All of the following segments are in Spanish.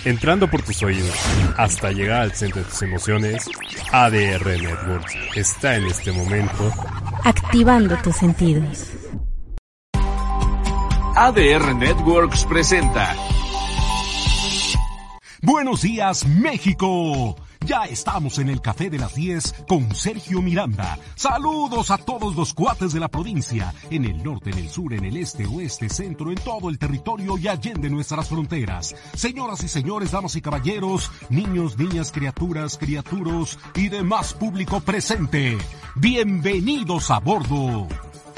entrando por tus oídos hasta llegar al centro de tus emociones. ADR Networks está en este momento activando tus sentidos. ADR Networks presenta Buenos días, México. Ya estamos en el Café de las 10 con Sergio Miranda. Saludos a todos los cuates de la provincia, en el norte, en el sur, en el este, oeste, centro, en todo el territorio y allende nuestras fronteras. Señoras y señores, damas y caballeros, niños, niñas, criaturas, criaturos y demás público presente. Bienvenidos a bordo.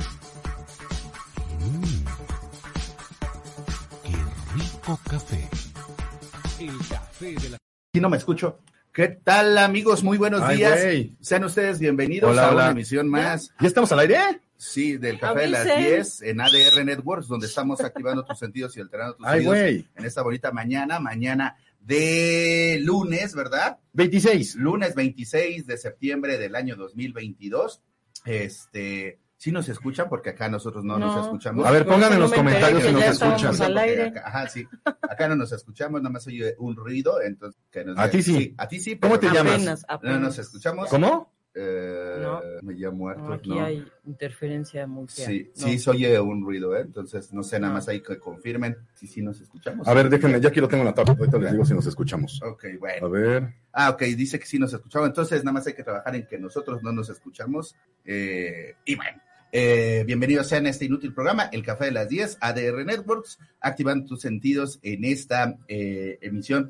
¡Qué rico café! El Café de la... Si no me escucho. ¿Qué tal, amigos? Muy buenos días. Wey. Sean ustedes bienvenidos a una emisión más. ¿Ya estamos al aire? Sí, del Café de las 10 en ADR Networks, donde estamos activando tus sentidos y alterando tus sentidos en esta bonita mañana de lunes, ¿verdad? 26. Lunes 26 de septiembre del año 2022. ¿Sí nos escuchan? Porque acá nosotros no nos escuchamos. A ver, pongan en los comentarios si nos escuchan. Al aire. Acá no nos escuchamos, nada más oye un ruido, entonces... ¿A ti sí? A ti sí. ¿Cómo te llamas? Apenas. No nos escuchamos. ¿Cómo? No. Me llamo muerto. No, aquí hay interferencia muy fea. Sí, se oye un ruido, entonces no sé, nada más ahí que confirmen si nos escuchamos. A ver, déjenme, ya aquí lo tengo en la tabla, ahorita les digo si nos escuchamos. Ok, bueno. A ver. Ok, dice que sí nos escuchamos, entonces nada más hay que trabajar en que nosotros no nos escuchamos. Y bueno. Bienvenidos sean a este inútil programa, El Café de las 10, ADR Networks, activando tus sentidos en esta emisión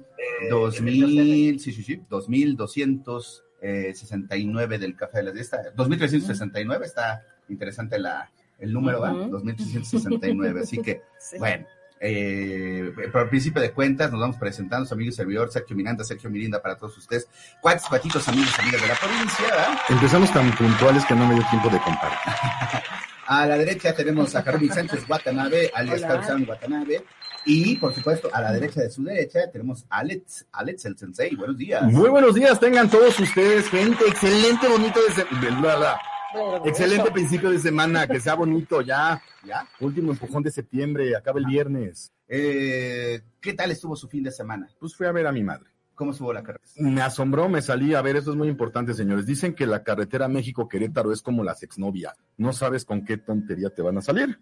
2269 del Café de las 10, 2369, está interesante el número, ¿va? 2369, así que, bueno. Por principio de cuentas nos vamos presentando su amigo y servidor Sergio Mirinda para todos ustedes, cuatitos, amigos y amigas de la provincia, ¿verdad? Empezamos tan puntuales que no me dio tiempo de compartir. A la derecha tenemos a Harumi Sánchez Watanabe, alias Kausami Watanabe, y por supuesto a la derecha de su derecha tenemos a Alex el Sensei. Buenos días. Muy buenos días, tengan todos ustedes, gente, excelente, bonito excelente principio de semana, que sea bonito ya. Último empujón de septiembre, acaba el viernes. ¿Qué tal estuvo su fin de semana? Pues fui a ver a mi madre. ¿Cómo estuvo la carretera? Me asombró, me salí a ver, eso es muy importante, señores. Dicen que la carretera México-Querétaro es como las exnovias. No sabes con qué tontería te van a salir.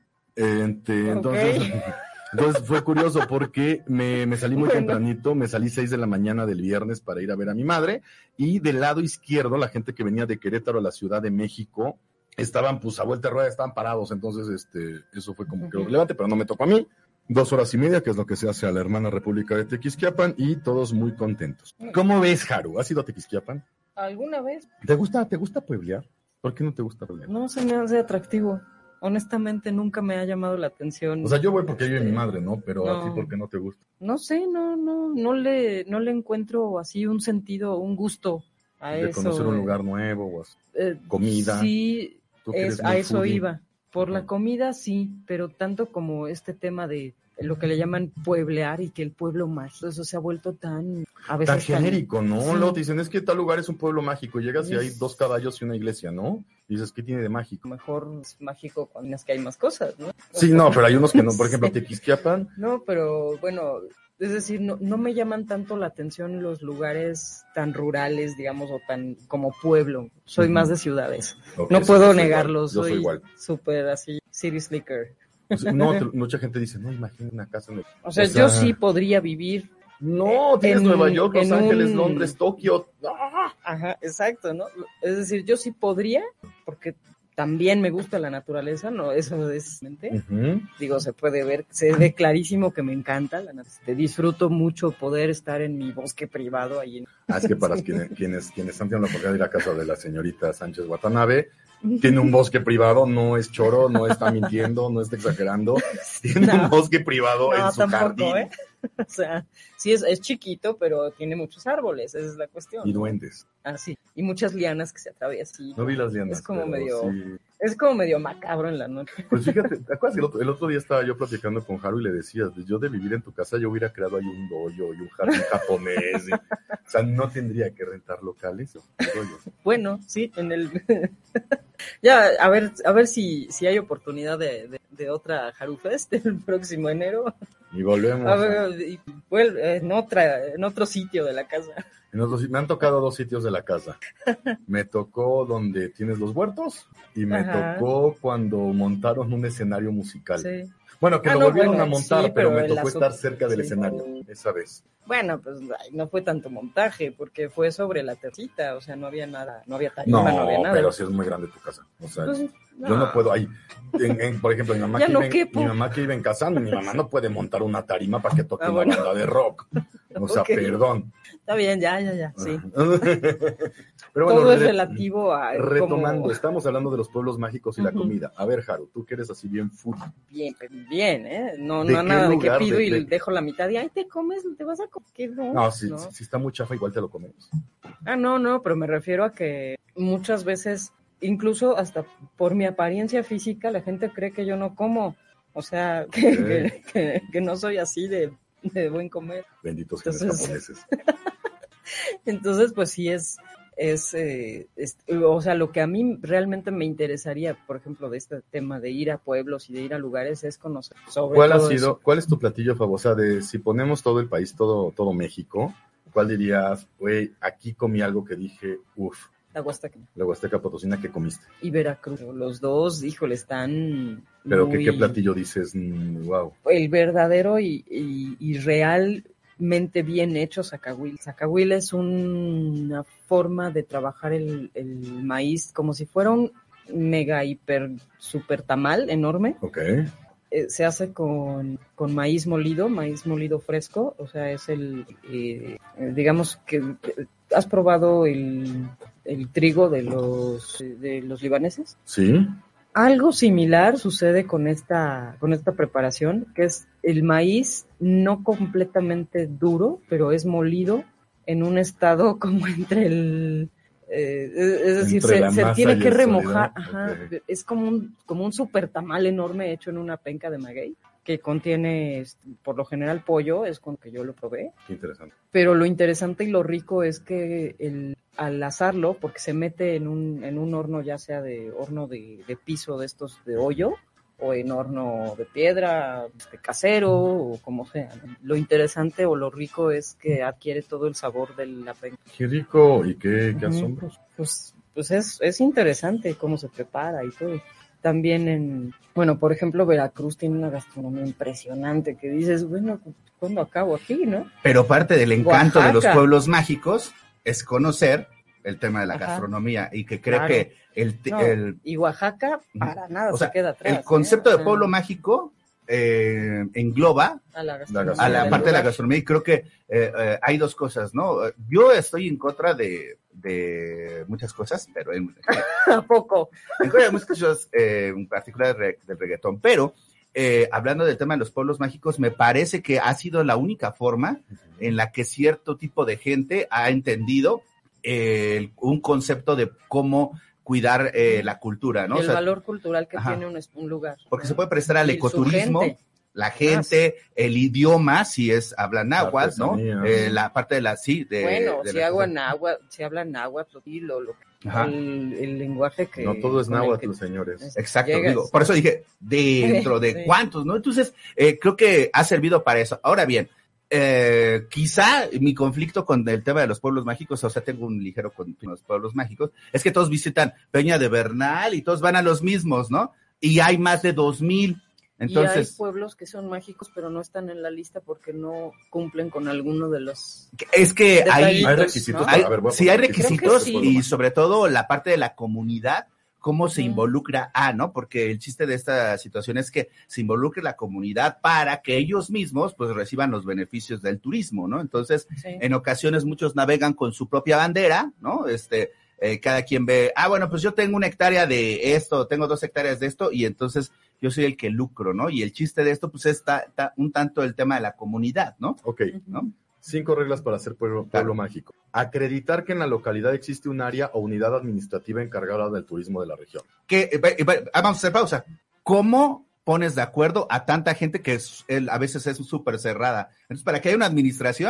Entonces fue curioso porque me salí muy tempranito, me salí 6 de la mañana del viernes para ir a ver a mi madre, y del lado izquierdo, la gente que venía de Querétaro a la Ciudad de México, estaban pues a vuelta de rueda, estaban parados, entonces eso fue como que relevante, pero no me tocó a mí. 2 horas y media, que es lo que se hace a la hermana República de Tequisquiapan, y todos muy contentos. ¿Cómo ves, Haru? ¿Has ido a Tequisquiapan? ¿Alguna vez? ¿Te gusta pueblear? ¿Por qué no te gusta pueblear? No se me hace atractivo. Honestamente, nunca me ha llamado la atención. O sea, yo voy porque vive mi madre, ¿no? Pero a ti, ¿por qué no te gusta? No sé, no le encuentro así un sentido, un gusto a de eso. De conocer un lugar nuevo, comida. Sí, a eso foodie. iba. Por la comida, sí, pero tanto como este tema de lo que le llaman pueblear y que el pueblo mágico, eso se ha vuelto tan, a veces tan genérico, ¿no? Sí. Lo dicen, es que tal lugar es un pueblo mágico, llegas y hay 2 caballos y una iglesia, ¿no? Y dices, ¿qué tiene de mágico? Mejor es mágico cuando es que hay más cosas, ¿no? Sí, no, pero hay unos que no, por ejemplo, Tequisquiapan. No, pero bueno, es decir, no me llaman tanto la atención los lugares tan rurales, digamos, o tan como pueblo. Soy más de ciudades. Okay, no puedo negarlo, soy soy súper así, city slicker. No, mucha gente dice, no, imagina una casa en el... O sea, yo sí podría vivir. No, tienes Nueva York, Los Ángeles, Londres, Tokio. Ajá, exacto, ¿no? Es decir, yo sí podría, porque también me gusta la naturaleza, no, eso es mente. Digo, se ve clarísimo que me encanta, disfruto mucho poder estar en mi bosque privado ahí. Es que para quienes han tenido la oportunidad de ir a casa de la señorita Sánchez Watanabe, tiene un bosque privado, no es choro, no está mintiendo, no está exagerando, tiene un bosque privado en su jardín. O sea, sí es chiquito, pero tiene muchos árboles, esa es la cuestión. Y duendes. Ah, sí, y muchas lianas que se atraviesan. No vi las lianas. Es como medio macabro en la noche. Pues fíjate, ¿te acuerdas que el otro día estaba yo platicando con Haru y le decía, yo de vivir en tu casa yo hubiera creado ahí un dojo y un jardín japonés, o sea, no tendría que rentar locales. Bueno, sí, ya, a ver si hay oportunidad de otra Haru Fest el próximo enero. Y volvemos. En otro sitio de la casa. Me han tocado 2 sitios de la casa. Me tocó donde tienes los huertos y me tocó cuando montaron un escenario musical. Sí. Bueno, que lo volvieron a montar, sí, pero me tocó estar cerca del escenario esa vez. Bueno, pues no fue tanto montaje, porque fue sobre la tercita, o sea, no había nada, no había tarima, no había nada. Pero sí es muy grande tu casa. O sea, pues, yo no puedo ahí. Por ejemplo, mi mamá, mi mamá que vive en casa, mi mamá no puede montar una tarima para que toque una banda de rock. O sea, perdón. Está bien, ya, sí. Pero bueno, todo es relativo a... Retomando, estamos hablando de los pueblos mágicos y la comida. A ver, Haru, tú que eres así bien food. Bien, ¿eh? No nada de que pido y dejo la mitad y ahí te comes, te vas a comer. No, si está muy chafa, igual te lo comemos. No, pero me refiero a que muchas veces, incluso hasta por mi apariencia física, la gente cree que yo no como. O sea, que no soy así de buen comer. Benditos genes japoneses. Entonces, pues sí o sea, lo que a mí realmente me interesaría, por ejemplo, de este tema de ir a pueblos y de ir a lugares, es conocer sobre ¿Cuál es tu platillo favorito? O sea, si ponemos todo el país, todo México, ¿cuál dirías, güey, aquí comí algo que dije, uff? La Huasteca Potosina, ¿qué comiste? Y Veracruz. Los dos, híjole, están... Pero ¿qué platillo dices? Wow. El verdadero y realmente bien hecho zacahuil. Zacahuil es una forma de trabajar el maíz como si fuera un mega, hiper, super tamal enorme. Ok. Se hace con maíz molido fresco, o sea, es digamos que... ¿Has probado el trigo de los libaneses? Sí. Algo similar sucede con esta preparación, que es el maíz no completamente duro, pero es molido en un estado como entre es decir, se tiene que remojar. Ajá, okay. Es como un super tamal enorme hecho en una penca de maguey, que contiene, por lo general, pollo, es con que yo lo probé. Qué interesante. Pero lo interesante y lo rico es que al asarlo, porque se mete en un horno, ya sea de horno de piso de estos de hoyo, o en horno de piedra, casero, o como sea, ¿no? Lo interesante o lo rico es que adquiere todo el sabor de la penca. Qué rico y qué asombroso. Pues es interesante cómo se prepara y todo. También por ejemplo, Veracruz tiene una gastronomía impresionante que dices, bueno, ¿cuándo acabo aquí, no? Pero parte del encanto de los pueblos mágicos es conocer el tema de la gastronomía y que creo que y Oaxaca para nada o sea, se queda atrás. El concepto de pueblo mágico engloba a la parte de la gastronomía y creo que hay dos cosas, ¿no? Yo estoy en contra de muchas cosas, pero ¿A poco? En contra de muchas cosas, en particular del reggaetón, pero hablando del tema de los pueblos mágicos, me parece que ha sido la única forma en la que cierto tipo de gente ha entendido un concepto de cómo cuidar la cultura, ¿no? El valor cultural que tiene un lugar. Porque se puede prestar al ecoturismo, la gente, el idioma, si habla náhuatl, ¿no? La parte de la, bueno, si hablan náhuatl, el lenguaje que... No todo es náhuatl, señores. Exacto, por eso dije, dentro de cuántos, ¿no? Entonces, creo que ha servido para eso. Ahora bien, quizá mi conflicto con el tema de los pueblos mágicos, o sea, tengo un ligero con los pueblos mágicos, es que todos visitan Peña de Bernal y todos van a los mismos, ¿no? Y hay más de 2,000. Entonces, y hay pueblos que son mágicos, pero no están en la lista porque no cumplen con alguno de los... Es que hay requisitos. ¿no? Sí, hay requisitos y sobre todo la parte de la comunidad, cómo se involucra ¿no? Porque el chiste de esta situación es que se involucre la comunidad para que ellos mismos pues reciban los beneficios del turismo, ¿no? Entonces, en ocasiones muchos navegan con su propia bandera, ¿no? Cada quien ve, bueno, pues yo tengo 1 hectárea de esto, tengo 2 hectáreas de esto, y entonces yo soy el que lucro, ¿no? Y el chiste de esto, pues está un tanto el tema de la comunidad, ¿no? Ok, ¿no? 5 reglas para ser pueblo mágico. Acreditar que en la localidad existe un área o unidad administrativa encargada del turismo de la región. Vamos a hacer pausa. ¿Cómo pones de acuerdo a tanta gente que a veces es súper cerrada? Entonces, para que haya una administración,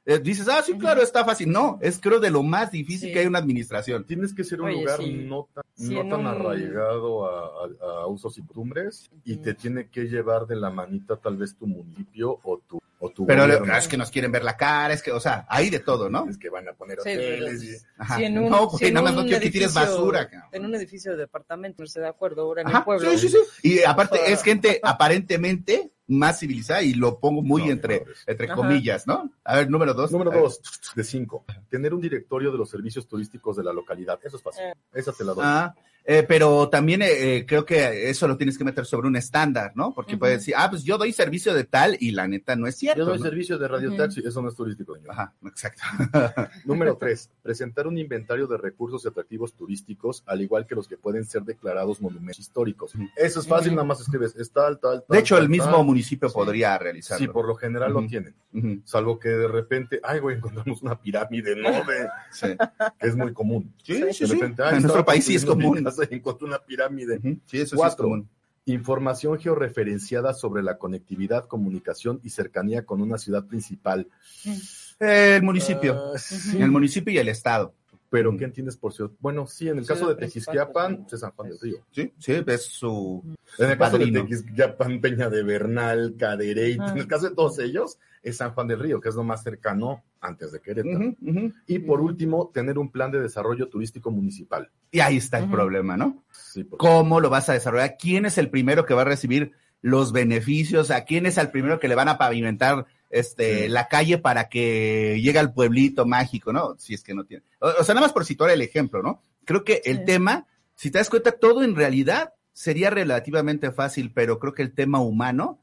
dices, sí, claro, está fácil. No, es creo de lo más difícil que hay una administración. Tienes que ser un lugar no tan arraigado a usos y costumbres, y te tiene que llevar de la manita tal vez tu municipio o tu pero gobierno. es que nos quieren ver la cara, es que, o sea, hay de todo, ¿no? Es que van a poner hoteles nada más no quiero que tires basura. En un edificio de departamento, no estoy de acuerdo, ahora en el pueblo. Sí. Y aparte es gente aparentemente más civilizada, y lo pongo muy entre comillas, ¿no? A ver, número 2. Número 2, de 5. Tener un directorio de los servicios turísticos de la localidad. Eso es fácil. Esa te la doy. Pero también creo que eso lo tienes que meter sobre un estándar, ¿no? Porque puedes decir, pues yo doy servicio de tal, y la neta no es cierto. Yo doy ¿no? servicio de radiotaxi, eso no es turístico. Señor. Exacto. Número 3, presentar un inventario de recursos y atractivos turísticos, al igual que los que pueden ser declarados monumentos históricos. Eso es fácil, nada más escribes, es tal. De hecho, el mismo municipio podría realizarlo. Sí, por lo general lo tienen. Salvo que de repente, encontramos una pirámide, ¿no? Que es muy común. Sí. De repente, en nuestro país sí es común. Encontró una pirámide. Sí, eso 4, sí es común. Información georreferenciada sobre la conectividad, comunicación y cercanía con una ciudad principal. El municipio. Sí. El municipio y el estado. Pero ¿qué entiendes por ciudad? Bueno, sí, en el caso de Tequisquiapan, es San Juan del Río. Sí, es su En el caso padrino. de Tequisquiapan, Peña de Bernal, Cadereyta, en el caso de todos ellos, es San Juan del Río, que es lo más cercano antes de Querétaro. Y por último, tener un plan de desarrollo turístico municipal. Y ahí está el problema, ¿no? Sí, ¿Cómo lo vas a desarrollar? ¿Quién es el primero que va a recibir los beneficios? ¿A quién es el primero que le van a pavimentar la calle para que llegue al pueblito mágico, ¿no? Si es que no tiene. O sea, nada más por situar el ejemplo, ¿no? Creo que el tema, si te das cuenta, todo en realidad sería relativamente fácil, pero creo que el tema humano,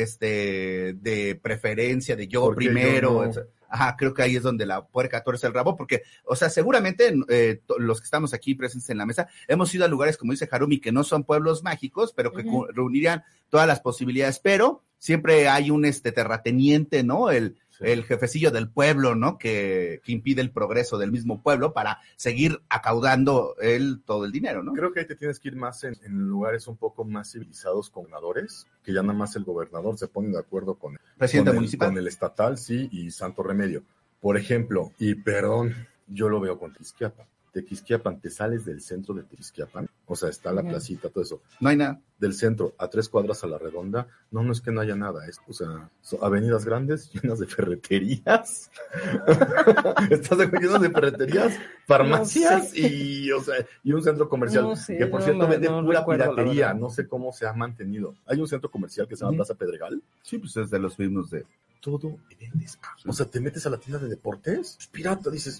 de preferencia, de yo primero, yo no? Creo que ahí es donde la puerca tuerce el rabo, porque, o sea, seguramente los que estamos aquí presentes en la mesa, hemos ido a lugares, como dice Harumi, que no son pueblos mágicos, pero que reunirían todas las posibilidades, pero siempre hay un terrateniente, ¿no? El jefecillo del pueblo, ¿no? Que impide el progreso del mismo pueblo para seguir acaudando todo el dinero, ¿no? Creo que ahí te tienes que ir más en lugares un poco más civilizados, con gobernadores, que ya nada más el gobernador se pone de acuerdo con presidente municipal, con el estatal, sí, y Santo Remedio. Por ejemplo, y perdón, yo lo veo con Tequisquiapan. Tequisquiapan, te sales del centro de Tequisquiapan, o sea, está la placita, todo eso. No hay nada. Del centro a 3 cuadras a la redonda, no es que no haya nada, son avenidas grandes llenas de ferreterías. Estás llenas de ferreterías, farmacias y un centro comercial que por cierto vende pura piratería, no sé cómo se ha mantenido. Hay un centro comercial que se llama Plaza Pedregal. Sí, pues es de los mismos de todo vendes. O sea, te metes a la tienda de deportes, es pirata, dices,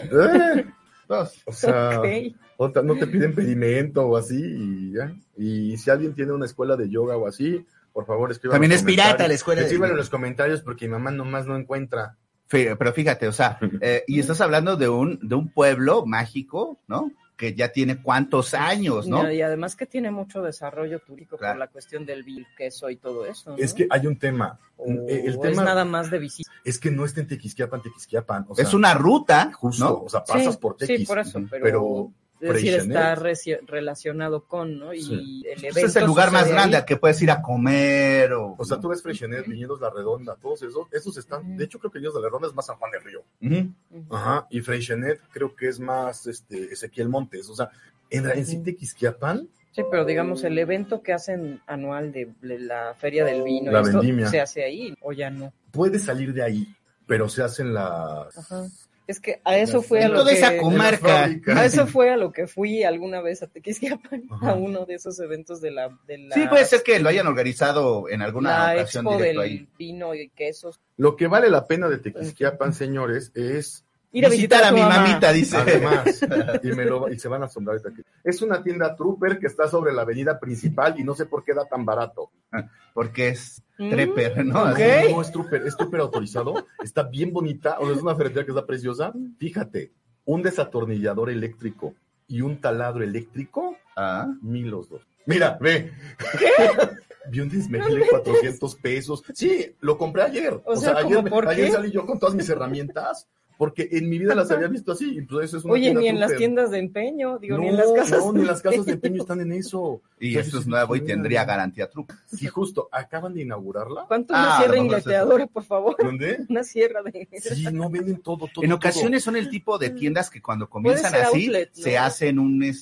o sea, no te piden pedimento o así, y ya. Y si alguien tiene una escuela de yoga o así, por favor escriban. También es pirata la escuela. Escriban en los comentarios porque mi mamá nomás no encuentra. Pero fíjate, o sea, y estás hablando de un pueblo mágico, ¿no? Que ya tiene cuántos años, ¿no? Y además que tiene mucho desarrollo turístico por la cuestión del queso y todo eso, ¿no? Es que hay un tema. El tema es nada más de visita. Es que no está en Tequisquiapan. O sea, es una ruta, justo, ¿no? O sea, pasas por Tequis. Sí, por eso, pero es decir, está relacionado con, ¿no? Sí. Y el evento es el lugar más grande al que puedes ir a comer. O sea, tú ves Freixenet, Viñedos La Redonda, todos esos están. De hecho, creo que Viñedos La Redonda es más San Juan del Río. Ajá. Y Freixenet creo que es más Ezequiel Montes. O sea, en sí Tequisquiapan. Sí, pero digamos, el evento que hacen anual de la Feria del Vino, la vendimia, ¿se hace ahí o ya no? Puede salir de ahí, pero se hacen las... Ajá. Es que a eso fue a lo toda que... esa comarca. A eso fue a lo que fui alguna vez a Tequisquiapan, a uno de esos eventos de la... Sí, puede ser que lo hayan organizado en alguna ocasión expo directo del ahí. vino y quesos. Lo que vale la pena de Tequisquiapan, señores, es... Ir a visitar a mi mamá. mamita, dice. Además, y se van a asombrar ahorita. Es una tienda Trooper que está sobre la avenida principal y no sé por qué da tan barato. Porque es Trepper, ¿no? Okay. No, es Trooper autorizado. Está bien bonita. O sea, es una ferretería que está preciosa. Fíjate, un desatornillador eléctrico y un taladro eléctrico, 1,000 los dos. Mira, ve. ¿Qué? Vi un desmedile de 400 pesos. Sí, lo compré ayer. O sea, ayer salí yo con todas mis herramientas. porque en mi vida las había visto así. Pues eso es una Oye, tienda ni en las súper. tiendas de empeño, digo, No, ni en las casas. No, ni en las casas de empeño están en eso. Y Entonces, esto es nuevo y tendría garantía truca. Sí, justo, acaban de inaugurarla. ¿Cuánto Ah, una a sierra lo mejor es ingleteadora, por favor? ¿Dónde? Una sierra de... Sí, no venden todo. En ocasiones son el tipo de tiendas que cuando comienzan ser así, outlet, ¿no? se hacen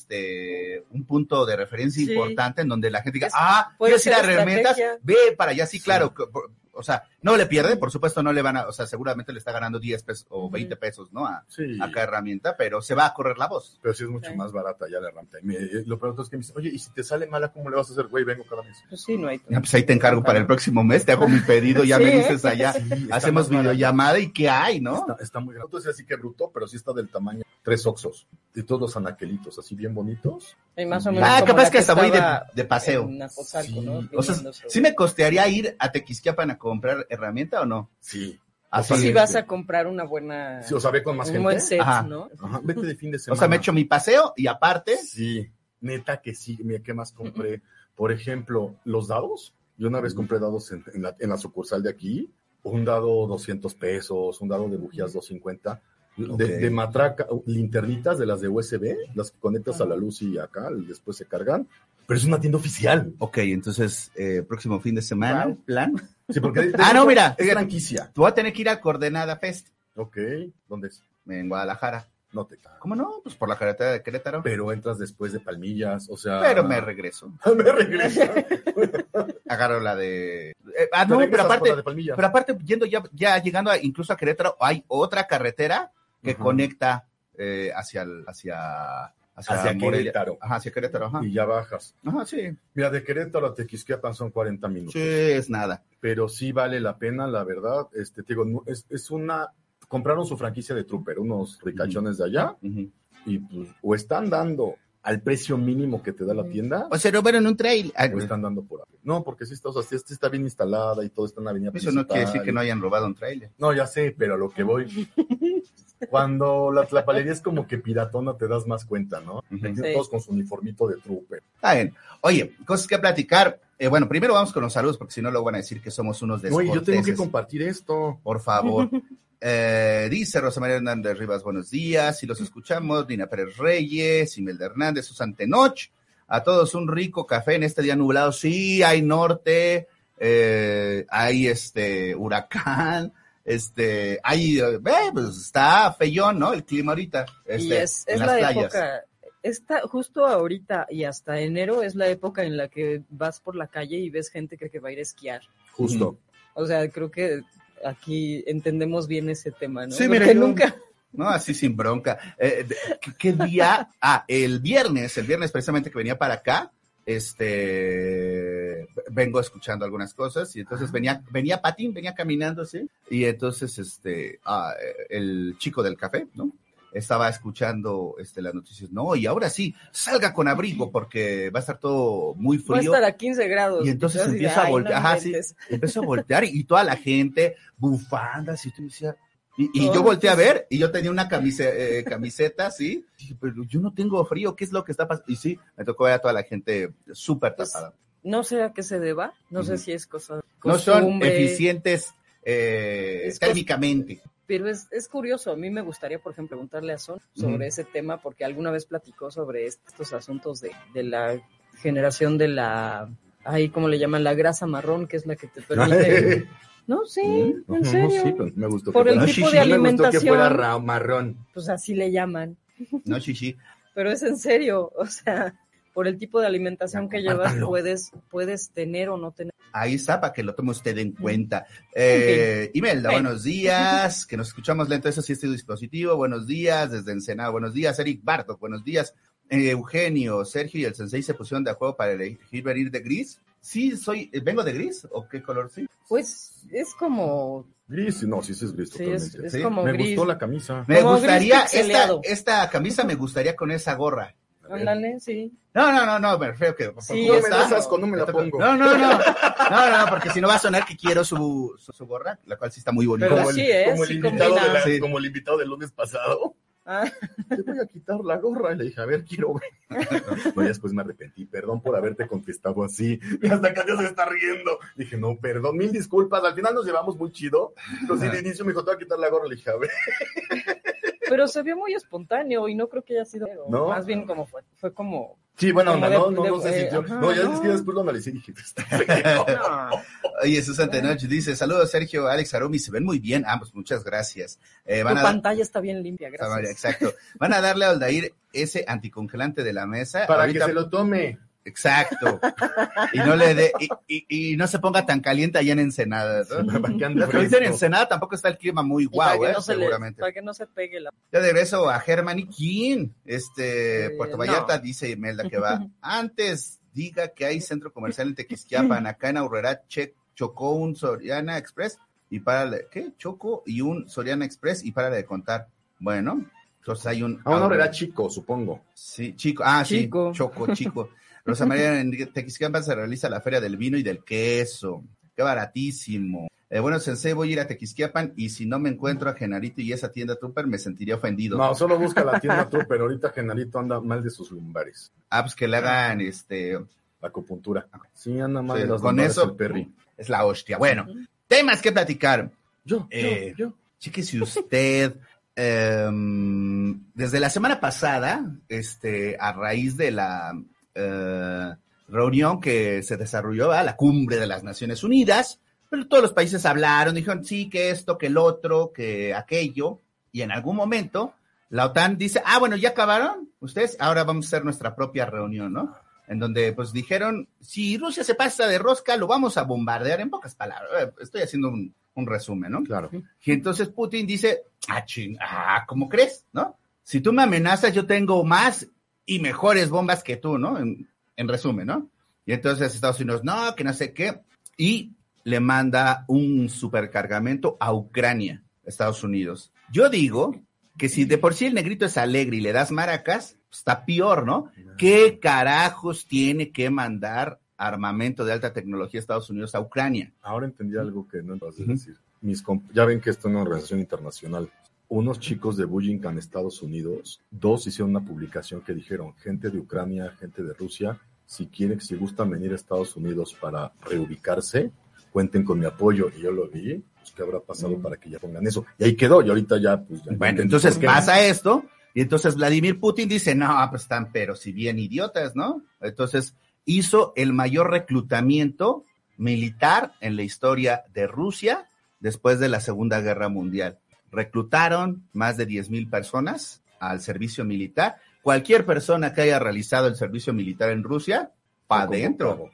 un punto de referencia Sí. importante en donde la gente diga, puede ¿quieres ir a ser Herramientas? estrategia. Ve para allá, sí, claro. O sea, no le pierde, por supuesto no le van a, o sea, seguramente le está ganando 10 pesos o 20 pesos, ¿no? A cada herramienta, pero se va a correr la voz. Pero sí es mucho más barata ya la herramienta. Y lo peor es que me dicen, oye, ¿y si te sale mala, cómo le vas a hacer? Güey, vengo cada mes. Pues sí, no hay... Ya, pues ahí te encargo para el próximo mes, te hago mi pedido, ya Sí, me dices allá, Sí, está hacemos más barato. videollamada y ¿qué hay, no? Está muy grande. Entonces así que bruto, pero sí está del tamaño 3 oxos. Y todos los anaquelitos así bien bonitos. Y más o menos Ah, como capaz la que hasta voy estaba de paseo. en Azcapotzalco, Sí. ¿no? O sea, Pidiendo ¿sí me costearía ir a Tequisquiapan a comprar herramienta o no? Sí. Así O sea, si es. vas a comprar una buena... Sí, o sea, ve con más un gente. buen set, Ajá. ¿no? Ajá, vete de fin de O semana. sea, me echo mi paseo y aparte, Sí, neta que sí. Mira, ¿qué más compré? Por ejemplo, los dados. Yo una vez compré dados en la sucursal de aquí. Un dado 200 pesos, un dado de bujías 250. De matraca, linternitas de las de USB, las que conectas a la luz y acá, después se cargan. Pero es una tienda oficial. ok, entonces, próximo fin de semana, Wow. plan. Sí, porque No, mira, es franquicia. Tú vas a tener que ir a Coordenada Fest Ok, ¿dónde es? en Guadalajara. No te ¿Cómo no? Pues por la carretera de Querétaro. Pero entras después de Palmillas, o sea... Pero me regreso. me regreso. Agarro la de... Te no, regresas pero por la aparte, de Palmillas. yendo ya llegando incluso a Querétaro, hay otra carretera que Ajá. conecta hacia Morelia. Querétaro. Ajá, hacia Querétaro, ajá. Y ya bajas. Ajá, sí. Mira, de Querétaro a Tequisquiapan son 40 minutos. Sí, es nada. Pero sí vale la pena, la verdad. Te digo, es una... Compraron su franquicia de Trooper, unos ricachones de allá, Ujú. y pues o están dando al precio mínimo que te da la tienda, O se robaron un trail. o están dando por ahí. No, porque sí está, o sea, sí está bien instalada y todo está en la avenida Eso no quiere decir principal. que no hayan robado un trailer. No, ya sé, pero a lo que voy... Cuando la tlapalería es como que piratona, te das más cuenta, ¿no? Ujú. Aquí Sí. todos con su uniformito de Trooper. Está bien. Oye, cosas que platicar. Bueno, primero vamos con los saludos, porque si no luego van a decir que somos unos No, y yo tengo que descorteses. compartir esto. Por favor. Dice Rosa María Hernández Rivas, buenos días. Y los escuchamos. Lina Pérez Reyes, Imelda Hernández, Susan Tenoch. A todos un rico café en este día nublado. Sí, hay norte, hay huracán, hay, pues está feyón, ¿no? El clima ahorita. Y es en la las playas. época, justo ahorita y hasta enero es la época en la que vas por la calle y ves gente que va a ir a esquiar. Justo. O sea, creo que aquí entendemos bien ese tema, ¿no? Sí, Porque mira, yo- nunca... No, así sin bronca. ¿Qué día? El viernes precisamente que venía para acá, vengo escuchando algunas cosas y entonces venía patín, venía caminando, ¿sí? Y entonces, el chico del café, ¿no? Estaba escuchando, las noticias, no, y ahora sí, salga con abrigo porque va a estar todo muy Va a frío. estar a 15 grados. Y entonces así de, empieza a "Ay, voltear, no ajá, sí, inventes". empezó a voltear y toda la gente, bufandas, y tú me decías, y yo Oh, volteé a pues. ver, y yo tenía una camiseta, ¿sí? Y dije, pero yo no tengo frío, ¿qué es lo que está pasando? Y sí, me tocó ver a toda la gente súper Pues, tapada. No sé a qué se deba, no sé Ujú. si es cosa No son costumbre, eficientes térmicamente. pero es curioso. A mí me gustaría, por ejemplo, preguntarle a Son sobre Ujú. ese tema, porque alguna vez platicó sobre estos asuntos de la generación de la, ¿cómo le llaman? La grasa marrón, que es la que te permite... No, sí, en serio. Sí, pero me gustó Por que el fuera- tipo sí, de sí, me gustó que fuera alimentación, marrón. pues así le llaman. No, sí. Pero es en serio, o sea, por el tipo de alimentación que llevas compártanlo. puedes tener o no tener. Ahí está, para que lo tome usted en cuenta. fin. Imelda, Bueno. buenos días, que nos escuchamos lento, eso sí, este dispositivo, buenos días, desde Ensenada, buenos días, Eric Bartok, buenos días, Eugenio, Sergio y el Sensei se pusieron de acuerdo para elegir venir de gris. Sí, vengo de gris, ¿o qué color sí? Pues es como, Gris, no, sí es gris sí, es totalmente. Sí, como Me gris. gustó la camisa. Me Como gustaría, gris pixeleado. esta camisa me gustaría con esa gorra. Ándale, sí. No, me refiero que... Sí, No me está. das asco, no me la pongo. No, porque si no va a sonar que quiero su gorra, la cual sí está muy bonita. Pero como el, sí, como el sí invitado combina. Sí. como el invitado del lunes pasado. Te voy a quitar la gorra. Y le dije, a ver, quiero ver. No, y después me arrepentí. Perdón por haberte contestado así. Y hasta que Dios se está riendo. Dije, no, perdón, 1000 disculpas. Al final nos llevamos muy chido. Entonces, de inicio me dijo, te voy a quitar la gorra. Le dije, a ver. Pero se vio muy espontáneo y no creo que haya sido. ¿No? Más bien como fue como. Sí, bueno, como no sé si yo. ajá, No, ya es que después lo analicé y dije, No. Oye, Susan Tenoch dice, saludos Sergio, Alex, Arumi, se ven muy bien ambos, muchas gracias. Tu pantalla está bien limpia, gracias. Exacto. Van a darle a Aldair ese anticongelante de la mesa. para ahorita, que se lo tome. Exacto. Y no le dé, y no se ponga tan caliente allá en Ensenada, ¿no? Para que ande Porque ahorita en fresco. Ensenada tampoco está el clima muy guau, seguramente. Para que no se pegue la. Ya de regreso a Germany King, Puerto No. Vallarta, dice Imelda que va. Antes diga que hay centro comercial en Tequisquiapan, acá en Aurrera, chocó un Soriana Express y Choco y un Soriana Express y para de contar. Bueno, entonces hay un. Ahora era chico, supongo. Sí, chico. Chico. Sí, Choco, chico. Rosa María, en Tequisquiapan se realiza la feria del vino y del queso. Qué baratísimo. Bueno, Sensei, voy a ir a Tequisquiapan y si no me encuentro a Genarito y esa tienda Trooper, me sentiría ofendido. No, solo busca la tienda Trooper. Ahorita Genarito anda mal de sus lumbares. Pues que le hagan La acupuntura. Sí, anda mal sí, de las con lumbares eso el perri. es la hostia. Bueno, temas que platicar. Yo. Chéquese usted, desde la semana pasada, a raíz de la reunión que se desarrolló a la cumbre de las Naciones Unidas, pero todos los países hablaron, dijeron sí, que esto, que el otro, que aquello, y en algún momento la OTAN dice, bueno, ¿ya acabaron ustedes? Ahora vamos a hacer nuestra propia reunión, ¿no? En donde pues dijeron, si Rusia se pasa de rosca, lo vamos a bombardear, en pocas palabras. Estoy haciendo un resumen, ¿no? Claro. Y entonces Putin dice, ¿cómo crees? ¿No? Si tú me amenazas, yo tengo más y mejores bombas que tú, ¿no? En resumen, ¿no? Y entonces Estados Unidos, no, que no sé qué, y le manda un supercargamento a Ucrania, Estados Unidos. Yo digo que si de por sí el negrito es alegre y le das maracas, está peor, ¿no? ¿Qué carajos tiene que mandar armamento de alta tecnología a Estados Unidos a Ucrania? Ahora entendí algo que no vas a decir. Ya ven que esto es una organización internacional. Unos chicos de Bullingham, Estados Unidos, 2 hicieron una publicación que dijeron, gente de Ucrania, gente de Rusia, si gustan venir a Estados Unidos para reubicarse, cuenten con mi apoyo. Y yo lo vi, pues qué habrá pasado para que ya pongan eso. Y ahí quedó, y ahorita ya, pues... Ya bueno, entonces pasa esto, y entonces Vladimir Putin dice, no, pues están, pero si bien idiotas, ¿no? Entonces hizo el mayor reclutamiento militar en la historia de Rusia después de la Segunda Guerra Mundial. Reclutaron más de 10,000 personas al servicio militar. Cualquier persona que haya realizado el servicio militar en Rusia, pa' adentro.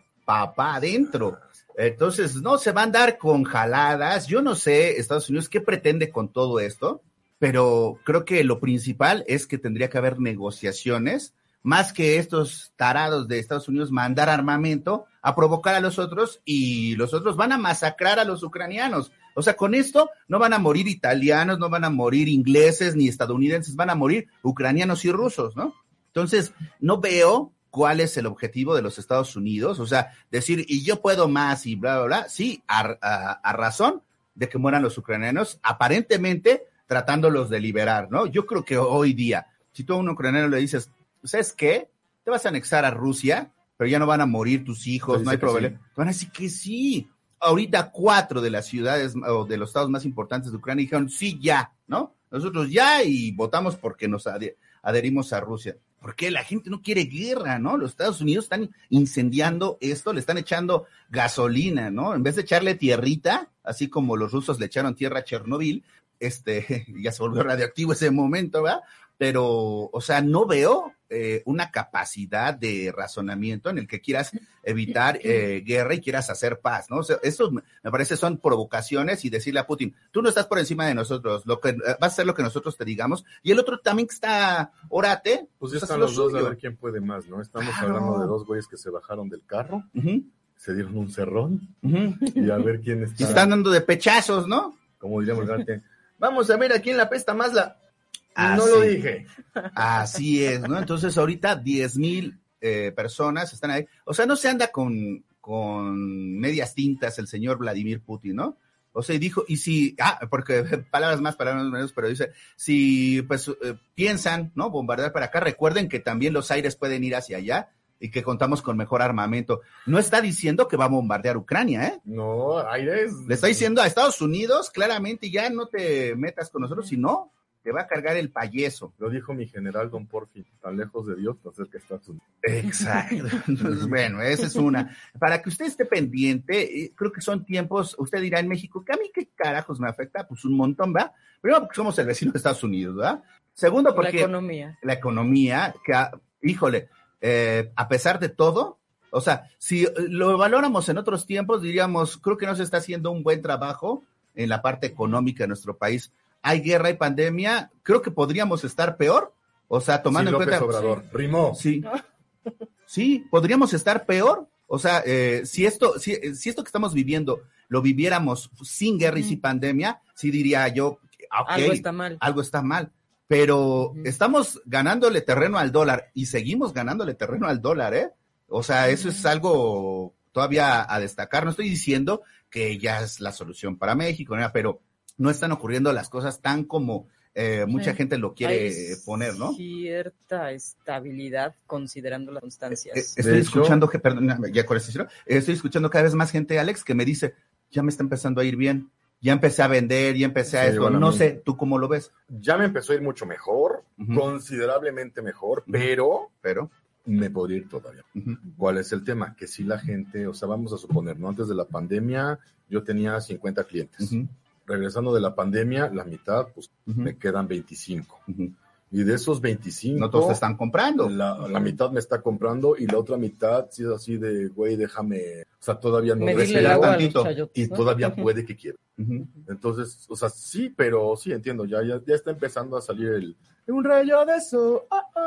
Entonces, no se van a andar con jaladas. Yo no sé, Estados Unidos, qué pretende con todo esto, pero creo que lo principal es que tendría que haber negociaciones, más que estos tarados de Estados Unidos mandar armamento a provocar a los otros y los otros van a masacrar a los ucranianos. O sea, con esto no van a morir italianos, no van a morir ingleses ni estadounidenses, van a morir ucranianos y rusos, ¿no? Entonces, no veo cuál es el objetivo de los Estados Unidos, o sea, decir, y yo puedo más y bla, bla, bla, sí, a razón de que mueran los ucranianos, aparentemente tratándolos de liberar, ¿no? Yo creo que hoy día, si tú a un ucraniano le dices, ¿sabes qué? Te vas a anexar a Rusia, pero ya no van a morir tus hijos, no hay problema. Sí. Te van a decir que sí. Ahorita 4 de las ciudades o de los estados más importantes de Ucrania dijeron, sí, ya, ¿no? Nosotros ya y votamos porque nos adherimos a Rusia. Porque la gente no quiere guerra, ¿no? Los Estados Unidos están incendiando esto, le están echando gasolina, ¿no? En vez de echarle tierrita, así como los rusos le echaron tierra a Chernobyl, ya se volvió radioactivo ese momento, ¿verdad? Pero, o sea, no veo una capacidad de razonamiento en el que quieras evitar guerra y quieras hacer paz, ¿no? O sea, eso me parece son provocaciones y decirle a Putin, tú no estás por encima de nosotros, vas a hacer lo que nosotros te digamos, y el otro también que está orate. Pues ya están los dos a ver quién puede más, ¿no? Estamos hablando de 2 güeyes que se bajaron del carro, se dieron un cerrón, y a ver quién está. Y están dando de pechazos, ¿no? Como diríamos, vamos a ver a quién la pesta más la... No lo dije. Así es, ¿no? Entonces ahorita 10,000 personas están ahí. O sea, no se anda con medias tintas el señor Vladimir Putin, ¿no? O sea, y dijo, y si, porque palabras más, palabras menos, pero dice, si pues piensan, ¿no? Bombardear para acá, recuerden que también los aires pueden ir hacia allá y que contamos con mejor armamento. No está diciendo que va a bombardear Ucrania, ¿eh? No, aires. Le está diciendo a Estados Unidos, claramente, ya no te metas con nosotros, si no, te va a cargar el payeso. Lo dijo mi general Don Porfi, tan lejos de Dios, tan cerca de Estados Unidos. Exacto. Entonces, bueno, esa es una. Para que usted esté pendiente, creo que son tiempos, usted dirá en México, que a mí qué carajos me afecta, pues un montón, ¿va? Primero porque somos el vecino de Estados Unidos, ¿verdad? Segundo porque... La economía, que, híjole, a pesar de todo, o sea, si lo valoramos en otros tiempos, diríamos, creo que no se está haciendo un buen trabajo en la parte económica de nuestro país. Hay guerra y pandemia, creo que podríamos estar peor, o sea, tomando en cuenta... Obrador. Rimó. Sí, sí, podríamos estar peor, o sea, si esto que estamos viviendo lo viviéramos sin guerra y sin pandemia, sí diría yo, okay, algo está mal, pero estamos ganándole terreno al dólar y seguimos ganándole terreno al dólar, ¿eh? O sea, eso es algo todavía a destacar, no estoy diciendo que ya es la solución para México, ¿no? Pero no están ocurriendo las cosas tan como mucha gente lo quiere poner, ¿no? Cierta estabilidad considerando las circunstancias. Estoy escuchando estoy escuchando cada vez más gente, Alex, que me dice, ya me está empezando a ir bien, ya empecé a vender, ya empecé a esto, no sé, ¿tú cómo lo ves? Ya me empezó a ir mucho mejor, considerablemente mejor, pero me podría ir todavía. ¿Cuál es el tema? Que si la gente, o sea, vamos a suponer, ¿no? Antes de la pandemia yo tenía 50 clientes. Regresando de la pandemia, la mitad, pues me quedan 25. Y de esos 25... No todos te están comprando. La mitad me está comprando y la otra mitad, sí es así de, güey, déjame... O sea, todavía no respira tantito. Y todavía puede que quiera. Entonces, o sea, sí, pero sí, entiendo, ya está empezando a salir un rayo de sol.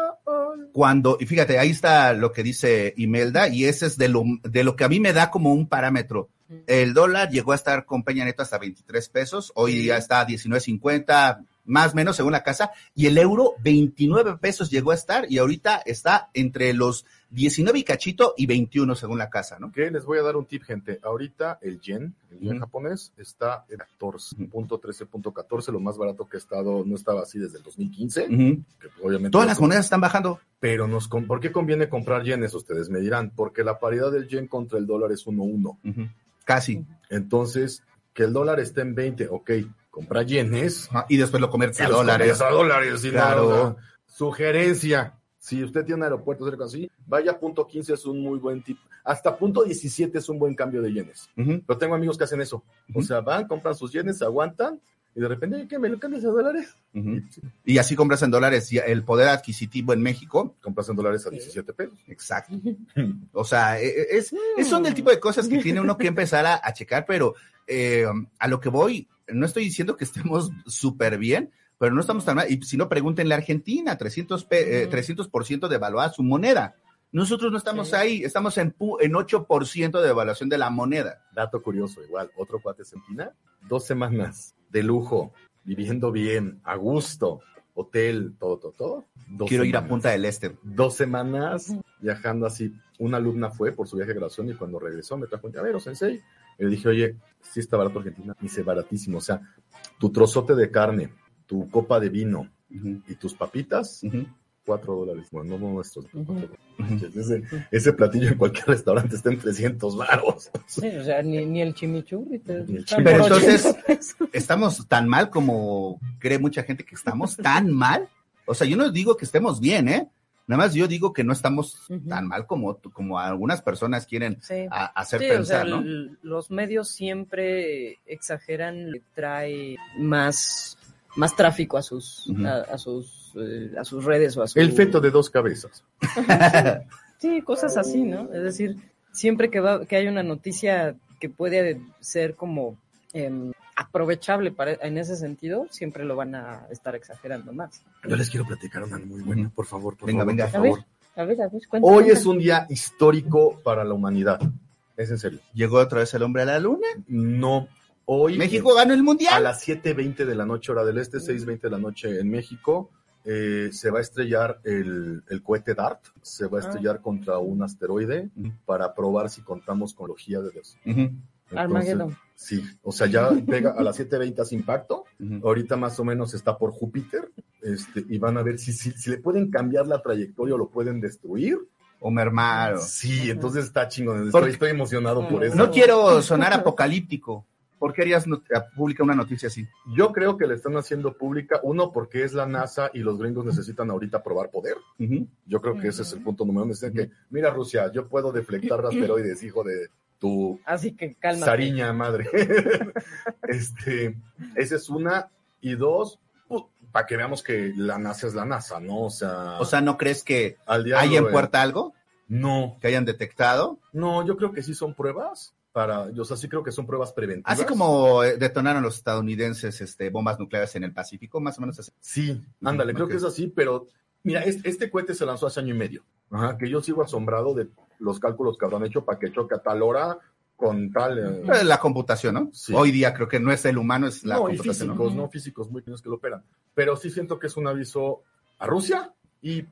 Cuando, y fíjate, ahí está lo que dice Imelda, y ese es de lo que a mí me da como un parámetro. El dólar llegó a estar con Peña Nieto hasta 23 pesos, hoy ya está a 19.50, más o menos según la casa, y el euro 29 pesos llegó a estar, y ahorita está entre los 19 y cachito y 21 según la casa, ¿no? Que les voy a dar un tip, gente. Ahorita el yen japonés está en 14.13.14, lo más barato que ha estado, no estaba así desde el 2015. Que obviamente todas las monedas están bajando. Pero ¿por qué conviene comprar yenes? Ustedes me dirán, porque la paridad del yen contra el dólar es 1:1. Casi. Entonces, que el dólar esté en 20, ok, compra yenes. Y después lo convierte a dólares. Claro. Sugerencia. Si usted tiene un aeropuerto cerca así, vaya a .15, es un muy buen tip. Hasta .17 es un buen cambio de yenes. Pero tengo amigos que hacen eso. O sea, van, compran sus yenes, se aguantan, y de repente, ¿qué me lo cambias a dólares? Y así compras en dólares. Y el poder adquisitivo en México. Compras en dólares a 17 pesos. Exacto. O sea, son del tipo de cosas que tiene uno que empezar a checar, pero a lo que voy, no estoy diciendo que estemos súper bien, pero no estamos tan mal. Y si no, pregúntenle a Argentina, 300% devaluada su moneda. Nosotros no estamos ahí, estamos en 8% de devaluación de la moneda. Dato curioso, igual, otro cuate Argentina, 2 semanas de lujo, viviendo bien, a gusto, hotel, todo. Quiero ir a Punta del Este. 2 semanas viajando así. Una alumna fue por su viaje de graduación y cuando regresó me trajo un llavero, sensei. Y le dije, oye, sí está barato Argentina. Y dice, baratísimo. O sea, tu trozote de carne, tu copa de vino y tus papitas, $4. Bueno, no nuestros. Ese platillo en cualquier restaurante está en 300 varos. Sí, o sea, ni el chimichurri. Pero entonces, ¿estamos tan mal como cree mucha gente que estamos? ¿Tan mal? O sea, yo no digo que estemos bien, ¿eh? Nada más yo digo que no estamos tan mal como algunas personas quieren hacer pensar, o sea, ¿no? Los medios siempre exageran, trae más tráfico a sus redes o a su... El feto de 2 cabezas. Sí, cosas así, ¿no? Es decir, siempre que hay una noticia que puede ser como aprovechable en ese sentido, siempre lo van a estar exagerando más. Yo les quiero platicar una muy buena, por favor. Venga. Por favor. A ver, cuéntame. Hoy es un día histórico para la humanidad. Es en serio. ¿Llegó otra vez el hombre a la luna? No. Hoy México ganó el mundial. A las 7:20 de la noche, hora del este, 6:20 de la noche en México, se va a estrellar el cohete DART, se va a estrellar contra un asteroide para probar si contamos con logía de Dios. Armagedón. Sí, o sea, ya pega a las 7:20 hace impacto, ahorita más o menos está por Júpiter, y van a ver si le pueden cambiar la trayectoria o lo pueden destruir. O mermar. Sí, entonces está chingón, estoy emocionado por eso. No quiero sonar apocalíptico. ¿Por qué harías pública una noticia así? Yo creo que le están haciendo pública, uno, porque es la NASA y los gringos necesitan ahorita probar poder. Yo creo que ese es el punto número uno. Dicen que, mira, Rusia, yo puedo deflectar asteroides, hijo de tu así que cálmate. Sariña madre. Esa es una. Y dos, para que veamos que la NASA es la NASA, ¿no? O sea, ¿no crees que hay en puerta algo? No. ¿Que hayan detectado? No, yo creo que sí son pruebas. Sí creo que son pruebas preventivas. Así como detonaron los estadounidenses bombas nucleares en el Pacífico, más o menos así. Sí, ándale, creo que es así, pero mira, este cohete se lanzó hace 1 año y medio. Que yo sigo asombrado de los cálculos que habrán hecho para que choque a tal hora con tal... La computación, ¿no? Sí. Hoy día creo que no es el humano, es la computación. Y físicos, ¿no? Físicos muy pequeños que lo operan. Pero sí siento que es un aviso a Rusia. Y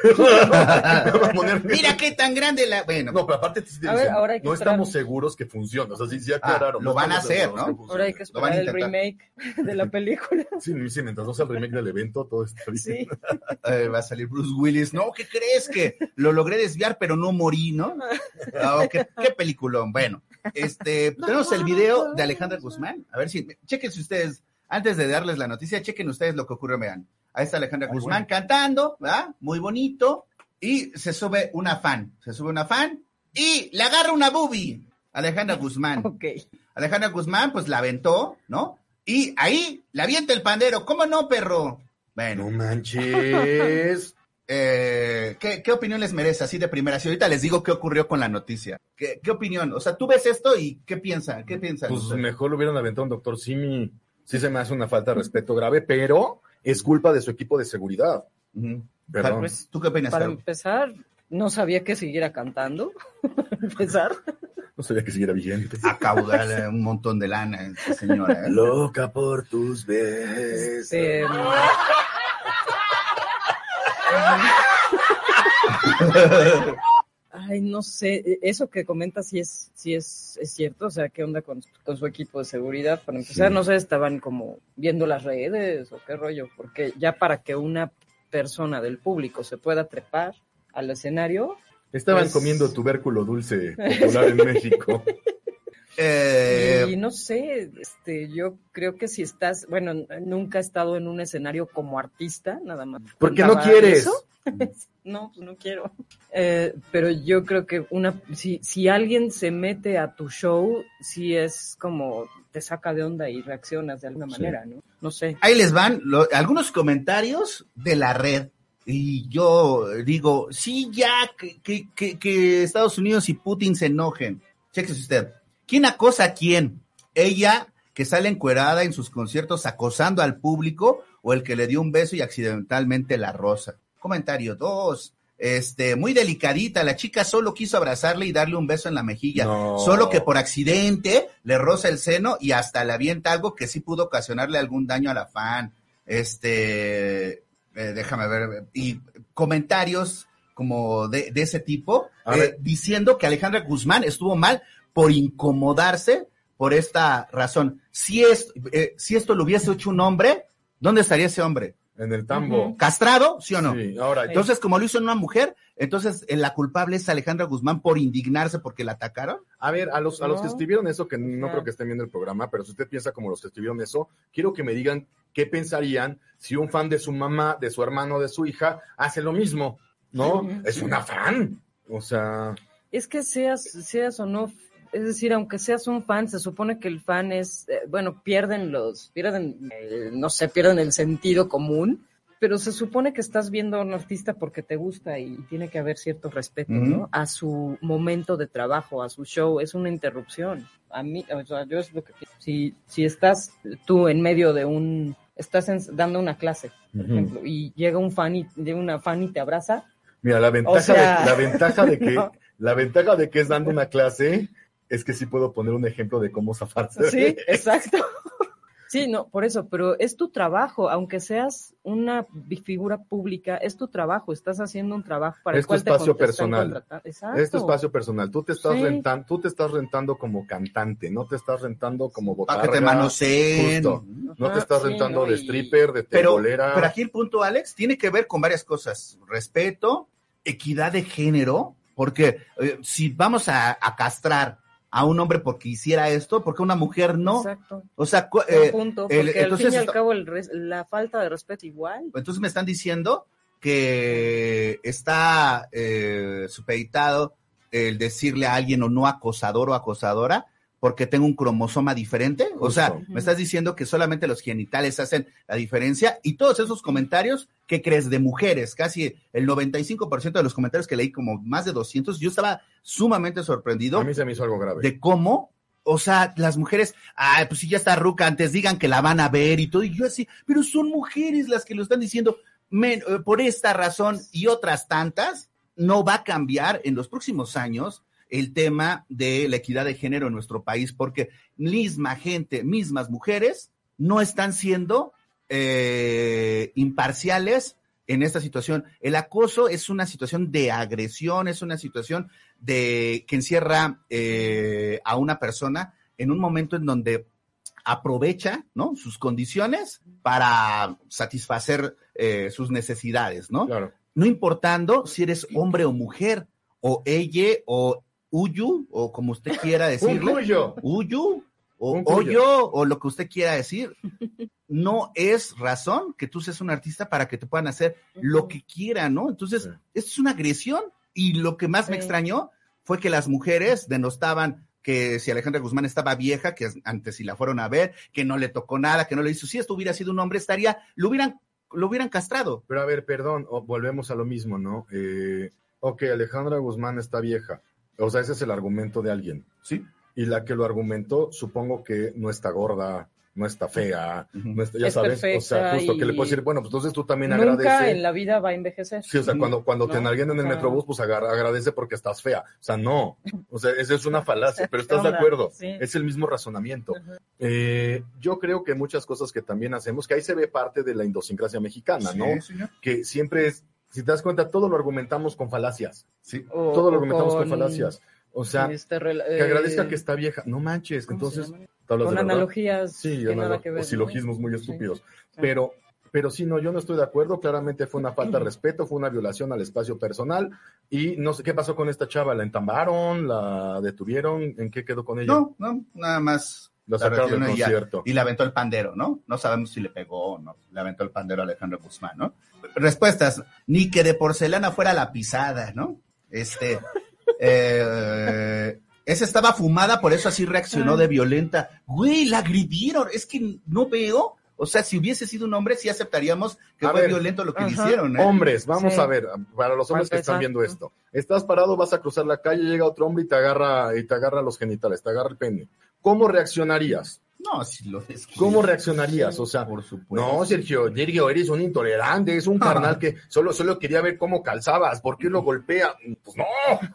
mira qué tan grande la... Bueno, no, pero aparte te dicen, no estamos seguros que funcione. O sea, sí aclararon. Lo van a hacer, ¿no? Ahora hay que esperar el remake de la película. Sí, mientras no sea el remake del evento, todo está bien. Sí. Va a salir Bruce Willis. No, ¿qué crees? Que lo logré desviar, pero no morí, ¿no? ¿Qué peliculón? Bueno, tenemos el video de Alejandra Guzmán. A ver si... Chequen ustedes, antes de darles la noticia, chequen ustedes lo que ocurrió, vean. Ahí está Alejandra Guzmán cantando, ¿verdad? Muy bonito. Y se sube una fan. Y le agarra una boobie. Alejandra Guzmán. Okay. Alejandra Guzmán, pues la aventó, ¿no? Y ahí le avienta el pandero. ¿Cómo no, perro? Bueno. No manches. ¿Qué opinión les merece así de primera? Si ahorita les digo qué ocurrió con la noticia. ¿Qué opinión? O sea, tú ves esto y ¿qué piensan? Pues mejor lo hubieran aventado a un doctor Simi. Sí se me hace una falta de respeto grave, pero es culpa de su equipo de seguridad. Perdón. Pues, ¿tú qué opinas, para Carlos? empezar, no sabía que siguiera cantando. No sabía que siguiera vigente. Acaudar un montón de lana, esa señora. Loca por tus besos. Ay, no sé, eso que comentas sí es cierto, o sea, ¿qué onda con su equipo de seguridad? Para empezar, no sé, estaban como viendo las redes o qué rollo, porque ya para que una persona del público se pueda trepar al escenario... Estaban comiendo tubérculo dulce popular en México. Y no sé, yo creo que si estás, bueno, nunca he estado en un escenario como artista, nada más. ¿Por qué no quieres? Eso. No, pues no quiero. Pero yo creo que si alguien se mete a tu show, sí es como te saca de onda y reaccionas de alguna manera, ¿no? No sé. Ahí les van algunos comentarios de la red. Y yo digo, sí, ya, que Estados Unidos y Putin se enojen. Chéquese usted. ¿Quién acosa a quién? ¿Ella, que sale encuerada en sus conciertos acosando al público, o el que le dio un beso y accidentalmente la roza? Comentario 2. Muy delicadita, la chica solo quiso abrazarle y darle un beso en la mejilla, solo que por accidente le roza el seno y hasta le avienta algo que sí pudo ocasionarle algún daño a la fan. Déjame ver, y comentarios como de ese tipo, diciendo que Alejandra Guzmán estuvo mal por incomodarse por esta razón. Si esto lo hubiese hecho un hombre, ¿dónde estaría ese hombre? En el tambo. ¿Castrado? ¿Sí o no? Sí, ahora. Entonces, como lo hizo en una mujer, entonces la culpable es Alejandra Guzmán por indignarse porque la atacaron. A ver, a los que escribieron eso, que no creo que estén viendo el programa, pero si usted piensa como los que escribieron eso, quiero que me digan qué pensarían si un fan de su mamá, de su hermano, de su hija, hace lo mismo, ¿no? Es una fan. O sea... Es que seas o no... Es decir, aunque seas un fan, se supone que el fan es, pierden el sentido común, pero se supone que estás viendo a un artista porque te gusta y tiene que haber cierto respeto, ¿no? A su momento de trabajo, a su show, es una interrupción. A mí, o sea, yo es lo que pienso. Si estás tú en medio de estás dando una clase, por ejemplo, y llega una fan y te abraza. Mira, la ventaja de que es dando una clase es que sí puedo poner un ejemplo de cómo zafarse. Sí, exacto. Sí, no, por eso, pero es tu trabajo, aunque seas una figura pública, es tu trabajo, estás haciendo un trabajo para el cual te espacio están personal. contratando. Exacto. Es tu espacio personal. Tú te estás Sí. tú te estás rentando como cantante, no te estás rentando como botarga. Para que te manoseen. Justo. No te estás Sí, rentando no, de y- stripper, de Pero tebolera. aquí el punto, Alex, tiene que ver con varias cosas. Respeto, equidad de género, porque si vamos a castrar a un hombre porque hiciera esto, porque una mujer no. Exacto. O sea, Buen punto, porque al entonces fin y al cabo la falta de respeto igual. Entonces me están diciendo que está supeditado el decirle a alguien o no acosador o acosadora porque tengo un cromosoma diferente. O sea, Justo. me estás diciendo que solamente los genitales hacen la diferencia y todos esos comentarios, ¿qué crees? De mujeres, casi el 95% de los comentarios que leí, como más de 200, yo estaba sumamente sorprendido A mí se me hizo algo grave. de cómo, o sea, las mujeres, ay, pues si ya está ruca, antes digan que la van a ver y todo, y yo así, pero son mujeres las que lo están diciendo, por esta razón y otras tantas, no va a cambiar en los próximos años el tema de la equidad de género en nuestro país, porque misma gente, mismas mujeres, no están siendo imparciales en esta situación. El acoso es una situación de agresión, es una situación que encierra a una persona en un momento en donde aprovecha, ¿no?, sus condiciones para satisfacer sus necesidades, ¿no? Claro. No importando si eres hombre o mujer, o ella, o uyu, o como usted quiera decirle. Un cuyo. Uyu, o Un cuyo. hoyo, o lo que usted quiera decir. No es razón que tú seas un artista para que te puedan hacer lo que quieran, ¿no? Entonces, Sí. esto es una agresión. Y lo que más me Sí. extrañó fue que las mujeres denostaban que si Alejandra Guzmán estaba vieja, que antes si la fueron a ver, que no le tocó nada, que no le hizo. Si esto hubiera sido un hombre, lo hubieran castrado. Pero a ver, perdón, volvemos a lo mismo, ¿no? Ok, Alejandra Guzmán está vieja. O sea, ese es el argumento de alguien. Sí. Y la que lo argumentó, supongo que no está gorda, no está fea, Ujú. no está, ya Es sabes, perfecta o sea, justo y que le puedes decir, bueno, pues entonces tú también Nunca agradece. en la vida va a envejecer. Sí, o sea, cuando te No, nalguen en el o sea, Metrobús, pues agradece porque estás fea. O sea, no. O sea, esa es una falacia, pero estás de Onda, acuerdo. sí. Es el mismo razonamiento. Ajá. Yo creo que muchas cosas que también hacemos, que ahí se ve parte de la idiosincrasia mexicana, ¿no? Sí, señor. Que siempre es, si te das cuenta, todo lo argumentamos con falacias. Sí. Todo lo argumentamos con falacias. O sea, que agradezca que está vieja. No manches, ¿cómo entonces, se llama? ¿te hablas Con de verdad? analogías Sí, que nada que ver. o silogismos muy estúpidos. Sí. Pero sí, no, yo no estoy de acuerdo. Claramente fue una falta de respeto, fue una violación al espacio personal. Y no sé qué pasó con esta chava. ¿La entambaron? ¿La detuvieron? ¿En qué quedó con ella? No, nada más. La sacaron del retiraron concierto. y le aventó el pandero, ¿no? No sabemos si le pegó o no. Le aventó el pandero a Alejandro Guzmán, ¿no? Respuestas. Ni que de porcelana fuera la pisada, ¿no? Esa estaba fumada, por eso así reaccionó de violenta. Güey, la agredieron. Es que no veo. O sea, si hubiese sido un hombre, sí aceptaríamos que A fue ver, violento lo que le ajá. hicieron, ¿eh? Hombres, vamos Sí. a ver, para los hombres que están empezar. viendo esto. Estás parado, vas a cruzar la calle, llega otro hombre y te agarra los genitales, te agarra el pene. ¿Cómo reaccionarías? No, si lo es. ¿Cómo reaccionarías? O sea, Por supuesto. no, Sergio, eres un intolerante, es un carnal que solo quería ver cómo calzabas, ¿por qué lo golpea? Pues no.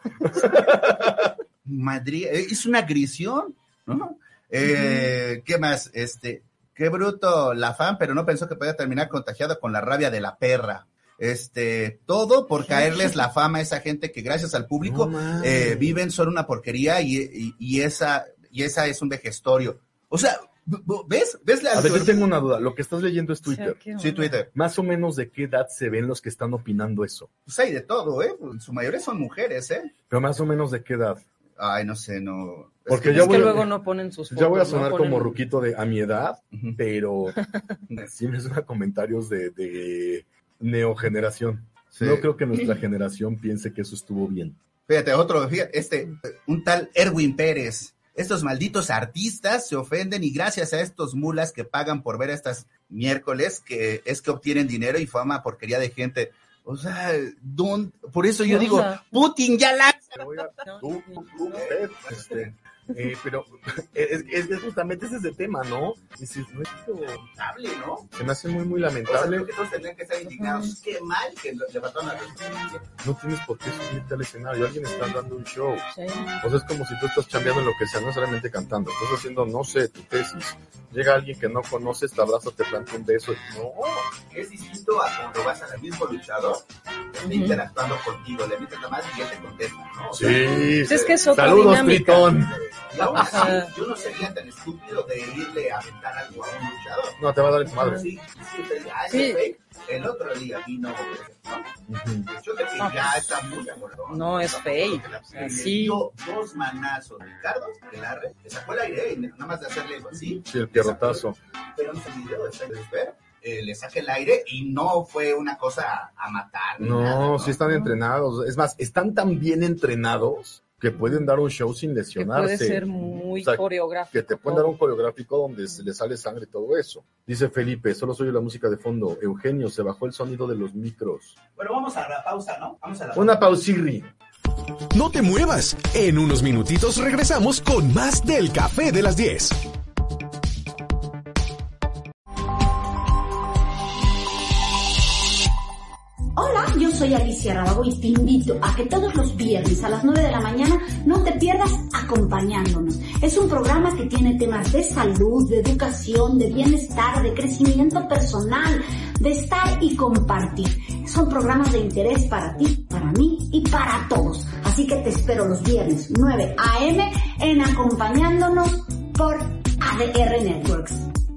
Madrid, es una agresión, ¿no? ¿Qué más? Qué bruto la fan, pero no pensó que podía terminar contagiado con la rabia de la perra. Todo por caerles la fama a esa gente que gracias al público No mames. viven, son una porquería y esa es un vejestorio. O sea, ¿ves la A ver, yo tengo una duda, lo que estás leyendo es Twitter. Sí, Twitter. Más o menos de qué edad se ven los que están opinando eso. Pues hay de todo, ¿eh? En su mayoría son mujeres, ¿eh? Pero más o menos de qué edad. Ay, no sé, no. Porque Es ya Es que voy a- luego no ponen sus fotos. Ya voy a ¿no? sonar Ponen- como ruquito a mi edad, Ujú. pero sí me suena comentarios de neogeneración. Sí. No creo que nuestra generación piense que eso estuvo bien. Fíjate, un tal Erwin Pérez. Estos malditos artistas se ofenden y gracias a estos mulas que pagan por ver a estas miércoles, que es que obtienen dinero y fama, porquería de gente. O sea, por eso yo O digo, sea, Putin ya la... Pero oiga, No, tú, no. usted, Pero es justamente ese es el tema, ¿no? Dices, no es lamentable, ¿no? Se me hace muy, muy lamentable. O sea, creo que todos tendrían que estar indignados. Qué mal que le faltaron la resistencia. No tienes por qué subirte al escenario. Alguien está dando un show. Sí. O sea, es como si tú estás chambeando en lo que sea, no necesariamente cantando. Estás haciendo, no sé, tu tesis. Llega alguien que no conoces, te abraza, te planta un beso. No. Es distinto a cuando vas al mismo luchador, interactuando contigo, le metes la mano y él te contesta, ¿no? Sí. Es que es otra Saludos, dinámica. Tritón. Y aún así, yo no sería tan estúpido de irle a aventar algo a un luchador. No, te va a dar en tu madre. Sí, sí. El otro día vino, yo creo que ya está muy amoroso. No es fake. Le dio 2 manazos Ricardo Aguilar, le sacó el aire, nada más de hacerle algo así. Sí, el pierrotazo. Pero no se video, le saca el aire y no fue una cosa a matar. No, nada, ¿no? sí están entrenados. Es más, están tan bien entrenados que pueden dar un show sin lesionarse. Que puede ser muy coreográfico. Que te pueden dar un coreográfico donde se le sale sangre y todo eso. Dice Felipe, solo soy la música de fondo. Eugenio, se bajó el sonido de los micros. Bueno, vamos a la pausa, ¿no? Vamos a la pausa. Una pausirri. No te muevas. En unos minutitos regresamos con más del Café de las 10. Hola, yo soy Alicia Rábago y te invito a que todos los viernes a las 9 de la mañana no te pierdas Acompañándonos. Es un programa que tiene temas de salud, de educación, de bienestar, de crecimiento personal, de estar y compartir. Son programas de interés para ti, para mí y para todos. Así que te espero los viernes 9 a.m. en Acompañándonos por ADR Networks.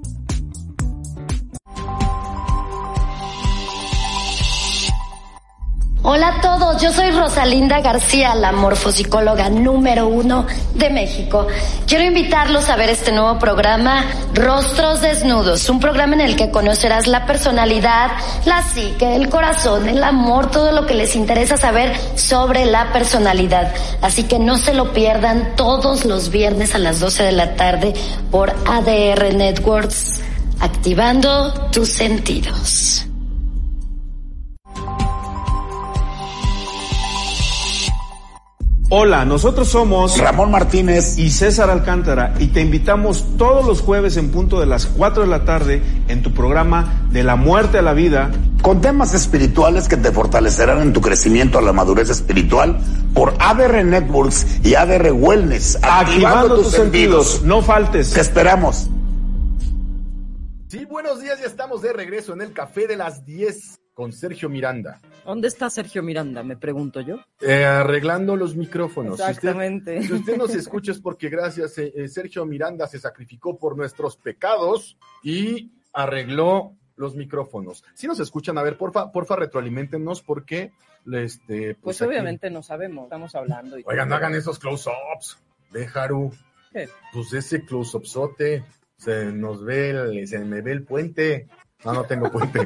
Hola a todos, yo soy Rosalinda García, la morfopsicóloga número 1 de México. Quiero invitarlos a ver este nuevo programa, Rostros Desnudos, un programa en el que conocerás la personalidad, la psique, el corazón, el amor, todo lo que les interesa saber sobre la personalidad. Así que no se lo pierdan todos los viernes a las 12 de la tarde por ADR Networks, activando tus sentidos. Hola, nosotros somos Ramón Martínez y César Alcántara y te invitamos todos los jueves en punto de las 4 de la tarde en tu programa De la Muerte a la Vida, con temas espirituales que te fortalecerán en tu crecimiento a la madurez espiritual por ADR Networks y ADR Wellness, activando tus sentidos. No faltes. Te esperamos. Sí, buenos días, ya estamos de regreso en el Café de las 10 con Sergio Miranda. ¿Dónde está Sergio Miranda? Me pregunto yo. Arreglando los micrófonos. Exactamente. Si usted nos escucha es porque gracias, Sergio Miranda se sacrificó por nuestros pecados y arregló los micrófonos. Si nos escuchan, a ver, porfa, retroaliméntenos porque... Pues obviamente no sabemos, estamos hablando. Oigan, no hagan esos close-ups. Ve, Haru. ¿Qué? Pues ese close-upsote, se me ve el puente. No tengo puente.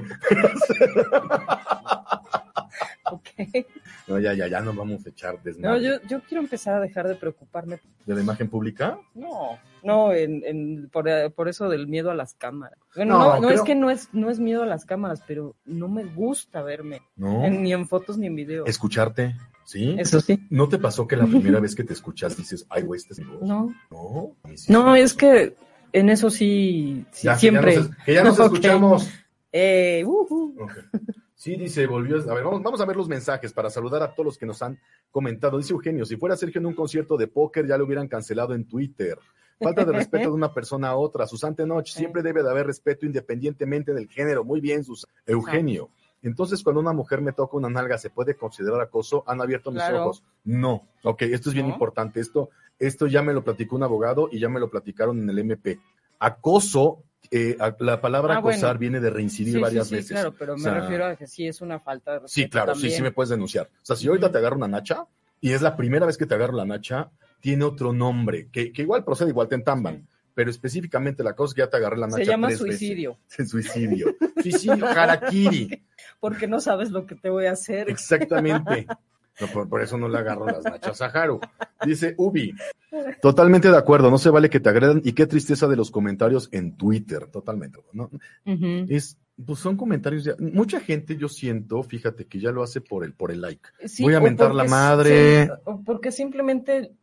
Ok. No, ya nos vamos a echar desmadre. No, yo quiero empezar a dejar de preocuparme. ¿De la imagen pública? No, por eso del miedo a las cámaras. Bueno, no es que no es miedo a las cámaras, pero no me gusta verme. No. Ni en fotos ni en video. Escucharte, ¿sí? Eso sí. ¿No te pasó que la primera vez que te escuchas dices, ay, güey, este es mi voz? No. No. No, es que en eso sí ya, siempre. Que ya nos escuchamos. Okay. Sí, dice, volvió. A ver, vamos a ver los mensajes para saludar a todos los que nos han comentado. Dice Eugenio, si fuera Sergio en un concierto de póker, ya lo hubieran cancelado en Twitter. Falta de respeto de una persona a otra. Susante Noche, siempre debe de haber respeto independientemente del género. Muy bien, Eugenio. Entonces, cuando una mujer me toca una nalga, ¿se puede considerar acoso? ¿Han abierto mis ojos? No. Ok, esto es bien importante. Esto ya me lo platicó un abogado y ya me lo platicaron en el MP. Acoso, la palabra acosar viene de reincidir varias veces. Sí, claro, pero me refiero a que sí es una falta de respeto. Sí, claro, también. Sí me puedes denunciar. O sea, si ahorita te agarro una nacha y es la primera vez que te agarro la nacha, tiene otro nombre, que igual procede, igual te entamban. Sí. Pero específicamente la cosa es que ya te agarré la nacha. Se llama suicidio. Suicidio. Suicidio, harakiri. Porque no sabes lo que te voy a hacer. Exactamente. No, por eso no le agarro las nachas a Haru. Dice Ubi, totalmente de acuerdo, no se vale que te agredan y qué tristeza de los comentarios en Twitter, totalmente. ¿No? Pues son comentarios, mucha gente yo siento, fíjate que ya lo hace por el like. Sí, voy a mentar la madre. Sí, porque simplemente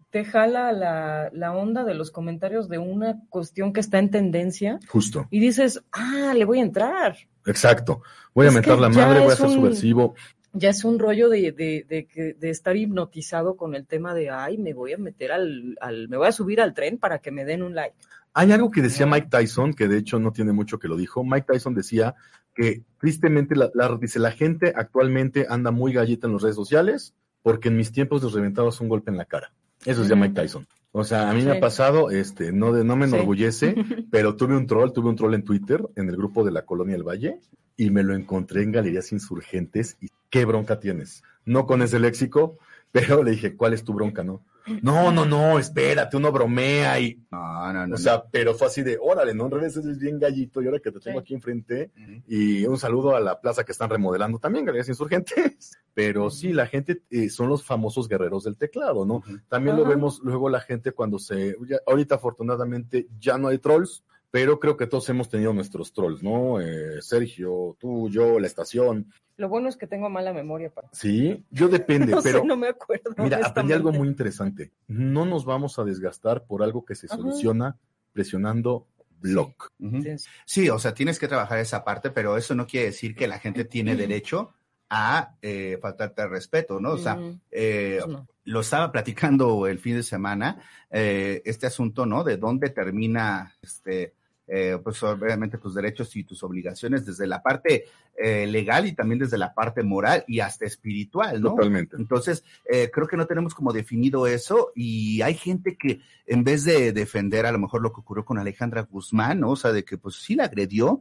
te jala la onda de los comentarios de una cuestión que está en tendencia. Justo. Y dices, le voy a entrar. Exacto. Voy a mentar la madre, voy a ser subversivo. Ya es un rollo de estar hipnotizado con el tema de, me voy a meter me voy a subir al tren para que me den un like. Hay algo que decía Mike Tyson, que de hecho no tiene mucho que lo dijo. Mike Tyson decía que tristemente dice, la gente actualmente anda muy galleta en las redes sociales porque en mis tiempos les reventaba un golpe en la cara. Eso decía Mike Tyson. O sea, a mí me ha pasado, no me enorgullece, pero tuve un troll en Twitter, en el grupo de la Colonia del Valle, y me lo encontré en Galerías Insurgentes, y ¿qué bronca tienes? No con ese léxico, pero le dije, ¿cuál es tu bronca, no? No, espérate, uno bromea y... No. O sea, pero fue así de, órale, ¿no? En redes es bien gallito, y ahora que te tengo aquí enfrente, y un saludo a la plaza que están remodelando también, Galerías Insurgentes. Pero sí, la gente son los famosos guerreros del teclado, ¿no? También lo vemos luego la gente cuando ahorita afortunadamente ya no hay trolls, pero creo que todos hemos tenido nuestros trolls, ¿no? Sergio, tú, yo, la estación. Lo bueno es que tengo mala memoria. Sí, yo depende, pero... no me acuerdo. Mira, aprendí algo muy interesante. No nos vamos a desgastar por algo que se soluciona presionando block. Sí, o sea, tienes que trabajar esa parte, pero eso no quiere decir que la gente tiene derecho a faltarte al respeto, ¿no? O sea, lo estaba platicando el fin de semana, este asunto, ¿no? De dónde termina, pues obviamente tus derechos y tus obligaciones desde la parte legal y también desde la parte moral y hasta espiritual, ¿no? Totalmente. Entonces, creo que no tenemos como definido eso y hay gente que en vez de defender a lo mejor lo que ocurrió con Alejandra Guzmán, ¿no? O sea, de que pues sí la agredió,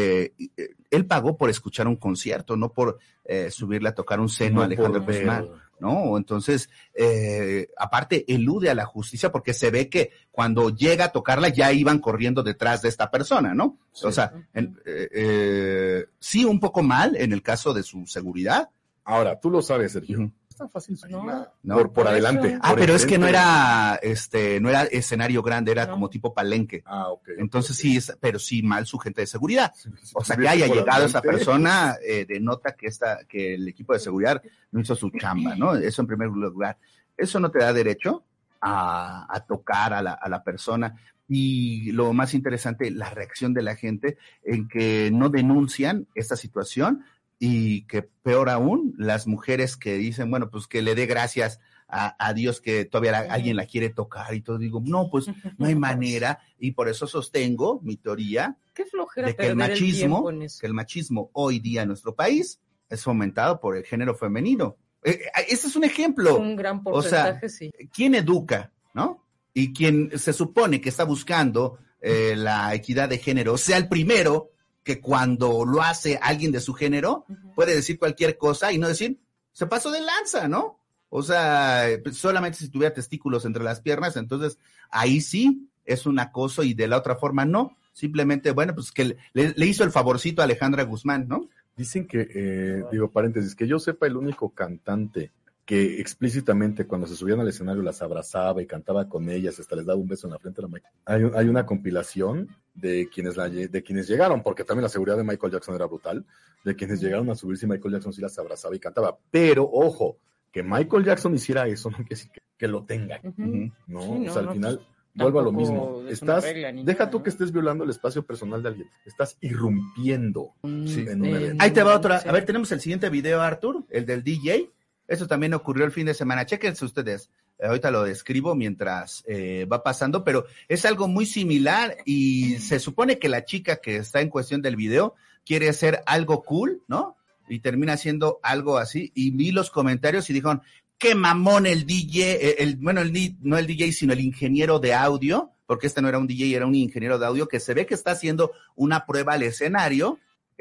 él pagó por escuchar un concierto, no por subirle a tocar un seno a Alejandra Guzmán, ¿no? Entonces, aparte, elude a la justicia porque se ve que cuando llega a tocarla ya iban corriendo detrás de esta persona, ¿no? Sí. O sea, sí, un poco mal en el caso de su seguridad. Ahora, tú lo sabes, Sergio. Es tan fácil por adelante. Pero es que no era escenario grande, era como tipo palenque. Okay. Entonces sí, pero sí mal su gente de seguridad. O sea, que haya llegado esa persona denota que el equipo de seguridad no hizo su chamba, ¿no? Eso en primer lugar. Eso no te da derecho a tocar a la persona. Y lo más interesante, la reacción de la gente en que no denuncian esta situación. Y que peor aún, las mujeres que dicen, bueno, pues que le dé gracias a Dios que todavía alguien la quiere tocar y todo. Digo, no, pues no hay manera. Y por eso sostengo mi teoría de que el machismo hoy día en nuestro país es fomentado por el género femenino. Ese es un ejemplo. Un gran porcentaje, sí. ¿Quién educa, no? Y quien se supone que está buscando la equidad de género, sea el primero que cuando lo hace alguien de su género, puede decir cualquier cosa y no decir, se pasó de lanza, ¿no? O sea, solamente si tuviera testículos entre las piernas, entonces ahí sí es un acoso y de la otra forma no. Simplemente, bueno, pues que le hizo el favorcito a Alejandra Guzmán, ¿no? Dicen que, paréntesis, que yo sepa el único cantante que explícitamente cuando se subían al escenario las abrazaba y cantaba con ellas, hasta les daba un beso en la frente a la Michael. Hay una compilación de quienes llegaron, porque también la seguridad de Michael Jackson era brutal, de quienes llegaron a subirse y Michael Jackson sí las abrazaba y cantaba. Pero, ojo, que Michael Jackson hiciera eso no quiere decir que lo tengan, ¿no? Sí, o sea, al final, vuelvo a lo mismo. Deja tú que estés violando el espacio personal de alguien, estás irrumpiendo en un evento. Ahí te va otra. A ver, tenemos el siguiente video, Arthur, el del DJ. Eso también ocurrió el fin de semana. Chéquense ustedes. Ahorita lo describo mientras va pasando, pero es algo muy similar y se supone que la chica que está en cuestión del video quiere hacer algo cool, ¿no? Y termina haciendo algo así. Y vi los comentarios y dijeron, qué mamón el DJ, no el DJ, sino el ingeniero de audio, porque este no era un DJ, era un ingeniero de audio que se ve que está haciendo una prueba al escenario.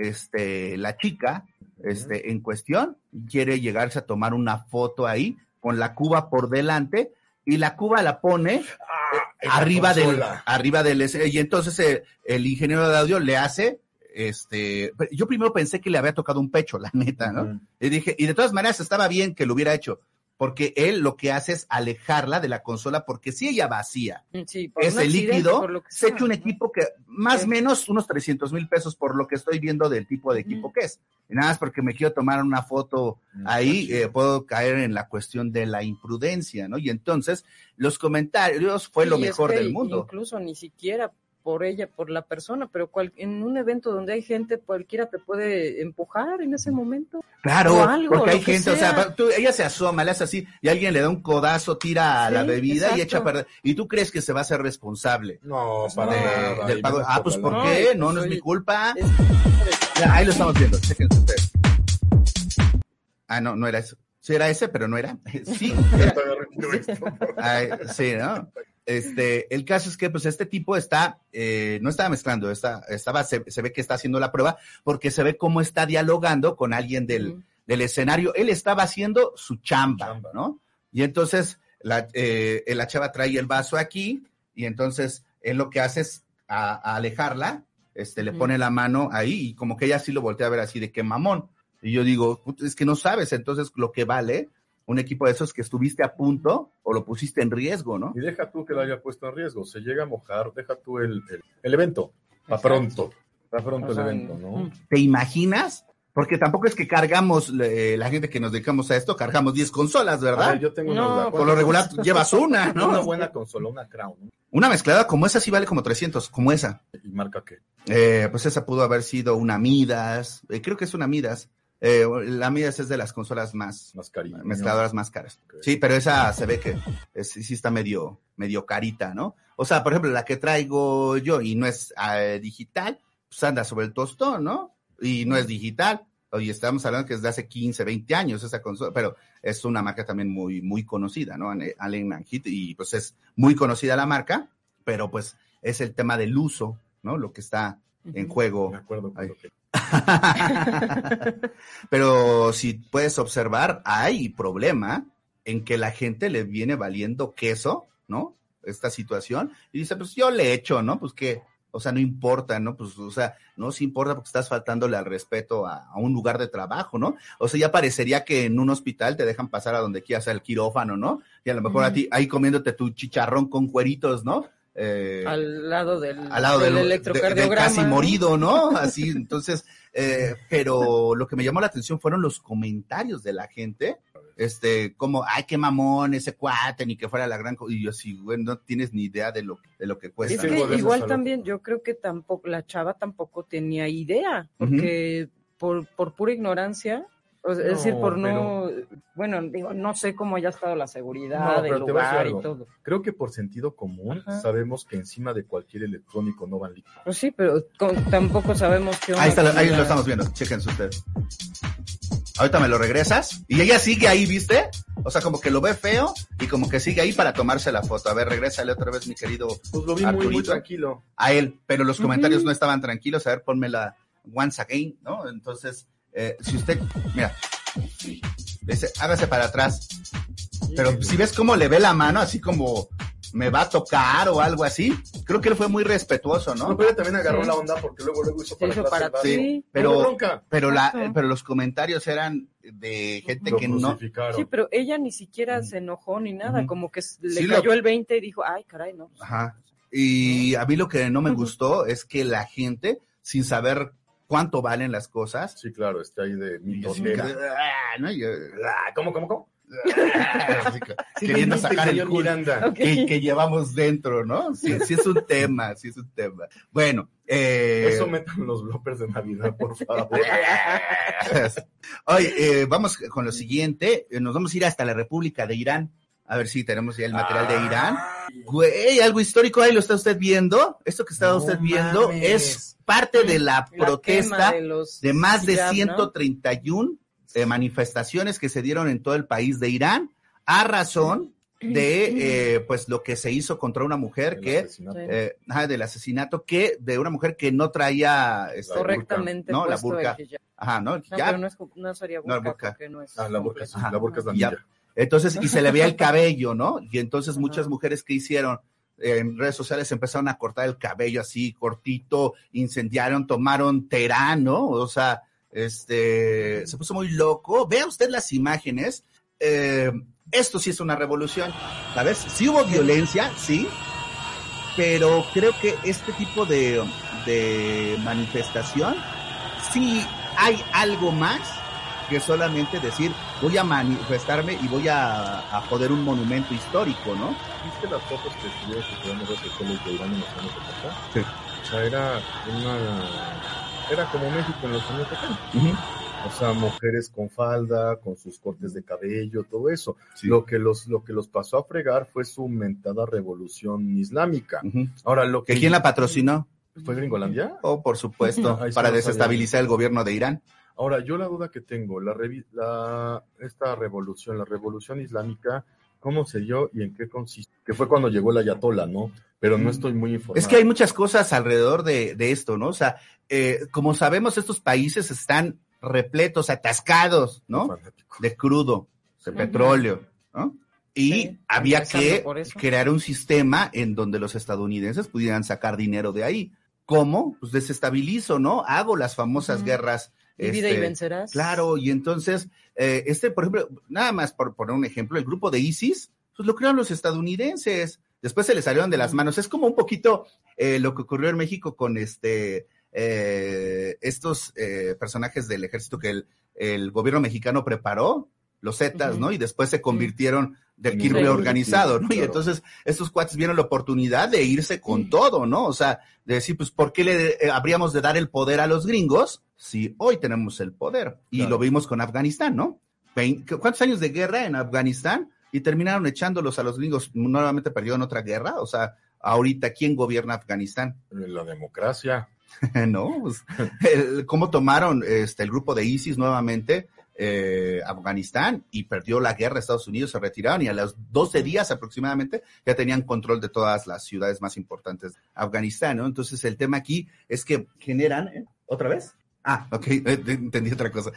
La chica en cuestión quiere llegarse a tomar una foto ahí con la cuba por delante y la cuba la pone arriba del y entonces el ingeniero de audio le hace yo primero pensé que le había tocado un pecho, la neta, ¿no? Y dije, y de todas maneras estaba bien que lo hubiera hecho, porque él lo que hace es alejarla de la consola, porque si ella vacía ese líquido, se echa un equipo que más o menos unos 300,000 pesos por lo que estoy viendo del tipo de equipo que es. y nada más porque me quiero tomar una foto ahí, puedo caer en la cuestión de la imprudencia, ¿no? Y entonces los comentarios fue lo mejor del mundo. Incluso ni siquiera por ella, por la persona, pero en un evento donde hay gente, cualquiera te puede empujar en ese momento. Claro, algo, porque hay gente, o sea, ella se asoma, le hace así, y alguien le da un codazo, tira la bebida, exacto, y echa a perder. ¿Y tú crees que se va a hacer responsable? No, para nada. Del pago. Pues ¿por qué? No es mi culpa. Mira, ahí lo estamos viendo, chequen ustedes. No era eso. Sí era ese, pero no era. Sí. Ay, sí, ¿no? El caso es que pues este tipo no estaba mezclando, se ve que está haciendo la prueba porque se ve cómo está dialogando con alguien del escenario. Él estaba haciendo su chamba, ¿no? Y entonces la chava trae el vaso aquí y entonces él lo que hace es a alejarla, le pone la mano ahí y como que ella sí lo voltea a ver así de qué mamón. Y yo digo, es que no sabes entonces lo que vale un equipo de esos que estuviste a punto o lo pusiste en riesgo, ¿no? Y deja tú que lo haya puesto en riesgo, se llega a mojar, deja tú el evento, para pronto el evento, ¿no? ¿Te imaginas? Porque tampoco es que cargamos, la gente que nos dedicamos a esto, cargamos 10 consolas, ¿verdad? A ver, yo tengo una duda. Por lo regular llevas una, ¿no? Una buena consola, una Crown, ¿no? Una mezclada como esa sí vale como 300, como esa. ¿Y marca qué? Pues esa pudo haber sido una Midas, creo que es una Midas. La Midas es de las consolas más cariño, mezcladoras más caras. Okay. Sí, pero esa se ve que sí está medio carita, ¿no? O sea, por ejemplo, la que traigo yo y no es digital, pues anda sobre el tostón, ¿no? Y no es digital. Oye, estamos hablando que es de hace 15, 20 años esa consola, pero es una marca también muy, muy conocida, ¿no? Allen & Heath, y pues es muy conocida la marca, pero pues es el tema del uso, ¿no? Lo que está en juego. De acuerdo con lo que... Pero si puedes observar, hay problema en que la gente le viene valiendo queso, ¿no? Esta situación, y dice, pues yo le echo, ¿no? Pues que, o sea, no importa, ¿no? Pues, o sea, no se importa porque estás faltándole al respeto a un lugar de trabajo, ¿no? O sea, ya parecería que en un hospital te dejan pasar a donde quieras al quirófano, ¿no? Y a lo mejor a ti, ahí comiéndote tu chicharrón con cueritos, ¿no? Al lado del electrocardiograma. Casi morido, ¿no? Así, entonces, pero lo que me llamó la atención fueron los comentarios de la gente, como, ay, qué mamón ese cuate, ni que fuera la gran y yo así, güey, no tienes ni idea de lo que cuesta. Es que igual también, yo creo que la chava tampoco tenía idea, porque por pura ignorancia, es decir, bueno, digo, no sé cómo haya estado la seguridad del lugar y todo. Creo que por sentido común sabemos que encima de cualquier electrónico no van líquidos. Pues sí, pero tampoco sabemos qué onda. Ahí lo estamos viendo, chéquense ustedes. Ahorita me lo regresas y ella sigue ahí, ¿viste? O sea, como que lo ve feo y como que sigue ahí para tomarse la foto. A ver, regrésale otra vez, mi querido Pues lo vi muy tranquilo. A él, pero los comentarios no estaban tranquilos. A ver, pónmela once again, ¿no? Entonces, si usted, mira, dice, hágase para atrás. Pero si ves cómo le ve la mano, así como me va a tocar o algo así, creo que él fue muy respetuoso, ¿no? Pero ella también agarró la onda porque luego hizo para atrás. Sí, pero los comentarios eran de gente que no. Sí, pero ella ni siquiera se enojó ni nada, como que le cayó el 20 y dijo, ay, caray, no. Ajá. Y a mí lo que no me gustó es que la gente, sin saber cuánto valen las cosas. Sí, claro, está ahí de mitotera. ¿Cómo? Queriendo sacar el Miranda que llevamos dentro, ¿no? Sí es un tema. Bueno, eso metan los bloopers de Navidad, por favor. Oye, vamos con lo siguiente. Nos vamos a ir hasta la República de Irán. A ver si tenemos ya el material de Irán. Güey, algo histórico, ahí lo está usted viendo. Esto que está usted viendo es parte de la protesta de más de 131 manifestaciones que se dieron en todo el país de Irán a razón de pues lo que se hizo contra una mujer del asesinato de una mujer que no traía correctamente la burka. No, pero no sería burka porque no es la burka sí, la burka es la ninja. Entonces, y se le veía el cabello, ¿no? Y entonces muchas mujeres que hicieron en redes sociales empezaron a cortar el cabello así cortito, incendiaron, tomaron Teherán, ¿no? O sea, se puso muy loco. Vea usted las imágenes. Esto sí es una revolución, ¿sabes? Sí hubo violencia, sí, pero creo que este tipo de manifestación sí hay algo más que solamente decir, voy a manifestarme y voy a joder un monumento histórico, ¿no? ¿Viste las fotos que estuvieron circulando en redes sociales de Irán en los años 70? Sí. O sea, era como México en los años 70. Uh-huh. O sea, mujeres con falda, con sus cortes de cabello, todo eso. Sí. Lo que los pasó a fregar fue su mentada revolución islámica. Uh-huh. Ahora, ¿Quién la patrocinó? ¿Fue Gringolandia? Oh, por supuesto, Ahí sí para no desestabilizar el gobierno de Irán. Ahora, yo la duda que tengo, esta revolución, la revolución islámica, ¿cómo se dio y en qué consiste? Que fue cuando llegó el ayatollah, ¿no? Pero no estoy muy informado. Es que hay muchas cosas alrededor de esto, ¿no? O sea, como sabemos, estos países están repletos, atascados, ¿no? De crudo, de petróleo, ¿no? Y sí, había que crear un sistema en donde los estadounidenses pudieran sacar dinero de ahí. ¿Cómo? Pues desestabilizo, ¿no? Hago las famosas guerras. Divide y vencerás. Claro, y entonces, por ejemplo, nada más por poner un ejemplo, el grupo de ISIS, pues lo crearon los estadounidenses. Después se les salieron de las manos. Es como un poquito lo que ocurrió en México con estos personajes del ejército que el gobierno mexicano preparó, los Zetas, ¿no? Y después se convirtieron del crimen organizado, ¿no? Claro. Y entonces estos cuates vieron la oportunidad de irse con todo, ¿no? O sea, de decir, pues, ¿por qué le habríamos de dar el poder a los gringos si hoy tenemos el poder? Y claro, lo vimos con Afganistán, ¿no? ¿Cuántos años de guerra en Afganistán? Y terminaron echándolos a los gringos. Nuevamente perdieron otra guerra. O sea, ahorita, ¿quién gobierna Afganistán? La democracia. No, pues, ¿cómo tomaron el grupo de ISIS nuevamente Afganistán y perdió la guerra? Estados Unidos se retiraron y a los 12 días aproximadamente ya tenían control de todas las ciudades más importantes de Afganistán, ¿no? Entonces el tema aquí es que generan, ¿otra vez? Ah, ok, entendí otra cosa.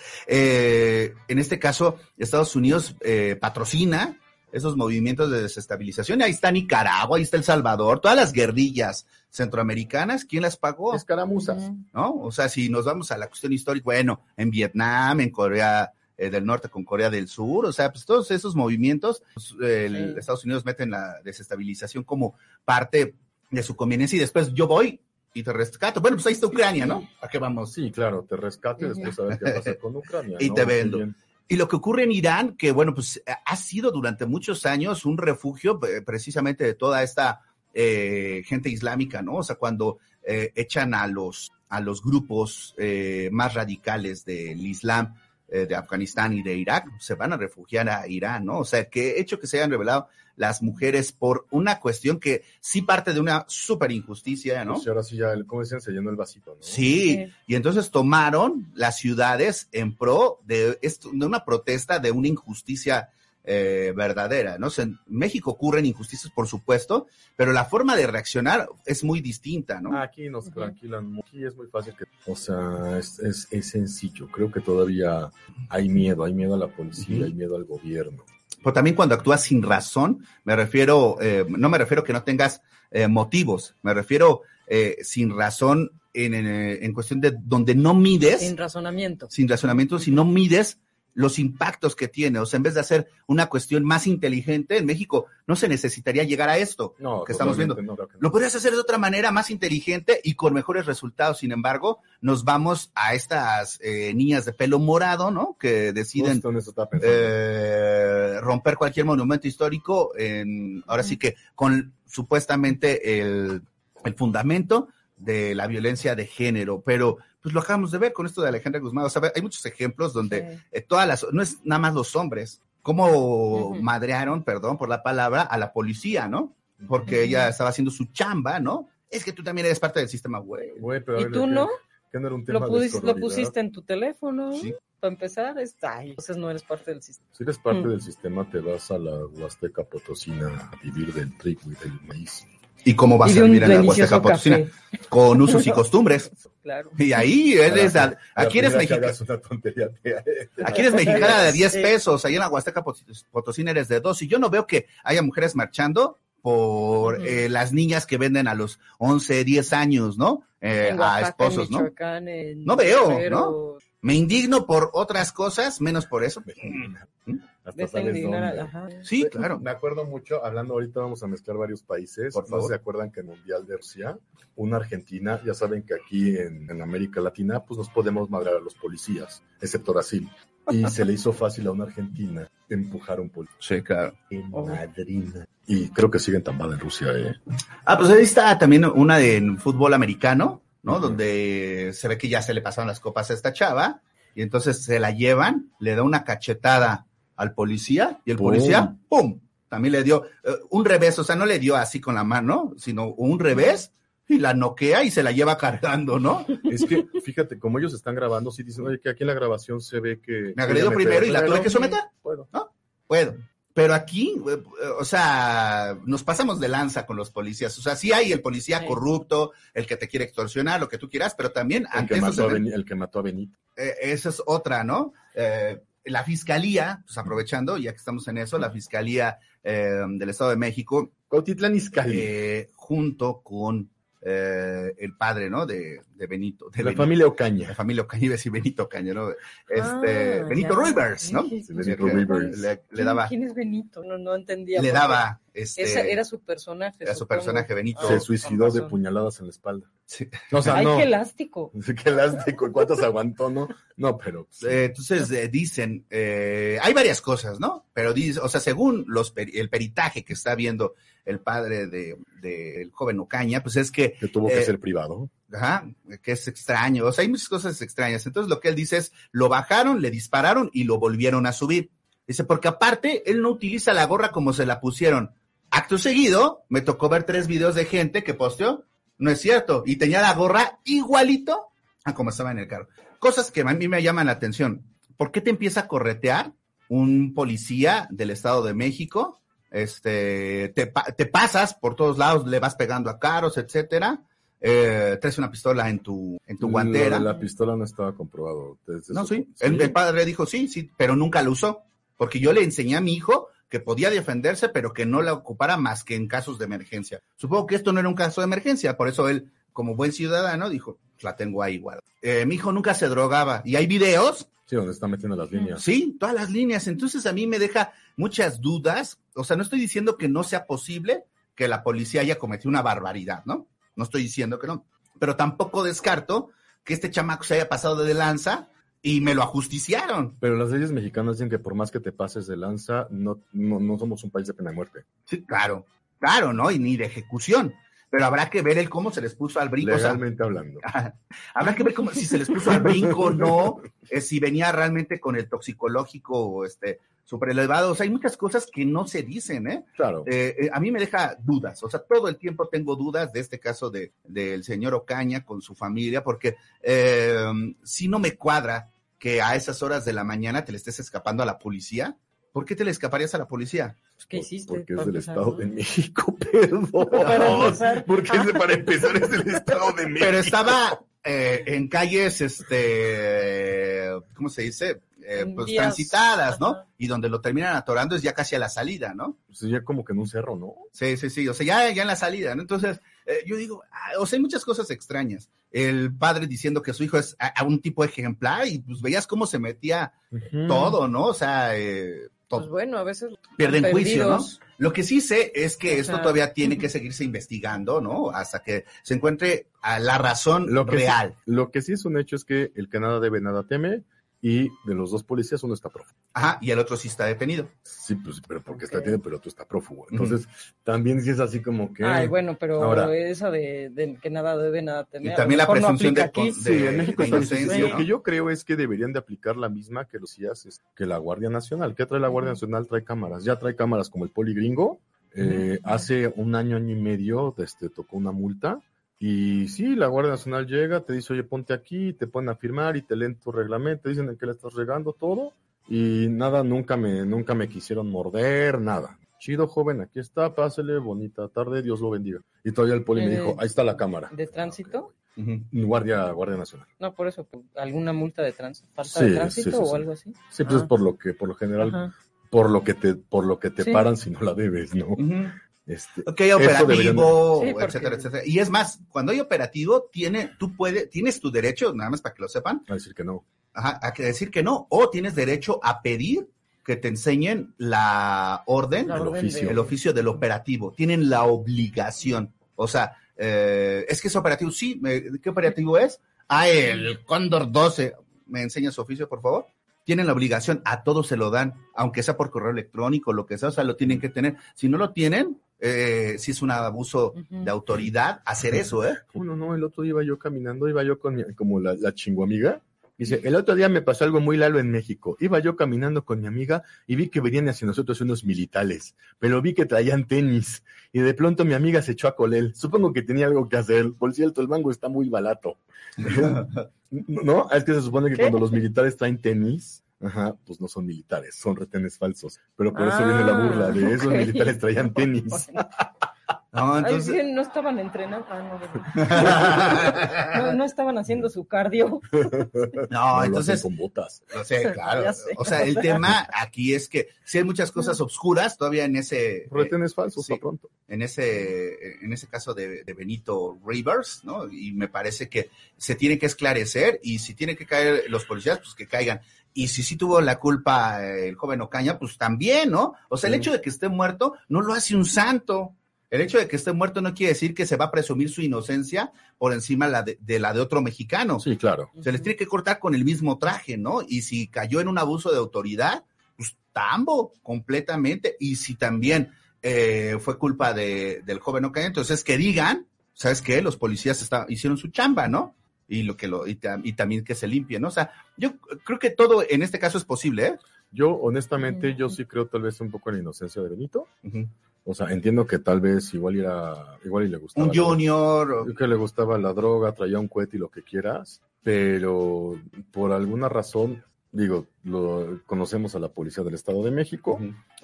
En este caso, Estados Unidos patrocina esos movimientos de desestabilización. Ahí está Nicaragua, ahí está El Salvador, todas las guerrillas centroamericanas, ¿quién las pagó? Escaramuzas, ¿no? O sea, si nos vamos a la cuestión histórica, bueno, en Vietnam, en Corea del Norte con Corea del Sur, o sea, pues todos esos movimientos, pues, Estados Unidos meten la desestabilización como parte de su conveniencia y después yo voy y te rescato. Bueno, pues ahí está Ucrania, ¿no? ¿A qué vamos? Sí, claro, te rescato y después a ver qué pasa con Ucrania, y ¿no? te vendo. Y lo que ocurre en Irán, que bueno, pues ha sido durante muchos años un refugio precisamente de toda esta gente islámica, ¿no? O sea, cuando echan a los grupos más radicales del Islam de Afganistán y de Irak, se van a refugiar a Irán, ¿no? O sea, que hecho que se hayan revelado las mujeres por una cuestión que sí parte de una súper injusticia, ¿no? Pues ahora sí ya, como decían, se llenó el vasito, ¿no? Sí, y entonces tomaron las ciudades en pro de una protesta de una injusticia verdadera, ¿no? O sea, en México ocurren injusticias, por supuesto, pero la forma de reaccionar es muy distinta, ¿no? Aquí nos tranquilan, aquí es muy fácil o sea, es sencillo, creo que todavía hay miedo a la policía, hay miedo al gobierno. Pero también cuando actúas sin razón, no me refiero que no tengas motivos, me refiero sin razón en cuestión de donde no mides. Sin razonamiento, si no mides los impactos que tiene. O sea, en vez de hacer una cuestión más inteligente, en México no se necesitaría llegar a esto que estamos viendo. No. Lo podrías hacer de otra manera más inteligente y con mejores resultados. Sin embargo, nos vamos a estas niñas de pelo morado, ¿no? Que deciden romper cualquier monumento histórico, ahora sí que con supuestamente el fundamento de la violencia de género, pero pues lo acabamos de ver con esto de Alejandra Guzmán. O sea, hay muchos ejemplos donde no es nada más los hombres, cómo madrearon, perdón por la palabra, a la policía, ¿no? Porque ella estaba haciendo su chamba, ¿no? Es que tú también eres parte del sistema, güey. Pero ¿y tú no? ¿Que no era un tema lo pusiste en tu teléfono, ¿sí? Para empezar, entonces no eres parte del sistema. Si eres parte del sistema, te vas a la Huasteca Potosina a vivir del trigo y del maíz. ¿Y cómo vas a vivir en la Huasteca Potosina? Con usos y costumbres. Claro. Y ahí aquí eres mexicana. Aquí eres mexicana de 10 pesos. Ahí en la Huasteca Potosina eres de 2. Y yo no veo que haya mujeres marchando por las niñas que venden a los 11, 10 años, ¿no? A esposos, ¿no? No veo, ¿no? Me indigno por otras cosas, menos por eso. estatales dónde. Sí, claro. Me acuerdo mucho, hablando ahorita vamos a mezclar varios países. Por favor. ¿No se acuerdan que en el Mundial de Rusia, una Argentina, ya saben que aquí en América Latina, pues nos podemos madrear a los policías, excepto Brasil. Y se le hizo fácil a una argentina empujar a un policía. Sí, claro. En madrina. Y creo que siguen tan mal en Rusia, pues ahí está también una de fútbol americano, ¿no? Donde se ve que ya se le pasaron las copas a esta chava, y entonces se la llevan, le da una cachetada al policía, y el policía, ¡pum!, también le dio un revés, o sea, no le dio así con la mano, sino un revés, y la noquea y se la lleva cargando, ¿no? Es que, fíjate, como ellos están grabando, sí dicen, oye, que aquí en la grabación se ve que... Me agredió primero y la tuve que someter. Puedo. ¿No? Puedo. Pero aquí, o sea, nos pasamos de lanza con los policías. O sea, sí hay el policía corrupto, el que te quiere extorsionar, lo que tú quieras, pero también... El que mató a Benito. Esa es otra, ¿no? La Fiscalía, pues aprovechando, ya que estamos en eso, la Fiscalía del Estado de México... Cuautitlán Izcalli. Junto con... el padre, ¿no? De Benito. De la familia Ocaña. La familia Ocaña, iba a decir Benito Ocaña, ¿no? Benito Rivers, ¿no? Sí, Benito Rivers. Le daba... ¿Quién es Benito? No entendía. Le daba... Era su personaje. Era su personaje, Benito. Se suicidó de puñaladas en la espalda. Sí. O sea, ¡Ay, qué elástico! Qué elástico. ¿Cuántas aguantó, no? No, pero... Entonces, dicen... hay varias cosas, ¿no? Pero dice, o sea, según el peritaje que está viendo el padre del joven Ocaña, pues es que... Que tuvo que ser privado. Ajá, que es extraño. O sea, hay muchas cosas extrañas. Entonces, lo que él dice es, lo bajaron, le dispararon y lo volvieron a subir. Dice, porque aparte, él no utiliza la gorra como se la pusieron. Acto seguido, me tocó ver 3 videos de gente que posteó. No es cierto. Y tenía la gorra igualito a como estaba en el carro. Cosas que a mí me llaman la atención. ¿Por qué te empieza a corretear un policía del Estado de México? Te pasas por todos lados, le vas pegando a carros, etcétera. Traes una pistola en tu guantera. La pistola no estaba comprobado. No, sí. El padre dijo sí, pero nunca lo usó. Porque yo le enseñé a mi hijo que podía defenderse, pero que no la ocupara más que en casos de emergencia. Supongo que esto no era un caso de emergencia, por eso él, como buen ciudadano, dijo, la tengo ahí igual. Mi hijo nunca se drogaba, y hay videos. Sí, donde está metiendo las líneas. Sí, todas las líneas. Entonces a mí me deja muchas dudas. O sea, no estoy diciendo que no sea posible que la policía haya cometido una barbaridad, ¿no? No estoy diciendo que no. Pero tampoco descarto que este chamaco se haya pasado de lanza y me lo ajusticiaron. Pero las leyes mexicanas dicen que por más que te pases de lanza, no somos un país de pena de muerte. Sí, claro, ¿no? Y ni de ejecución. Pero habrá que ver cómo se les puso al brinco. Legalmente hablando. Habrá que ver si se les puso al brinco o no, si venía realmente con el toxicológico súper elevado. O sea, hay muchas cosas que no se dicen, ¿eh? Claro. A mí me deja dudas. O sea, todo el tiempo tengo dudas de este caso del señor Ocaña con su familia, porque si no me cuadra que a esas horas de la mañana te le estés escapando a la policía. ¿Por qué te le escaparías a la policía? ¿Qué hiciste? Porque es del Estado de México, perdón. Porque para empezar es del Estado de México. Pero estaba en calles, ¿cómo se dice? Pues transitadas, ¿no? Y donde lo terminan atorando es ya casi a la salida, ¿no? Pues ya como que en un cerro, ¿no? Sí, o sea, ya en la salida, ¿no? Entonces, yo digo, o sea, hay muchas cosas extrañas. El padre diciendo que su hijo es a un tipo ejemplar y pues veías cómo se metía todo, ¿no? O sea, todo. Pues bueno, a veces pierden juicio, ¿no? Lo que sí sé es que esto todavía tiene que seguirse investigando, ¿no? Hasta que se encuentre a la razón real. Sí, lo que sí es un hecho es que el que nada debe, nada teme. Y de los 2 policías, uno está prófugo. Ajá, y el otro sí está detenido. Sí, pues, pero porque está detenido, pero tú está prófugo. Entonces, también sí es así como que... Ay, bueno, pero ahora, esa de que nada debe, nada temer. Y también la presunción no de en México inocencia, ¿no? Lo que yo creo es que deberían de aplicar la misma que los CIAS, que la Guardia Nacional. ¿Qué trae la Guardia Nacional? Trae cámaras. Ya trae cámaras como el poli gringo. Hace un año y medio tocó una multa. Y sí, la Guardia Nacional llega, te dice, oye, ponte aquí, te ponen a firmar y te leen tu reglamento, te dicen en qué le estás regando todo. Y nada, nunca me quisieron morder, nada. Chido, joven, aquí está, pásele, bonita tarde, Dios lo bendiga. Y todavía el poli me dijo, ahí está la cámara. ¿De tránsito? Guardia Nacional. No, por eso, ¿alguna multa de tránsito? ¿Falta de tránsito o algo así? Sí, pues es por lo general, por lo que te paran si no la debes, ¿no? hay operativo, etcétera. Y es más, cuando hay operativo, tienes tu derecho, nada más para que lo sepan. A decir que no. Ajá, a decir que no, o tienes derecho a pedir que te enseñen la orden, el oficio del operativo. Tienen la obligación. O sea, es que es operativo. Sí, ¿qué operativo es? El Cóndor 12. ¿Me enseña su oficio, por favor? Tienen la obligación, a todos se lo dan, aunque sea por correo electrónico, lo que sea, o sea, lo tienen que tener. Si no lo tienen, si es un abuso de autoridad, hacer eso, ¿eh? No, el otro día iba yo caminando, con como la chinguamiga. Dice, el otro día me pasó algo muy lalo en México. Iba yo caminando con mi amiga y vi que venían hacia nosotros unos militares, pero vi que traían tenis y de pronto mi amiga se echó a colel. Supongo que tenía algo que hacer. Por cierto, el mango está muy barato. ¿No? Es que se supone que cuando los militares traen tenis, pues no son militares, son retenes falsos. Pero por eso viene la burla de esos militares traían tenis. No, entonces... Ay, no estaban entrenando. No estaban haciendo su cardio. No, entonces... Con botas. No sé, claro. O sea, el tema aquí es que sí hay muchas cosas obscuras todavía en ese... Retenes falsos, sí, pronto. En ese caso de Benito Rivers, ¿no? Y me parece que se tiene que esclarecer y si tienen que caer los policías, pues que caigan. Y si sí tuvo la culpa el joven Ocaña, pues también, ¿no? O sea, el hecho de que esté muerto no lo hace un santo. El hecho de que esté muerto no quiere decir que se va a presumir su inocencia por encima de la de otro mexicano. Sí, claro. Se les tiene que cortar con el mismo traje, ¿no? Y si cayó en un abuso de autoridad, pues tambo, completamente. Y si también fue culpa del joven Ocaña, entonces que digan, ¿sabes qué? Los policías hicieron su chamba, ¿no? Y también que se limpie, ¿no? O sea, yo creo que todo en este caso es posible, ¿eh? Yo, honestamente, yo sí creo tal vez un poco en la inocencia de Benito. O sea, entiendo que tal vez igual y le gustaba. Un junior. Que le gustaba la droga, traía un cohete y lo que quieras, pero por alguna razón, conocemos a la policía del Estado de México.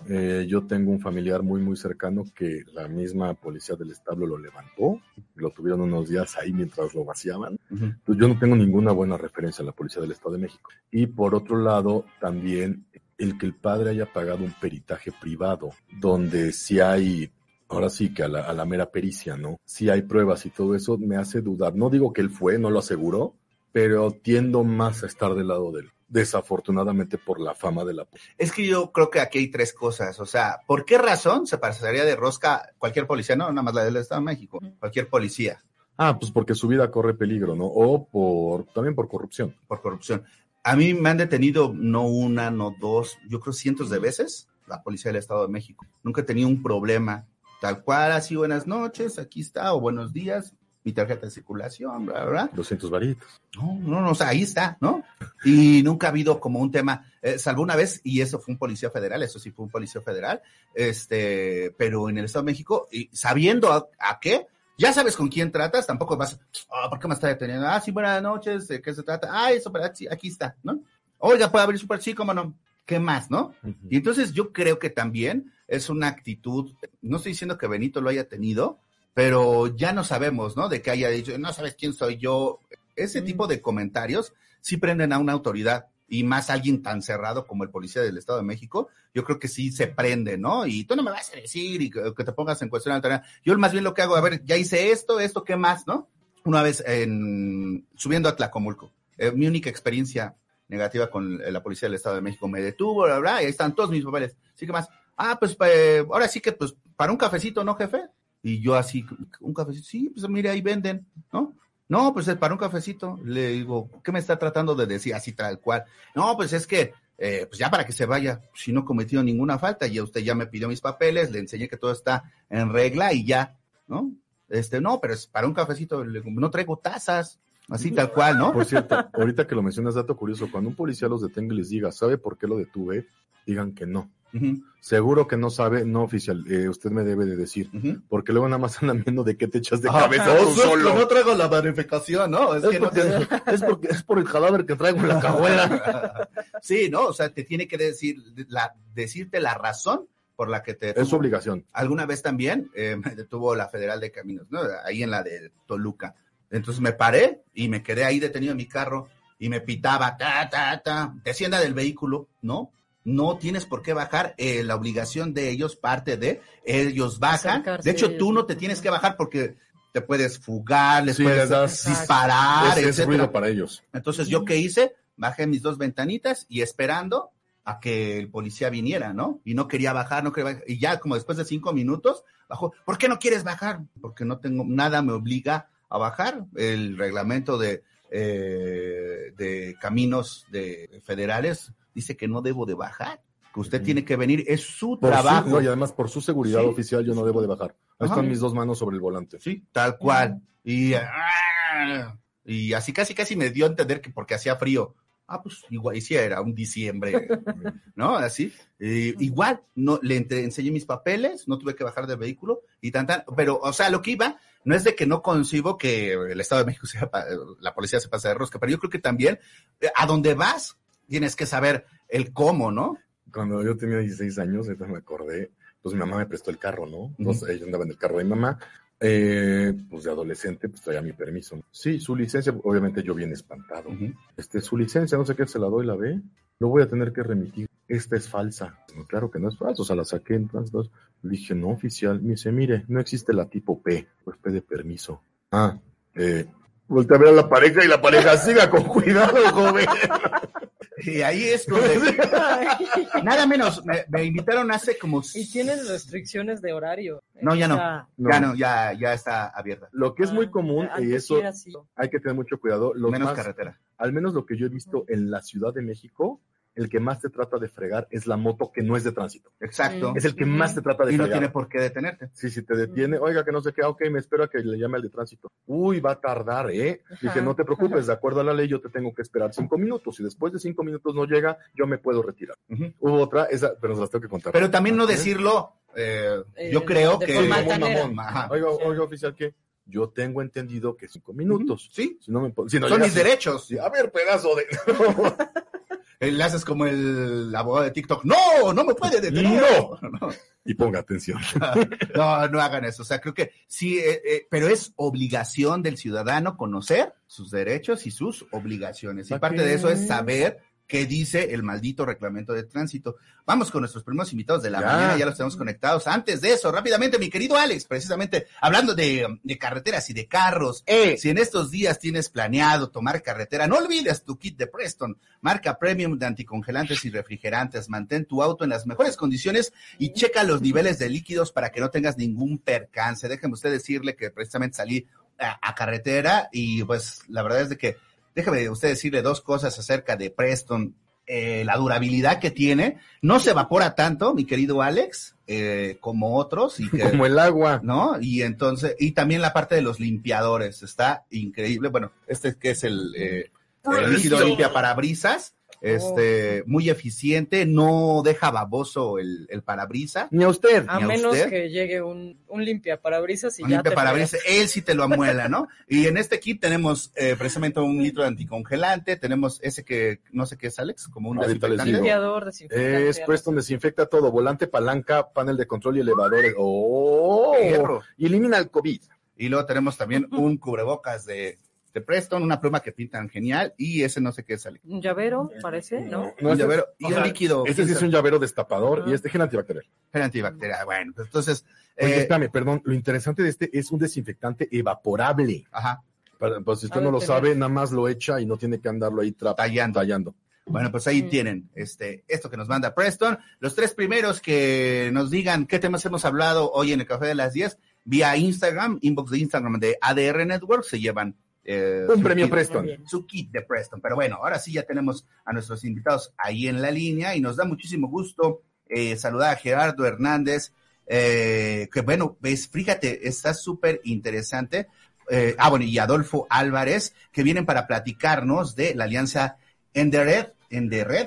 Yo tengo un familiar muy, muy cercano que la misma policía del Estado lo levantó, lo tuvieron unos días ahí mientras lo vaciaban. Pues yo no tengo ninguna buena referencia a la policía del Estado de México. Y por otro lado, también el que el padre haya pagado un peritaje privado, donde sí hay, ahora sí que a la mera pericia, ¿no? Sí hay pruebas y todo eso, me hace dudar. No digo que él fue, no lo aseguró, pero tiendo más a estar del lado de él, desafortunadamente por la fama de la policía. Es que yo creo que aquí hay tres cosas, o sea, ¿por qué razón se pasaría de rosca cualquier policía? No, nada más la del Estado de México, cualquier policía. Pues porque su vida corre peligro, ¿no? O también por corrupción. Por corrupción. A mí me han detenido no una, no dos, yo creo cientos de veces la policía del Estado de México. Nunca he tenido un problema, tal cual, así buenas noches, aquí está, o buenos días, mi tarjeta de circulación, bla, bla, bla. 200 varitos. No, o sea, ahí está, ¿no? Y nunca ha habido como un tema, salvo una vez, y eso fue un policía federal, eso sí fue un policía federal, pero en el Estado de México, y sabiendo a qué, ya sabes con quién tratas, tampoco vas, ¿por qué me está deteniendo? Sí, buenas noches, ¿de qué se trata? Eso, sí, aquí está, ¿no? Oiga, ¿puede abrir súper? Sí, cómo no. ¿Qué más, no? Y entonces yo creo que también es una actitud, no estoy diciendo que Benito lo haya tenido, pero ya no sabemos, ¿no? De que haya dicho, no sabes quién soy yo. Ese tipo de comentarios sí prenden a una autoridad, y más alguien tan cerrado como el policía del Estado de México, yo creo que sí se prende, ¿no? Y tú no me vas a decir y que te pongas en cuestión alterna. Yo más bien lo que hago, a ver, ya hice esto, ¿qué más, no? Una vez subiendo a Tlacomulco, mi única experiencia negativa con la policía del Estado de México, me detuvo, bla, bla, y ahí están todos mis papeles. ¿Sí que más? Pues ahora sí que, pues, para un cafecito, ¿no, jefe? Y yo así, un cafecito, sí, pues mire, ahí venden, ¿no? No, pues es para un cafecito. Le digo, ¿qué me está tratando de decir? Así tal cual. No, pues es que, pues ya para que se vaya, si no he cometido ninguna falta, ya usted ya me pidió mis papeles, le enseñé que todo está en regla y ya, ¿no? No, pero es para un cafecito, le digo, no traigo tazas, así tal cual, ¿no? Por cierto, ahorita que lo mencionas, dato curioso, cuando un policía los detenga y les diga, ¿sabe por qué lo detuve? Digan que no. Seguro que no sabe, no, oficial, usted me debe de decir, porque luego nada más andan viendo de qué te echas de cabeza tú solo. No traigo la verificación, ¿no? Es por el cadáver que traigo en la cajuela. Sí, ¿no? O sea, te tiene que decirte la razón por la que te detuvo. Es su obligación. Alguna vez también me detuvo la Federal de Caminos, ¿no? Ahí en la de Toluca. Entonces me paré y me quedé ahí detenido en mi carro y me pitaba, descienda del vehículo, ¿no? No tienes por qué bajar, la obligación de ellos parte de ellos bajan. De hecho, tú no te tienes que bajar porque te puedes fugar, les puedes disparar, es ruido para ellos. Entonces, ¿yo qué hice? Bajé mis dos ventanitas y esperando a que el policía viniera, ¿no? Y no quería bajar, y ya como después de 5 minutos bajó. ¿Por qué no quieres bajar? Porque no tengo, nada me obliga a bajar. El reglamento de caminos federales dice que no debo de bajar, que usted tiene que venir, es su trabajo. Y además por su seguridad oficial yo no debo de bajar. Ahí están mis 2 manos sobre el volante. Sí, tal cual. Y así casi me dio a entender que porque hacía frío. Pues igual, y sí, era un diciembre, ¿no? Así. Igual, no le enseñé mis papeles, no tuve que bajar del vehículo y pero, o sea, lo que iba, no es de que no concibo que el Estado de México la policía se pase de rosca, pero yo creo que también, a donde vas, tienes que saber el cómo, ¿no? Cuando yo tenía 16 años, entonces me acordé, pues mi mamá me prestó el carro, ¿no? Entonces ella andaba en el carro de mi mamá. Pues de adolescente, pues traía mi permiso. Sí, su licencia, obviamente yo bien espantado. Su licencia, no sé qué, se la doy, la ve, lo voy a tener que remitir. Esta es falsa. No, claro que no es falsa, o sea, la saqué en trans. Le dije, no, oficial. Me dice, mire, no existe la tipo P, pues P de permiso. Voltea a ver a la pareja y la pareja siga con cuidado, joven. Y ahí es donde nada menos me invitaron hace como. Y tienen restricciones de horario. No, ya no. Ya está abierta. Lo que es muy común, y eso hay que tener mucho cuidado. Menos carretera. Al menos lo que yo he visto en la Ciudad de México, el que más te trata de fregar es la moto que no es de tránsito. Exacto. Es el que más te trata de fregar. Y no tiene por qué detenerte. Sí, si te detiene, oiga, que no sé qué, ok, me espero a que le llame al de tránsito. Uy, va a tardar, ¿eh? Dije, no te preocupes, de acuerdo a la ley, yo te tengo que esperar 5 minutos. Si después de 5 minutos no llega, yo me puedo retirar. Hubo otra, pero se las tengo que contar. Pero también no decirlo, yo creo que... Oiga, oficial, ¿qué? Yo tengo entendido que 5 minutos. Sí. Si no son mis derechos. Sí, a ver, pedazo de... Le haces como el abogado de TikTok. ¡No! ¡No me puede detener! ¡No! Y ponga atención. No hagan eso. O sea, creo que sí, pero es obligación del ciudadano conocer sus derechos y sus obligaciones. Y parte de eso es saber qué dice el maldito reglamento de tránsito. Vamos con nuestros primeros invitados de la mañana, ya los tenemos conectados. Antes de eso, rápidamente, mi querido Alex, precisamente hablando de carreteras y de carros, si en estos días tienes planeado tomar carretera, no olvides tu kit de Preston, marca premium de anticongelantes y refrigerantes. Mantén tu auto en las mejores condiciones y checa los niveles de líquidos para que no tengas ningún percance. Déjeme usted decirle que precisamente salí a carretera y pues la verdad es de que déjame usted decirle 2 cosas acerca de Preston. La durabilidad que tiene, no se evapora tanto, mi querido Alex, como otros. Como el agua. ¿No? Y entonces, y también la parte de los limpiadores, está increíble. Bueno, que es el líquido limpia parabrisas. Muy eficiente, no deja baboso el parabrisas. Ni a usted. A menos que llegue un limpiaparabrisas y ya te parabrisas, él sí te lo amuela, ¿no? Y en este kit tenemos precisamente 1 litro de anticongelante, tenemos ese que, no sé qué es, Alex, como un desinfectante. Limpiador, desinfectante. Es Preston, desinfecta todo, volante, palanca, panel de control y elevadores. Y elimina el COVID. Y luego tenemos también un cubrebocas de Preston, una pluma que pintan genial, y ese no sé qué es, Alex. Un llavero, parece, ¿no? Un llavero, y un líquido. Este sí es un llavero destapador, y gel antibacterial. Gel antibacterial, bueno, pues entonces... Oye, espérame, perdón, lo interesante de este es un desinfectante evaporable. Ajá. Pues si usted no lo sabe, nada más lo echa y no tiene que andarlo ahí tallando. Bueno, pues ahí tienen esto que nos manda Preston. Los 3 primeros que nos digan qué temas hemos hablado hoy en el Café de las 10, vía Instagram, inbox de Instagram de ADR Network, se llevan un premio Preston. Su kit de Preston. Pero bueno, ahora sí ya tenemos a nuestros invitados ahí en la línea y nos da muchísimo gusto saludar a Gerardo Hernández, que bueno, ves, fíjate, está súper interesante. Y Adolfo Álvarez, que vienen para platicarnos de la alianza en the Red,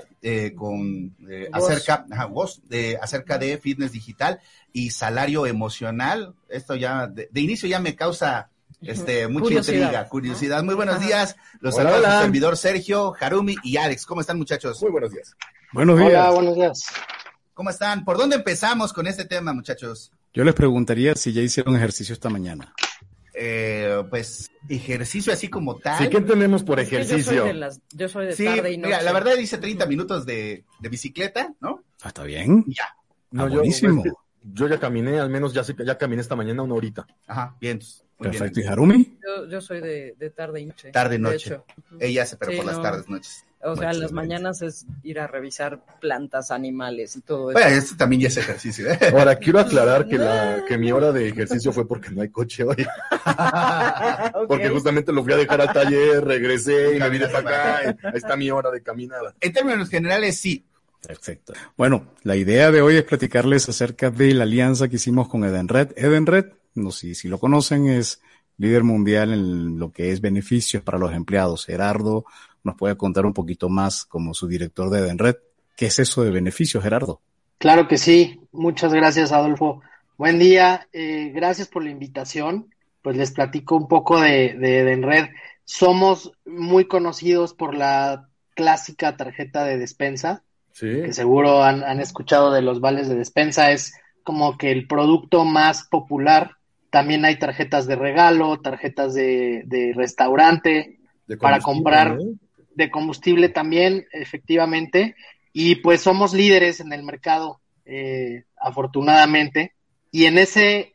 acerca de fitness digital y salario emocional. Esto ya, de inicio ya me causa mucha curiosidad. Muy buenos días. Los saluda su servidor Sergio, Harumi y Alex. ¿Cómo están, muchachos? Muy buenos días. Buenos días. Hola, buenos días. ¿Cómo están? ¿Por dónde empezamos con este tema, muchachos? Yo les preguntaría si ya hicieron ejercicio esta mañana. Pues ejercicio así como tal. Sí, ¿qué entendemos por ejercicio? Yo soy de tarde y noche. Mira, la verdad hice 30 minutos de bicicleta, ¿no? ¿Está bien? Ya. Buenísimo. Yo ya caminé, al menos ya caminé esta mañana 1 horita. Ajá, bien. Perfecto. ¿Y Harumi? Yo soy de tarde y noche. Tarde y noche. Ella hace, pero por las tardes, noches. O sea, en las mañanas es ir a revisar plantas, animales y todo eso. Bueno, esto también ya es ejercicio, ¿eh? Ahora, quiero aclarar que mi hora de ejercicio fue porque no hay coche hoy. Okay. Porque justamente lo fui a dejar al taller, regresé y me vine para acá. Ahí está mi hora de caminada. En términos generales, sí. Perfecto. Bueno, la idea de hoy es platicarles acerca de la alianza que hicimos con Edenred. Edenred, no sé si lo conocen, es líder mundial en lo que es beneficios para los empleados. Gerardo nos puede contar un poquito más como su director de Edenred. ¿Qué es eso de beneficios, Gerardo? Claro que sí. Muchas gracias, Adolfo. Buen día. Gracias por la invitación. Pues les platico un poco de Edenred. Somos muy conocidos por la clásica tarjeta de despensa, sí, que seguro han escuchado de los vales de despensa. Es como que el producto más popular. También hay tarjetas de regalo, tarjetas de restaurante, para comprar, ¿no? De combustible también, efectivamente. Y pues somos líderes en el mercado, afortunadamente. Y en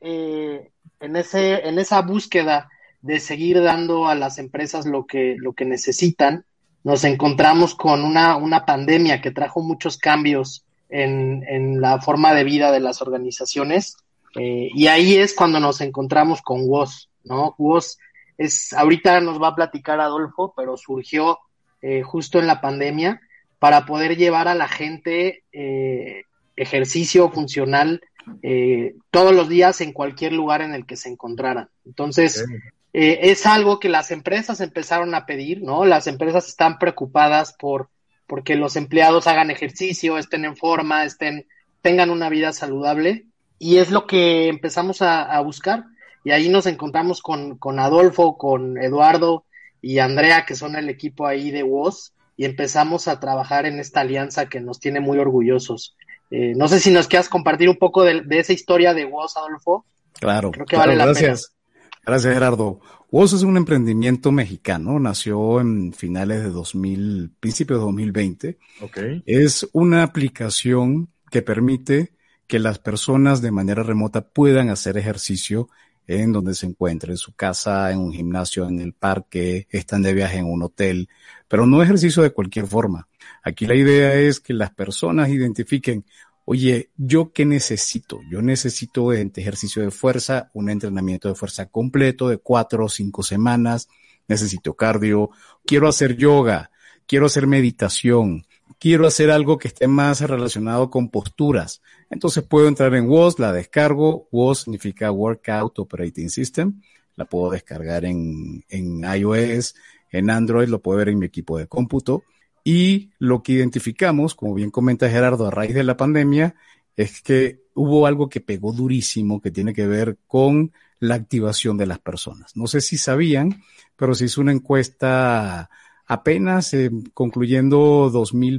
esa búsqueda de seguir dando a las empresas lo que necesitan, nos encontramos con una pandemia que trajo muchos cambios en la forma de vida de las organizaciones. Y ahí es cuando nos encontramos con WOS, ¿no? WOS ahorita nos va a platicar Adolfo, pero surgió justo en la pandemia para poder llevar a la gente ejercicio funcional todos los días en cualquier lugar en el que se encontraran. Entonces, es algo que las empresas empezaron a pedir, ¿no? Las empresas están preocupadas porque los empleados hagan ejercicio, estén en forma, tengan una vida saludable. Y es lo que empezamos a buscar, y ahí nos encontramos con Adolfo, con Eduardo y Andrea, que son el equipo ahí de WOS, y empezamos a trabajar en esta alianza que nos tiene muy orgullosos. No sé si nos quieras compartir un poco de esa historia de WOS, Adolfo. Claro, creo que vale la pena. Gracias, Gerardo. WOS es un emprendimiento mexicano, nació en finales de principios de 2020. Okay. Es una aplicación que permite que las personas de manera remota puedan hacer ejercicio en donde se encuentren, en su casa, en un gimnasio, en el parque, están de viaje en un hotel, pero no ejercicio de cualquier forma. Aquí la idea es que las personas identifiquen, oye, ¿yo qué necesito? Yo necesito ejercicio de fuerza, un entrenamiento de fuerza completo de 4 o 5 semanas, necesito cardio, quiero hacer yoga, quiero hacer meditación, quiero hacer algo que esté más relacionado con posturas. Entonces puedo entrar en WOS, la descargo. WOS significa Workout Operating System. La puedo descargar en iOS, en Android, lo puedo ver en mi equipo de cómputo. Y lo que identificamos, como bien comenta Gerardo, a raíz de la pandemia, es que hubo algo que pegó durísimo que tiene que ver con la activación de las personas. No sé si sabían, pero se hizo una encuesta apenas concluyendo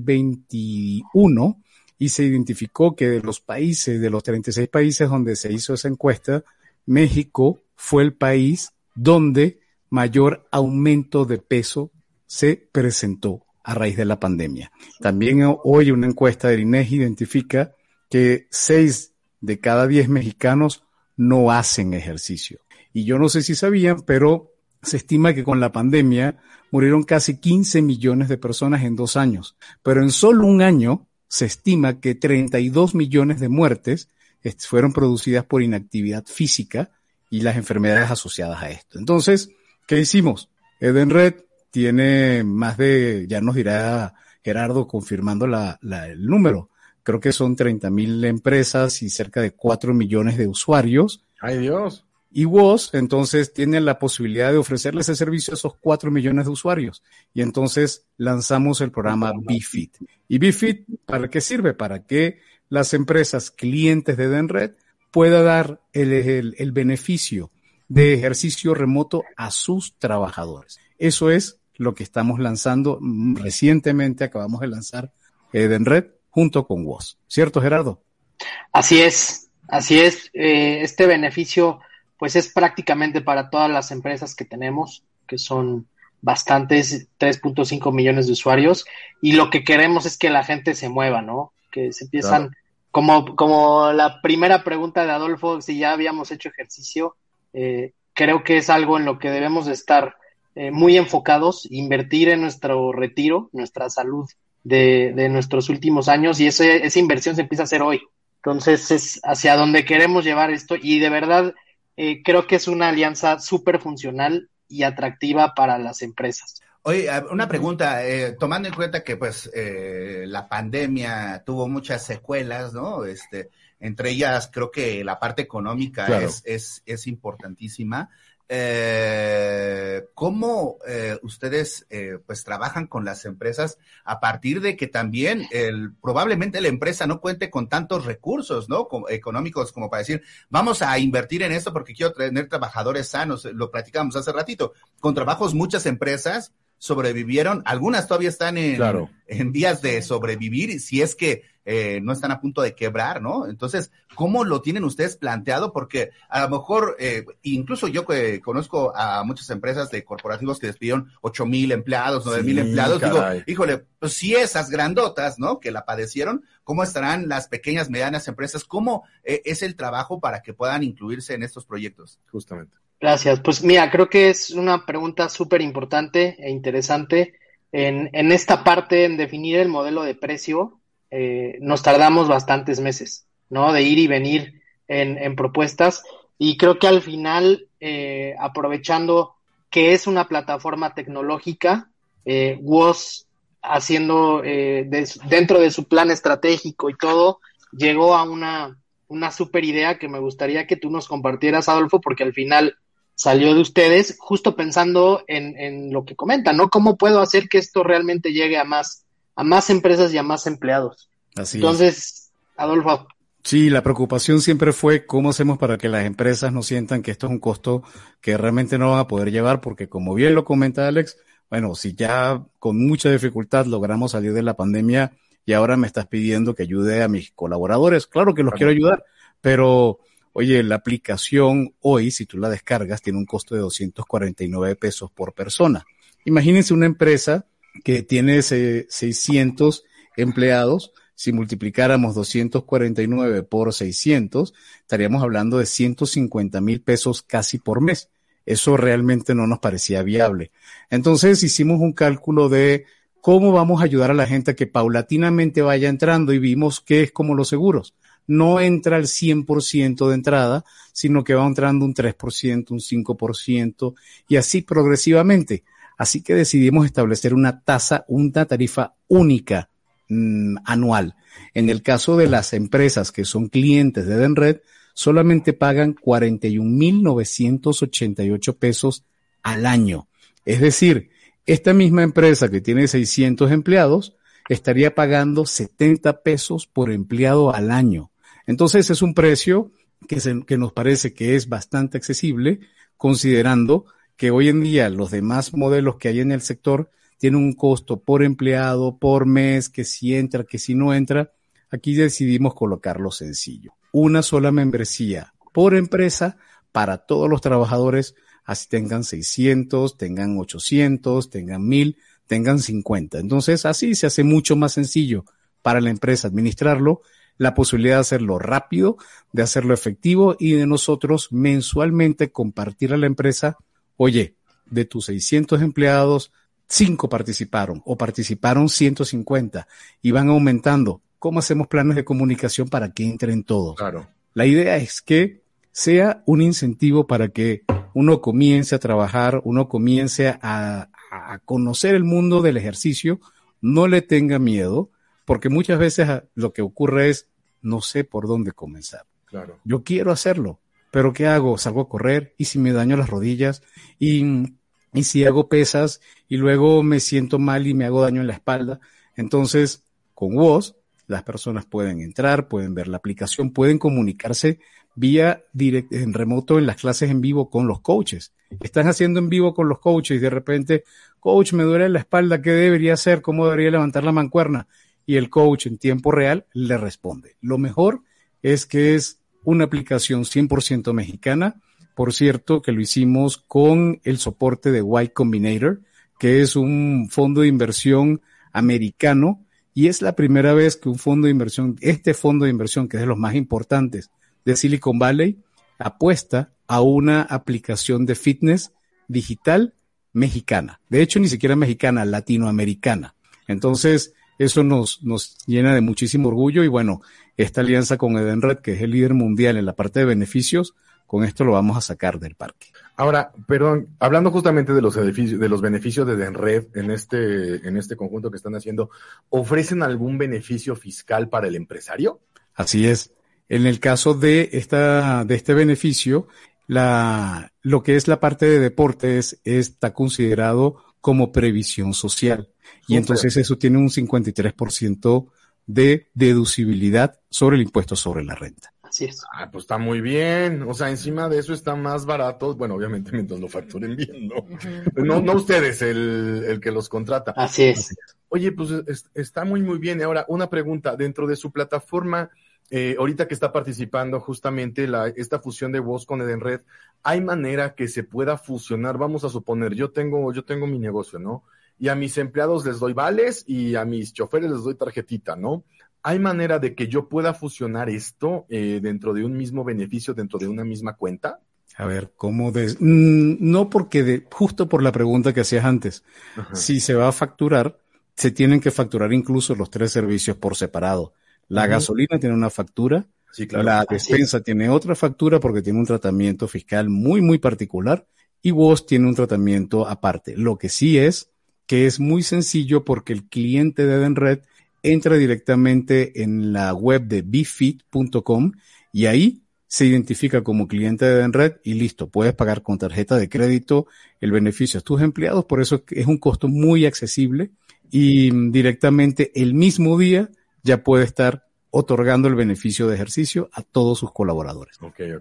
2021 y se identificó que de los 36 países donde se hizo esa encuesta, México fue el país donde mayor aumento de peso se presentó a raíz de la pandemia. También hoy una encuesta del INEGI identifica que 6 de cada 10 mexicanos no hacen ejercicio. Y yo no sé si sabían, pero se estima que con la pandemia murieron casi 15 millones de personas en 2 años. Pero en solo un año se estima que 32 millones de muertes fueron producidas por inactividad física y las enfermedades asociadas a esto. Entonces, ¿qué hicimos? Edenred tiene ya nos dirá Gerardo confirmando el número. Creo que son 30,000 empresas y cerca de 4 millones de usuarios. ¡Ay, Dios! Y WOS, entonces, tiene la posibilidad de ofrecerle ese servicio a esos 4 millones de usuarios. Y entonces lanzamos el programa BeFit. ¿Y BeFit para qué sirve? Para que las empresas clientes de Edenred puedan dar el beneficio de ejercicio remoto a sus trabajadores. Eso es lo que estamos lanzando. Recientemente acabamos de lanzar Edenred junto con WOS. ¿Cierto, Gerardo? Así es. Este beneficio pues es prácticamente para todas las empresas que tenemos, que son bastantes, 3.5 millones de usuarios, y lo que queremos es que la gente se mueva, ¿no? Que se empiezan, claro. Como la primera pregunta de Adolfo, si ya habíamos hecho ejercicio, creo que es algo en lo que debemos de estar muy enfocados, invertir en nuestro retiro, nuestra salud de nuestros últimos años, y esa inversión se empieza a hacer hoy. Entonces es hacia donde queremos llevar esto, y de verdad creo que es una alianza súper funcional y atractiva para las empresas. Oye, una pregunta, tomando en cuenta que pues la pandemia tuvo muchas secuelas, ¿no? Entre ellas creo que la parte económica claro. es importantísima. ¿Cómo ustedes pues trabajan con las empresas a partir de que también probablemente la empresa no cuente con tantos recursos, ¿no? Económicos como para decir, vamos a invertir en esto porque quiero tener trabajadores sanos? Lo platicamos hace ratito. Con trabajos muchas empresas sobrevivieron, algunas todavía están en vías de sobrevivir, si es que no están a punto de quebrar, ¿no? Entonces, ¿cómo lo tienen ustedes planteado? Porque a lo mejor, incluso yo que conozco a muchas empresas de corporativos que despidieron 8,000 empleados, 9,000 empleados, caray. Digo, híjole, pues si esas grandotas, ¿no? Que la padecieron, ¿cómo estarán las pequeñas, medianas empresas? ¿Cómo es el trabajo para que puedan incluirse en estos proyectos? Justamente. Gracias. Pues mira, creo que es una pregunta súper importante e interesante. En esta parte, en definir el modelo de precio, nos tardamos bastantes meses, ¿no? De ir y venir en propuestas, y creo que al final, aprovechando que es una plataforma tecnológica, WOS haciendo dentro de su plan estratégico y todo, llegó a una súper idea que me gustaría que tú nos compartieras, Adolfo, porque al final salió de ustedes, justo pensando en lo que comentan, ¿no? ¿Cómo puedo hacer que esto realmente llegue a más empresas y a más empleados? Así Entonces, es. Adolfo. Sí, la preocupación siempre fue cómo hacemos para que las empresas no sientan que esto es un costo que realmente no van a poder llevar, porque como bien lo comenta Alex, bueno, si ya con mucha dificultad logramos salir de la pandemia y ahora me estás pidiendo que ayude a mis colaboradores, claro que los quiero ayudar, pero oye, la aplicación hoy, si tú la descargas, tiene un costo de 249 pesos por persona. Imagínense una empresa que tiene 600 empleados. Si multiplicáramos 249 por 600, estaríamos hablando de 150,000 pesos casi por mes. Eso realmente no nos parecía viable. Entonces hicimos un cálculo de cómo vamos a ayudar a la gente a que paulatinamente vaya entrando, y vimos que es como los seguros. No entra al 100% de entrada, sino que va entrando un 3%, un 5% y así progresivamente. Así que decidimos establecer una tarifa única anual. En el caso de las empresas que son clientes de Edenred, solamente pagan 41,988 pesos al año. Es decir, esta misma empresa que tiene 600 empleados estaría pagando 70 pesos por empleado al año. Entonces es un precio que nos parece que es bastante accesible, considerando que hoy en día los demás modelos que hay en el sector tienen un costo por empleado, por mes, que si entra, que si no entra. Aquí decidimos colocarlo sencillo. Una sola membresía por empresa para todos los trabajadores, así tengan 600, tengan 800, tengan 1,000, tengan 50. Entonces así se hace mucho más sencillo para la empresa administrarlo, la posibilidad de hacerlo rápido, de hacerlo efectivo y de nosotros mensualmente compartir a la empresa, oye, de tus 600 empleados, 5 participaron o participaron 150 y van aumentando. ¿Cómo hacemos planes de comunicación para que entren todos? Claro. La idea es que sea un incentivo para que uno comience a trabajar, uno comience a conocer el mundo del ejercicio, no le tenga miedo, porque muchas veces lo que ocurre es, no sé por dónde comenzar. Claro. Yo quiero hacerlo, pero ¿qué hago? Salgo a correr y si me daño las rodillas y si hago pesas y luego me siento mal y me hago daño en la espalda. Entonces, con WOS, las personas pueden entrar, pueden ver la aplicación, pueden comunicarse vía en remoto en las clases en vivo con los coaches. Están haciendo en vivo con los coaches y de repente, coach, me duele la espalda, ¿qué debería hacer? ¿Cómo debería levantar la mancuerna? Y el coach en tiempo real le responde. Lo mejor es que es una aplicación 100% mexicana. Por cierto, que lo hicimos con el soporte de Y Combinator, que es un fondo de inversión americano, y es la primera vez que un fondo de inversión, este fondo de inversión, que es de los más importantes de Silicon Valley, apuesta a una aplicación de fitness digital mexicana. De hecho, ni siquiera mexicana, latinoamericana. Entonces, eso nos llena de muchísimo orgullo y bueno, esta alianza con Edenred, que es el líder mundial en la parte de beneficios, con esto lo vamos a sacar del parque. Ahora, perdón, hablando justamente de los beneficios de Edenred en este conjunto que están haciendo, ¿ofrecen algún beneficio fiscal para el empresario? Así es. En el caso de este beneficio, lo que es la parte de deportes está considerado como previsión social. Y entonces eso tiene un 53% de deducibilidad sobre el impuesto sobre la renta. Así es. Pues está muy bien. O sea, encima de eso está más barato. Bueno, obviamente mientras lo facturen bien, ¿no? No ustedes, el que los contrata. Así es. Oye, pues está muy, muy bien. Ahora, una pregunta. Dentro de su plataforma, ahorita que está participando justamente esta fusión de WOS con Edenred, ¿hay manera que se pueda fusionar? Vamos a suponer, yo tengo mi negocio, ¿no? Y a mis empleados les doy vales y a mis choferes les doy tarjetita, ¿no? ¿Hay manera de que yo pueda fusionar esto dentro de un mismo beneficio, dentro de una misma cuenta? A ver, ¿cómo? No, porque justo por la pregunta que hacías antes. Ajá. Si se va a facturar, se tienen que facturar incluso los 3 servicios por separado. La gasolina tiene una factura, sí, claro. La despensa tiene otra factura porque tiene un tratamiento fiscal muy, muy particular y WOS tiene un tratamiento aparte. Lo que sí es que es muy sencillo porque el cliente de Edenred entra directamente en la web de bfit.com y ahí se identifica como cliente de Edenred y listo, puedes pagar con tarjeta de crédito el beneficio a tus empleados, por eso es un costo muy accesible y directamente el mismo día ya puede estar otorgando el beneficio de ejercicio a todos sus colaboradores. Okay.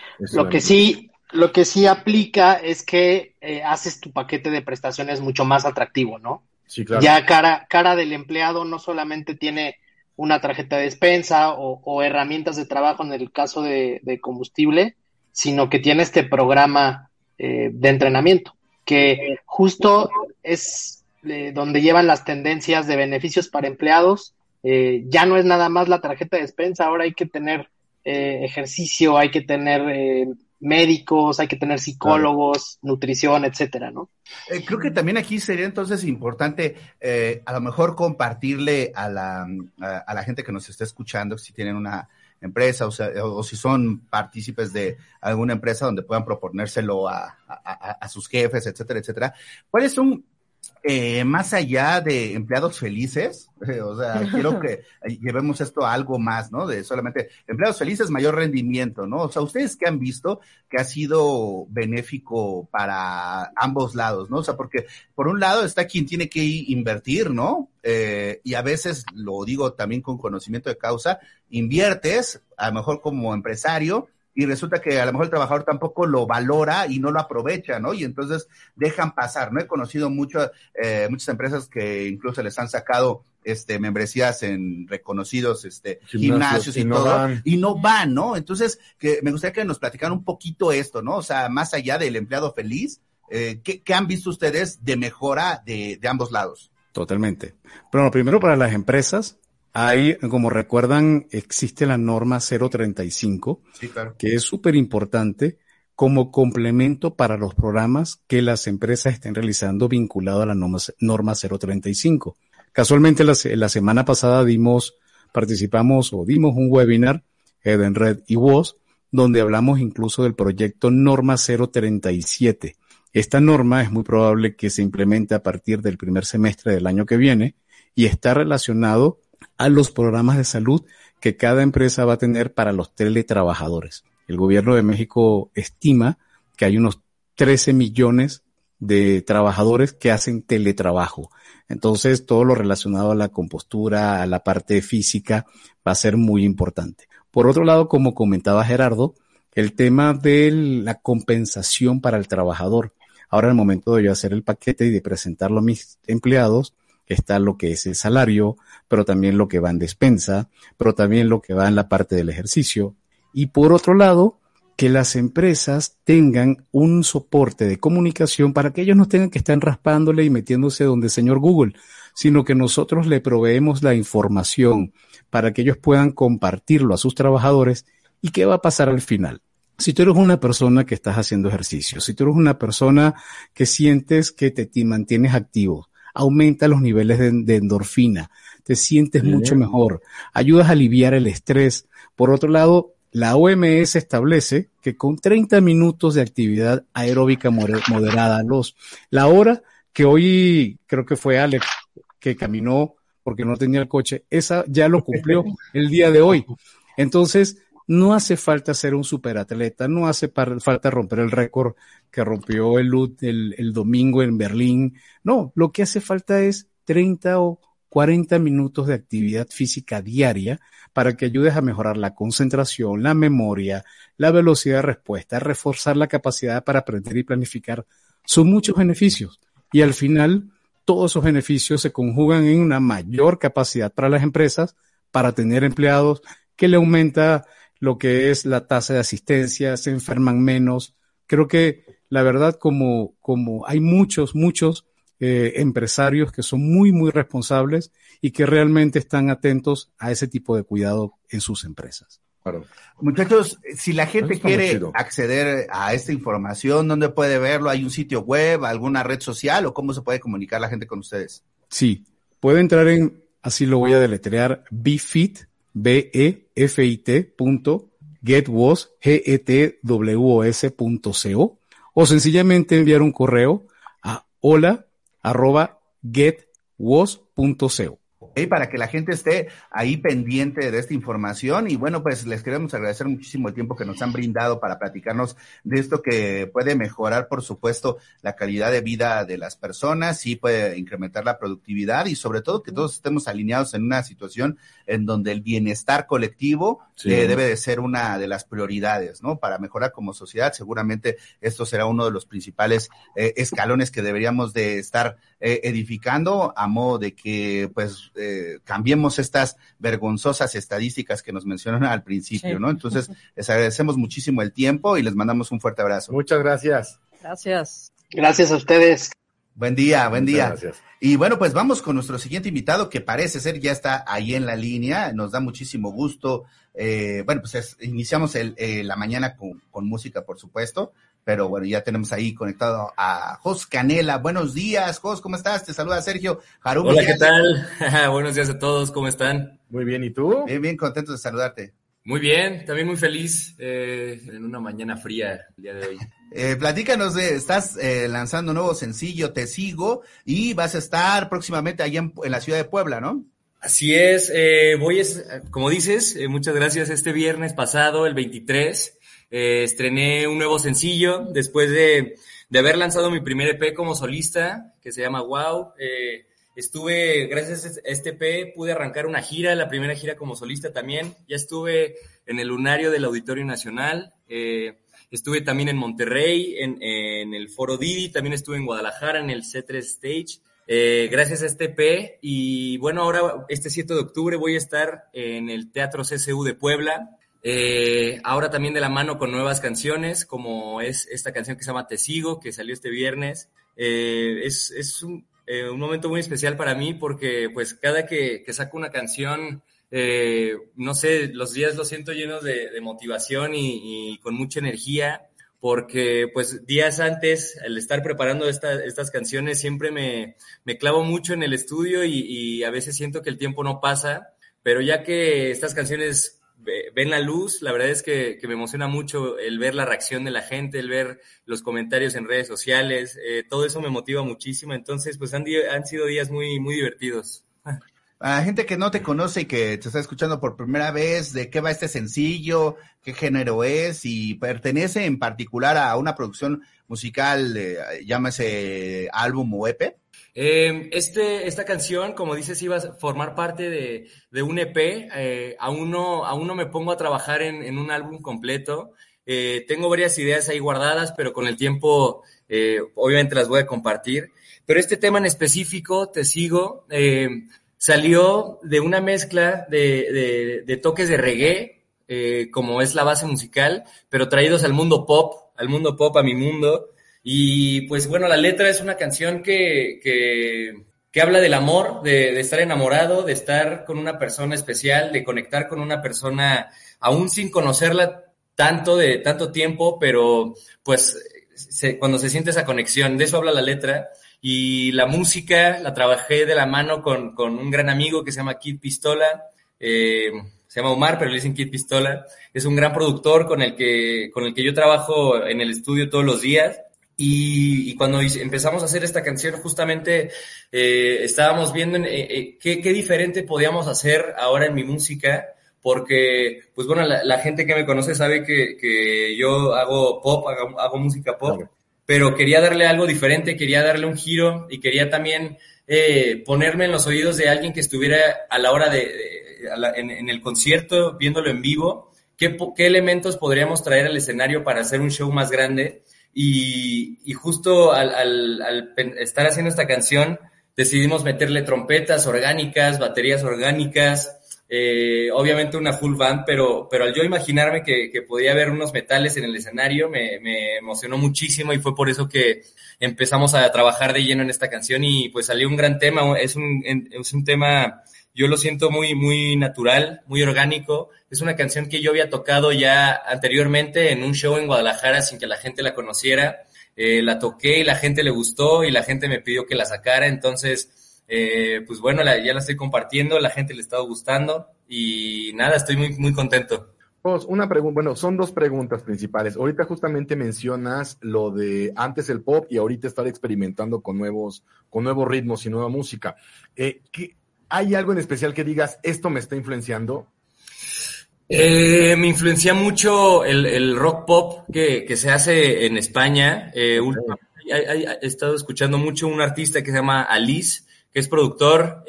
Lo que sí aplica es que haces tu paquete de prestaciones mucho más atractivo, ¿no? Sí, claro. Ya cara del empleado no solamente tiene una tarjeta de despensa o herramientas de trabajo en el caso de combustible, sino que tiene este programa de entrenamiento, que justo es donde llevan las tendencias de beneficios para empleados. Ya no es nada más la tarjeta de despensa, ahora hay que tener ejercicio, hay que tener médicos, hay que tener psicólogos, nutrición, etcétera, ¿no? Creo que también aquí sería entonces importante a lo mejor compartirle a la gente que nos está escuchando, si tienen una empresa o si son partícipes de alguna empresa donde puedan proponérselo a sus jefes, etcétera, etcétera. ¿Cuáles son más allá de empleados felices? O sea, quiero que llevemos esto a algo más, ¿no? De solamente empleados felices, mayor rendimiento, ¿no? O sea, ¿ustedes qué han visto que ha sido benéfico para ambos lados, ¿no? O sea, porque por un lado está quien tiene que invertir, ¿no? Y a veces, lo digo también con conocimiento de causa, inviertes, a lo mejor como empresario, y resulta que a lo mejor el trabajador tampoco lo valora y no lo aprovecha, ¿no? Y entonces dejan pasar, ¿no? He conocido muchas empresas que incluso les han sacado membresías en reconocidos gimnasios y todo, y no van, ¿no? Entonces, me gustaría que nos platicaran un poquito esto, ¿no? O sea, más allá del empleado feliz, ¿qué han visto ustedes de mejora de ambos lados? Totalmente. Pero primero para las empresas, ahí, como recuerdan, existe la norma 035, sí, claro, que es súper importante como complemento para los programas que las empresas estén realizando vinculado a la norma 035. Casualmente la semana pasada dimos un webinar, Edenred y WOS, donde hablamos incluso del proyecto Norma 037. Esta norma es muy probable que se implemente a partir del primer semestre del año que viene y está relacionado a los programas de salud que cada empresa va a tener para los teletrabajadores. El gobierno de México estima que hay unos 13 millones de trabajadores que hacen teletrabajo. Entonces, todo lo relacionado a la compostura, a la parte física, va a ser muy importante. Por otro lado, como comentaba Gerardo, el tema de la compensación para el trabajador. Ahora, en el momento de yo hacer el paquete y de presentarlo a mis empleados, está lo que es el salario, pero también lo que va en despensa, pero también lo que va en la parte del ejercicio. Y por otro lado, que las empresas tengan un soporte de comunicación para que ellos no tengan que estar raspándole y metiéndose donde el señor Google, sino que nosotros le proveemos la información para que ellos puedan compartirlo a sus trabajadores. ¿Y qué va a pasar al final? Si tú eres una persona que estás haciendo ejercicio, si tú eres una persona que sientes que te mantienes activo, aumenta los niveles de endorfina, te sientes mucho mejor, ayudas a aliviar el estrés. Por otro lado, la OMS establece que con 30 minutos de actividad aeróbica moderada, la hora que hoy creo que fue Alex que caminó porque no tenía el coche, esa ya lo cumplió el día de hoy. Entonces, no hace falta ser un superatleta, no hace falta romper el récord que rompió el domingo en Berlín. No, lo que hace falta es 30 o 40 minutos de actividad física diaria para que ayudes a mejorar la concentración, la memoria, la velocidad de respuesta, reforzar la capacidad para aprender y planificar. Son muchos beneficios y al final todos esos beneficios se conjugan en una mayor capacidad para las empresas para tener empleados que le aumenta lo que es la tasa de asistencia, se enferman menos. Creo que la verdad como hay muchos empresarios que son muy, muy responsables y que realmente están atentos a ese tipo de cuidado en sus empresas. Claro. Muchachos, si la gente quiere acceder a esta información, ¿dónde puede verlo? ¿Hay un sitio web, alguna red social o cómo se puede comunicar la gente con ustedes? Sí, puede entrar así lo voy a deletrear, BeFit, BEFIT.getwos.co o sencillamente enviar un correo a hola@getwos.co. Para que la gente esté ahí pendiente de esta información y bueno, pues les queremos agradecer muchísimo el tiempo que nos han brindado para platicarnos de esto que puede mejorar, por supuesto, la calidad de vida de las personas, sí puede incrementar la productividad y sobre todo que todos estemos alineados en una situación en donde el bienestar colectivo debe de ser una de las prioridades, ¿no? Para mejorar como sociedad, seguramente esto será uno de los principales escalones que deberíamos de estar edificando a modo de que pues cambiemos estas vergonzosas estadísticas que nos mencionaron al principio, ¿no? Entonces, les agradecemos muchísimo el tiempo y les mandamos un fuerte abrazo. Muchas gracias. Gracias. Gracias a ustedes. Buen día, buen día. Gracias. Y bueno, pues vamos con nuestro siguiente invitado que parece ser ya está ahí en la línea. Nos da muchísimo gusto. Bueno, pues iniciamos la mañana con música, por supuesto. Pero bueno, ya tenemos ahí conectado a Jos Canela. Buenos días, Jos, ¿cómo estás? Te saluda Sergio Jarum. Hola, ¿qué tal? Buenos días a todos, ¿cómo están? Muy bien, ¿y tú? Bien, bien, contento de saludarte. Muy bien, también muy feliz en una mañana fría el día de hoy. Platícanos, estás lanzando un nuevo sencillo, Te Sigo, y vas a estar próximamente allá en la ciudad de Puebla, ¿no? Así es, como dices, muchas gracias, este viernes pasado, el 23, estrené un nuevo sencillo después de haber lanzado mi primer EP como solista, que se llama Wow. Gracias a este EP, pude arrancar una gira, la primera gira como solista también. Ya estuve en el Lunario del Auditorio Nacional, estuve también en Monterrey, en el Foro Didi, también estuve en Guadalajara, en el C3 Stage. Gracias a este EP, y bueno, ahora este 7 de octubre voy a estar en el Teatro CCU de Puebla. Ahora también de la mano con nuevas canciones, como es esta canción que se llama Te Sigo, que salió este viernes. Es un momento muy especial para mí porque pues cada que saco una canción, no sé, los días los siento llenos de motivación y con mucha energía, porque pues días antes, al estar preparando estas canciones, siempre me clavo mucho en el estudio y a veces siento que el tiempo no pasa, pero ya que estas canciones ven la luz, la verdad es que me emociona mucho el ver la reacción de la gente, el ver los comentarios en redes sociales, todo eso me motiva muchísimo. Entonces pues han sido días muy, muy divertidos. A la gente que no te conoce y que te está escuchando por primera vez, ¿de qué va este sencillo? ¿Qué género es? Y pertenece en particular a una producción musical, llámese álbum o EP. Esta canción, como dices, iba a formar parte de un EP. Aún no me pongo a trabajar en un álbum completo. Tengo varias ideas ahí guardadas, pero con el tiempo obviamente las voy a compartir. Pero este tema en específico, Te Sigo, salió de una mezcla de toques de reggae, como es la base musical, pero traídos al mundo pop, a mi mundo. Y pues bueno, la letra es una canción que habla del amor, de estar enamorado, de estar con una persona especial, de conectar con una persona aún sin conocerla tanto tiempo, pero pues cuando se siente esa conexión, de eso habla la letra. Y la música la trabajé de la mano con un gran amigo que se llama Kid Pistola, se llama Omar, pero le dicen Kid Pistola. Es un gran productor con el que yo trabajo en el estudio todos los días. Y cuando empezamos a hacer esta canción, justamente estábamos viendo qué diferente podíamos hacer ahora en mi música, porque, pues bueno, la gente que me conoce sabe que yo hago pop, hago música pop, claro. Pero quería darle algo diferente, quería darle un giro y quería también ponerme en los oídos de alguien que estuviera a la hora en el concierto, viéndolo en vivo, qué elementos podríamos traer al escenario para hacer un show más grande. Y justo al estar haciendo esta canción, decidimos meterle trompetas orgánicas, baterías orgánicas, obviamente una full band, pero al yo imaginarme que podía haber unos metales en el escenario, me emocionó muchísimo y fue por eso que empezamos a trabajar de lleno en esta canción y pues salió un gran tema. Es un tema, yo lo siento muy, muy natural, muy orgánico. Es una canción que yo había tocado ya anteriormente en un show en Guadalajara sin que la gente la conociera. La toqué y la gente le gustó y la gente me pidió que la sacara, entonces pues bueno, ya la estoy compartiendo, la gente le está gustando y nada, estoy muy, muy contento. Pues una pregunta, bueno, son dos preguntas principales. Ahorita justamente mencionas lo de antes el pop y ahorita estar experimentando con nuevos ritmos y nueva música. ¿Hay algo en especial que digas, esto me está influenciando? Me influencia mucho el rock pop que se hace en España. Últimamente he estado escuchando mucho un artista que se llama Alice, que es productor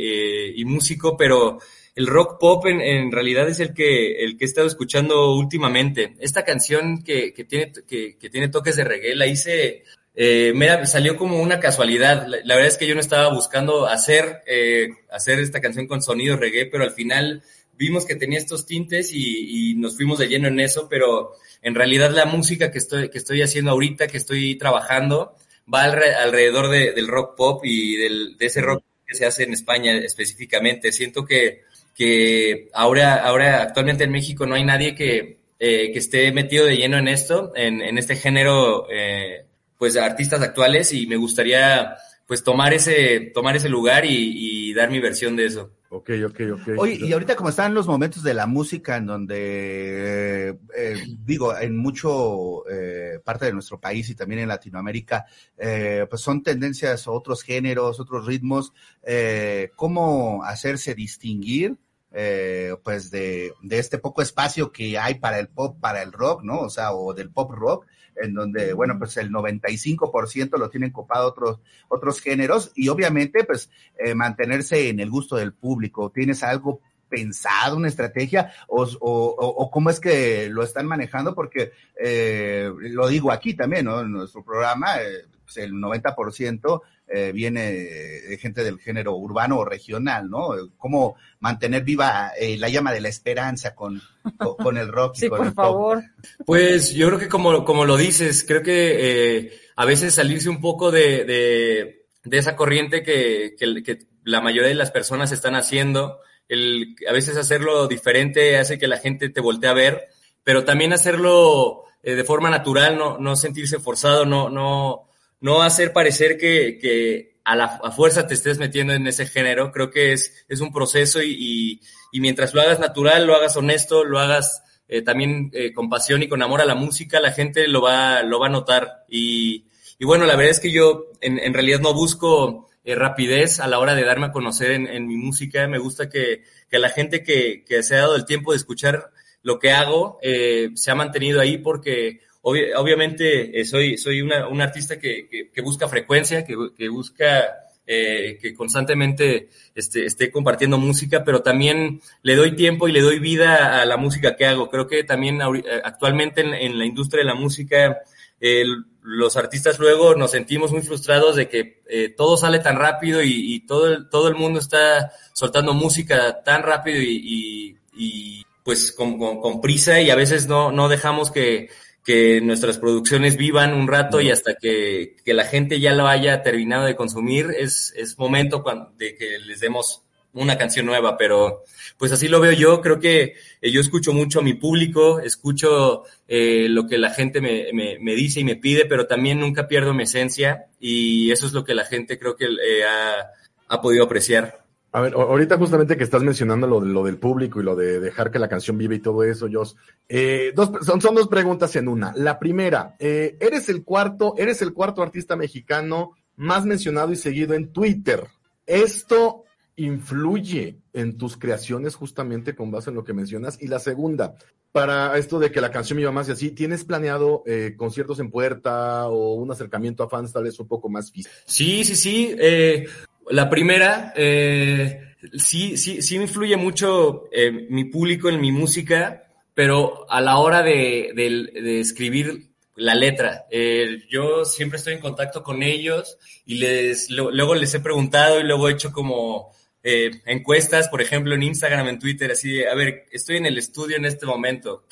y músico, pero el rock pop en realidad es el que he estado escuchando últimamente. Esta canción que tiene toques de reggae la hice, salió como una casualidad. La verdad es que yo no estaba buscando hacer esta canción con sonido reggae, pero al final vimos que tenía estos tintes y nos fuimos de lleno en eso, pero en realidad la música que estoy haciendo ahorita, que estoy trabajando, va alrededor del rock pop y de ese rock que se hace en España específicamente. Siento que ahora actualmente en México no hay nadie que esté metido de lleno en esto, en este género, pues artistas actuales, y me gustaría pues tomar ese lugar y dar mi versión de eso. Ok. Oye, y ahorita como están los momentos de la música en donde, en mucho parte de nuestro país y también en Latinoamérica, pues son tendencias a otros géneros, otros ritmos, ¿cómo hacerse distinguir? Pues de este poco espacio que hay para el pop, para el rock, ¿no? O sea, o del pop rock, en donde, bueno, pues el 95% lo tienen copado otros géneros, y obviamente, pues, mantenerse en el gusto del público. ¿Tienes algo pensado, una estrategia, o cómo es que lo están manejando? Porque, lo digo aquí también, ¿no? En nuestro programa, pues el 90% viene de gente del género urbano o regional, ¿no? ¿Cómo mantener viva la llama de la esperanza con el rock y con el pop? Sí, por favor. Pues yo creo que como lo dices, creo que a veces salirse un poco de esa corriente que la mayoría de las personas están haciendo, a veces hacerlo diferente hace que la gente te voltee a ver, pero también hacerlo de forma natural, no sentirse forzado, no hacer parecer que a fuerza te estés metiendo en ese género. Creo que es un proceso y mientras lo hagas natural, lo hagas honesto, lo hagas también con pasión y con amor a la música, la gente lo va a notar. Y bueno, la verdad es que yo en realidad no busco rapidez a la hora de darme a conocer en mi música. Me gusta que la gente que se ha dado el tiempo de escuchar lo que hago se ha mantenido ahí, porque obviamente soy un artista que busca frecuencia, que busca que constantemente esté compartiendo música, pero también le doy tiempo y le doy vida a la música que hago. Creo que también actualmente en la industria de la música, los artistas luego nos sentimos muy frustrados de que todo sale tan rápido y todo el mundo está soltando música tan rápido y pues con prisa, y a veces no dejamos que nuestras producciones vivan un rato, y hasta que la gente ya lo haya terminado de consumir, es momento de que les demos una canción nueva, pero pues así lo veo yo. Creo que yo escucho mucho a mi público, escucho lo que la gente me dice y me pide, pero también nunca pierdo mi esencia, y eso es lo que la gente creo que ha podido apreciar. A ver, ahorita justamente que estás mencionando lo del público y lo de dejar que la canción vive y todo eso, Jos, son dos preguntas en una. La primera, eres el cuarto artista mexicano más mencionado y seguido en Twitter. ¿Esto influye en tus creaciones justamente con base en lo que mencionas? Y la segunda, para esto de que la canción viva más y así, ¿tienes planeado conciertos en puerta o un acercamiento a fans tal vez un poco más físico? Sí. La primera, sí me influye mucho mi público en mi música, pero a la hora de escribir la letra, yo siempre estoy en contacto con ellos y luego les he preguntado y luego he hecho como encuestas, por ejemplo, en Instagram, en Twitter, así de, a ver, estoy en el estudio en este momento,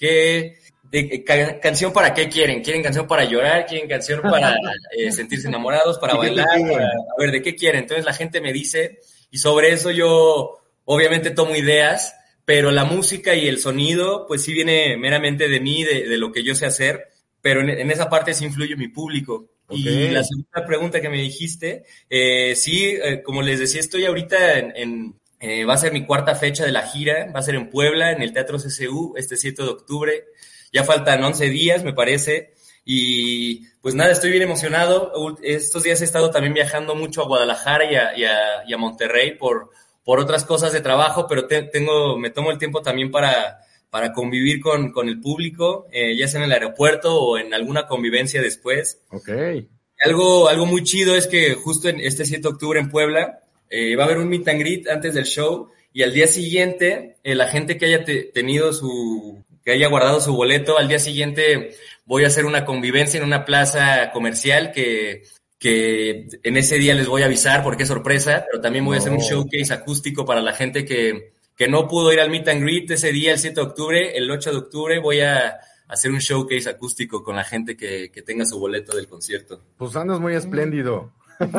¿canción para qué quieren? ¿Quieren canción para llorar? ¿Quieren canción para sentirse enamorados? ¿Para bailar? A ver, ¿de qué quieren? Entonces la gente me dice, y sobre eso yo obviamente tomo ideas, pero la música y el sonido, pues sí viene meramente de mí, de lo que yo sé hacer, pero en esa parte sí influye mi público. Okay. Y la segunda pregunta que me dijiste, como les decía, estoy ahorita va a ser mi cuarta fecha de la gira, va a ser en Puebla, en el Teatro CCU, este 7 de octubre. Ya faltan 11 días, me parece, y pues nada, estoy bien emocionado. Estos días he estado también viajando mucho a Guadalajara y a Monterrey por otras cosas de trabajo, pero me tomo el tiempo también para convivir con el público, ya sea en el aeropuerto o en alguna convivencia después. Okay. Algo muy chido es que justo en este 7 de octubre en Puebla va a haber un meet and greet antes del show, y al día siguiente, la gente que haya que haya guardado su boleto, al día siguiente voy a hacer una convivencia en una plaza comercial que en ese día les voy a avisar porque es sorpresa, pero también voy a hacer un showcase acústico para la gente que no pudo ir al meet and greet ese día, el 7 de octubre. El 8 de octubre voy a hacer un showcase acústico con la gente que tenga su boleto del concierto. Pues andas muy espléndido.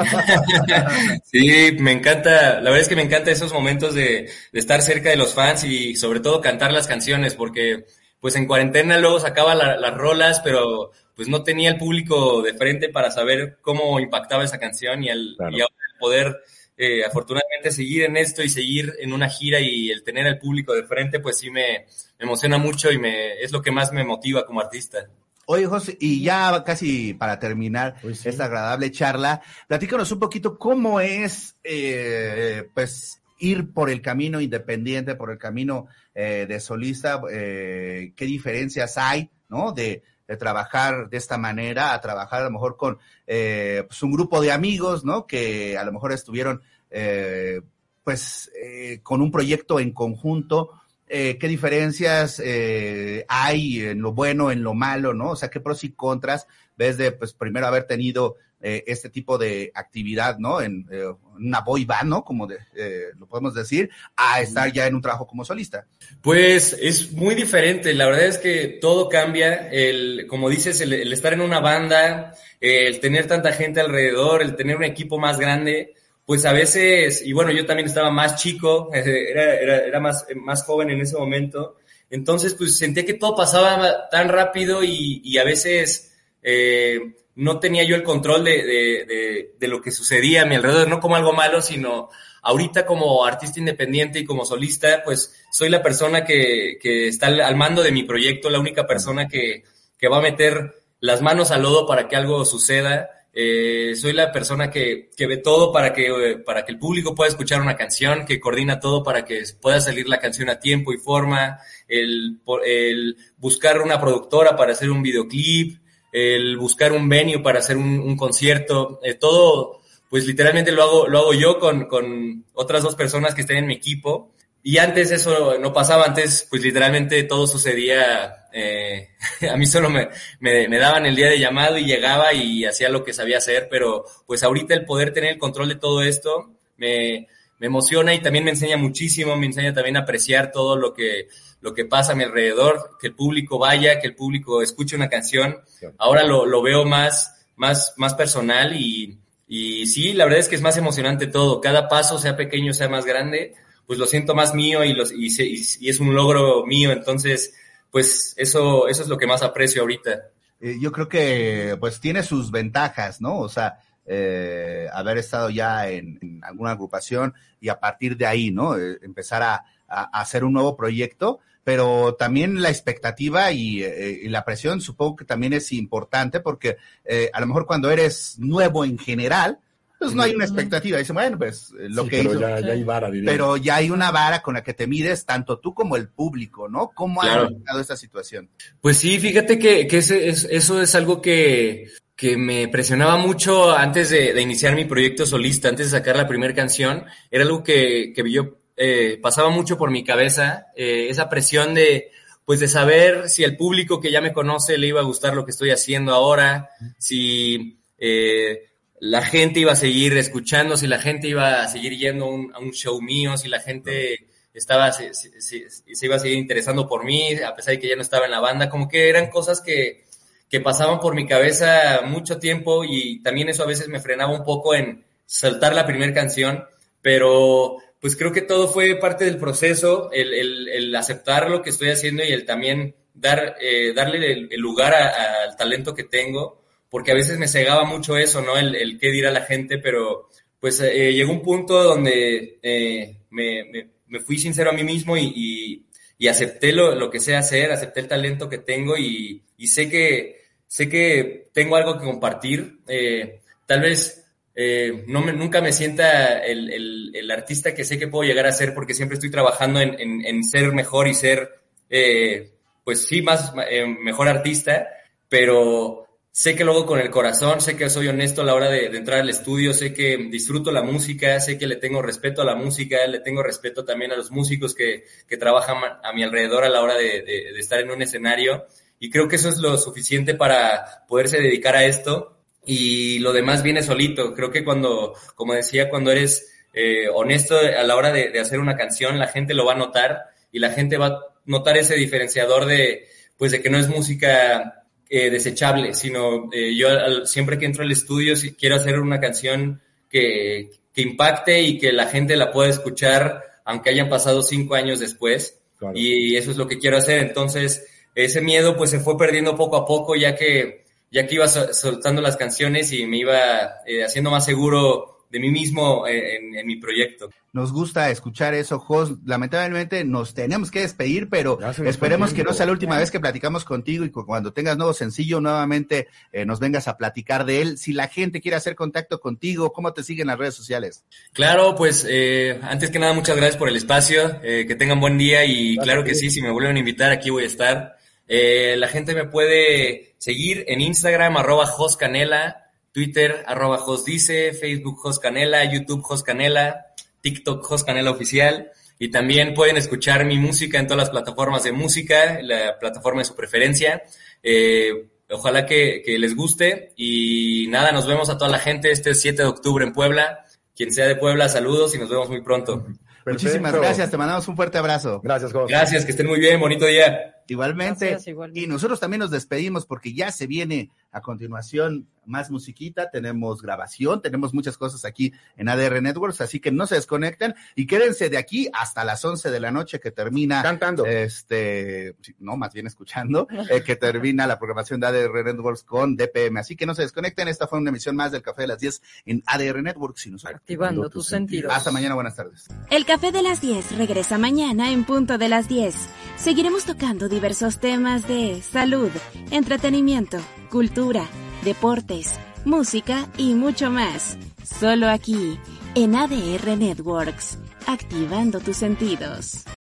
Sí, me encanta, la verdad es que me encanta esos momentos de estar cerca de los fans y sobre todo cantar las canciones, porque pues en cuarentena luego sacaba las rolas, pero pues no tenía el público de frente para saber cómo impactaba esa canción, y ahora el poder afortunadamente seguir en esto y seguir en una gira y el tener al público de frente, pues sí me emociona mucho y es lo que más me motiva como artista. Oye, José, y ya casi para terminar esta agradable charla, platícanos un poquito cómo es, pues, ir por el camino independiente, por el camino de solista, qué diferencias hay, ¿no? De trabajar de esta manera a trabajar a lo mejor con pues un grupo de amigos, ¿no? Que a lo mejor estuvieron, con un proyecto en conjunto. ¿Qué diferencias hay en lo bueno, en lo malo, ¿no? O sea, ¿qué pros y contras ves de, pues, primero haber tenido este tipo de actividad, ¿no? En una boy band, ¿no? Como lo podemos decir, a estar ya en un trabajo como solista. Pues es muy diferente. La verdad es que todo cambia. Como dices, el estar en una banda, el tener tanta gente alrededor, el tener un equipo más grande, pues a veces, y bueno, yo también estaba más chico, era más joven en ese momento, entonces pues sentía que todo pasaba tan rápido y a veces no tenía yo el control de lo que sucedía a mi alrededor, no como algo malo, sino ahorita como artista independiente y como solista, pues soy la persona que está al mando de mi proyecto, la única persona que va a meter las manos al lodo para que algo suceda. Soy la persona que ve todo para que el público pueda escuchar una canción, que coordina todo para que pueda salir la canción a tiempo y forma, el buscar una productora para hacer un videoclip, el buscar un venue para hacer un concierto, todo pues literalmente lo hago yo con otras dos personas que estén en mi equipo. Y antes eso no pasaba, antes pues literalmente todo sucedía, a mí solo me daban el día de llamado y llegaba y hacía lo que sabía hacer, pero pues ahorita el poder tener el control de todo esto me emociona y también me enseña muchísimo, me enseña también a apreciar todo lo que pasa a mi alrededor, que el público vaya, que el público escuche una canción. Ahora lo veo más personal y sí, la verdad es que es más emocionante todo, cada paso, sea pequeño, sea más grande, pues lo siento más mío y es un logro mío. Entonces, pues eso es lo que más aprecio ahorita. Yo creo que pues tiene sus ventajas, ¿no? O sea, haber estado ya en alguna agrupación y a partir de ahí, ¿no? Empezar a hacer un nuevo proyecto, pero también la expectativa y la presión supongo que también es importante porque a lo mejor cuando eres nuevo en general, pues no hay una expectativa. Dicen, bueno, pues lo que hizo. Ya hay vara, pero ya hay una vara con la que te mides tanto tú como el público, ¿no? ¿Cómo ha afectado esta situación? Pues sí, fíjate que eso es algo que me presionaba mucho antes de iniciar mi proyecto solista, antes de sacar la primera canción. Era algo que yo pasaba mucho por mi cabeza, esa presión de saber si al público que ya me conoce le iba a gustar lo que estoy haciendo ahora, si la gente iba a seguir escuchando, si la gente iba a seguir yendo a un show mío, si la gente se iba a seguir interesando por mí, a pesar de que ya no estaba en la banda. Como que eran cosas que pasaban por mi cabeza mucho tiempo y también eso a veces me frenaba un poco en soltar la primera canción, pero pues creo que todo fue parte del proceso, el aceptar lo que estoy haciendo y el también darle el lugar al talento que tengo, porque a veces me cegaba mucho eso, ¿no? El qué dirá la gente, pero pues llegó un punto donde me fui sincero a mí mismo y acepté lo que sé hacer, acepté el talento que tengo y sé que tengo algo que compartir. Tal vez nunca me sienta el artista que sé que puedo llegar a ser, porque siempre estoy trabajando en ser mejor y ser, pues sí, mejor artista, pero sé que luego con el corazón, sé que soy honesto a la hora de entrar al estudio, sé que disfruto la música, sé que le tengo respeto a la música, le tengo respeto también a los músicos que trabajan a mi alrededor a la hora de estar en un escenario, y creo que eso es lo suficiente para poderse dedicar a esto, y lo demás viene solito. Creo que como decía, cuando eres honesto a la hora de hacer una canción, la gente lo va a notar, y la gente va a notar ese diferenciador de que no es música desechable, sino yo siempre que entro al estudio quiero hacer una canción que impacte y que la gente la pueda escuchar aunque hayan pasado 5 años después. Claro. Y eso es lo que quiero hacer. Entonces ese miedo pues se fue perdiendo poco a poco ya que iba soltando las canciones y me iba haciendo más seguro de mí mismo en mi proyecto. Nos gusta escuchar eso, Jos. Lamentablemente nos tenemos que despedir, pero esperemos que no sea la última vez que platicamos contigo y cuando tengas nuevo sencillo nuevamente nos vengas a platicar de él. Si la gente quiere hacer contacto contigo, ¿cómo te siguen las redes sociales? Claro, pues antes que nada muchas gracias por el espacio, que tengan buen día y gracias, claro que sí, si me vuelven a invitar aquí voy a estar. La gente me puede seguir en Instagram, @JosCanela, Twitter, @JosDice, Facebook JosCanela, YouTube JosCanela, TikTok JosCanela Oficial, y también pueden escuchar mi música en todas las plataformas de música, la plataforma de su preferencia. Ojalá que les guste, y nada, nos vemos a toda la gente este 7 de octubre en Puebla. Quien sea de Puebla, saludos y nos vemos muy pronto. Perfecto. Muchísimas gracias, te mandamos un fuerte abrazo. Gracias, Jos. Gracias, que estén muy bien, bonito día. Igualmente. Gracias, igualmente. Y nosotros también nos despedimos porque ya se viene a continuación más musiquita, tenemos grabación, tenemos muchas cosas aquí en ADR Networks, así que no se desconecten y quédense de aquí hasta las 11 de la noche que termina cantando, no, más bien escuchando, que termina la programación de ADR Networks con DPM, así que no se desconecten. Esta fue una emisión más del Café de las 10 en ADR Networks y nosotros activando tus sentidos. Hasta mañana, buenas tardes. El Café de las 10 regresa mañana en punto de las 10. Seguiremos tocando diversos temas de salud, entretenimiento, cultura, deportes, música y mucho más. Solo aquí, en ADR Networks, activando tus sentidos.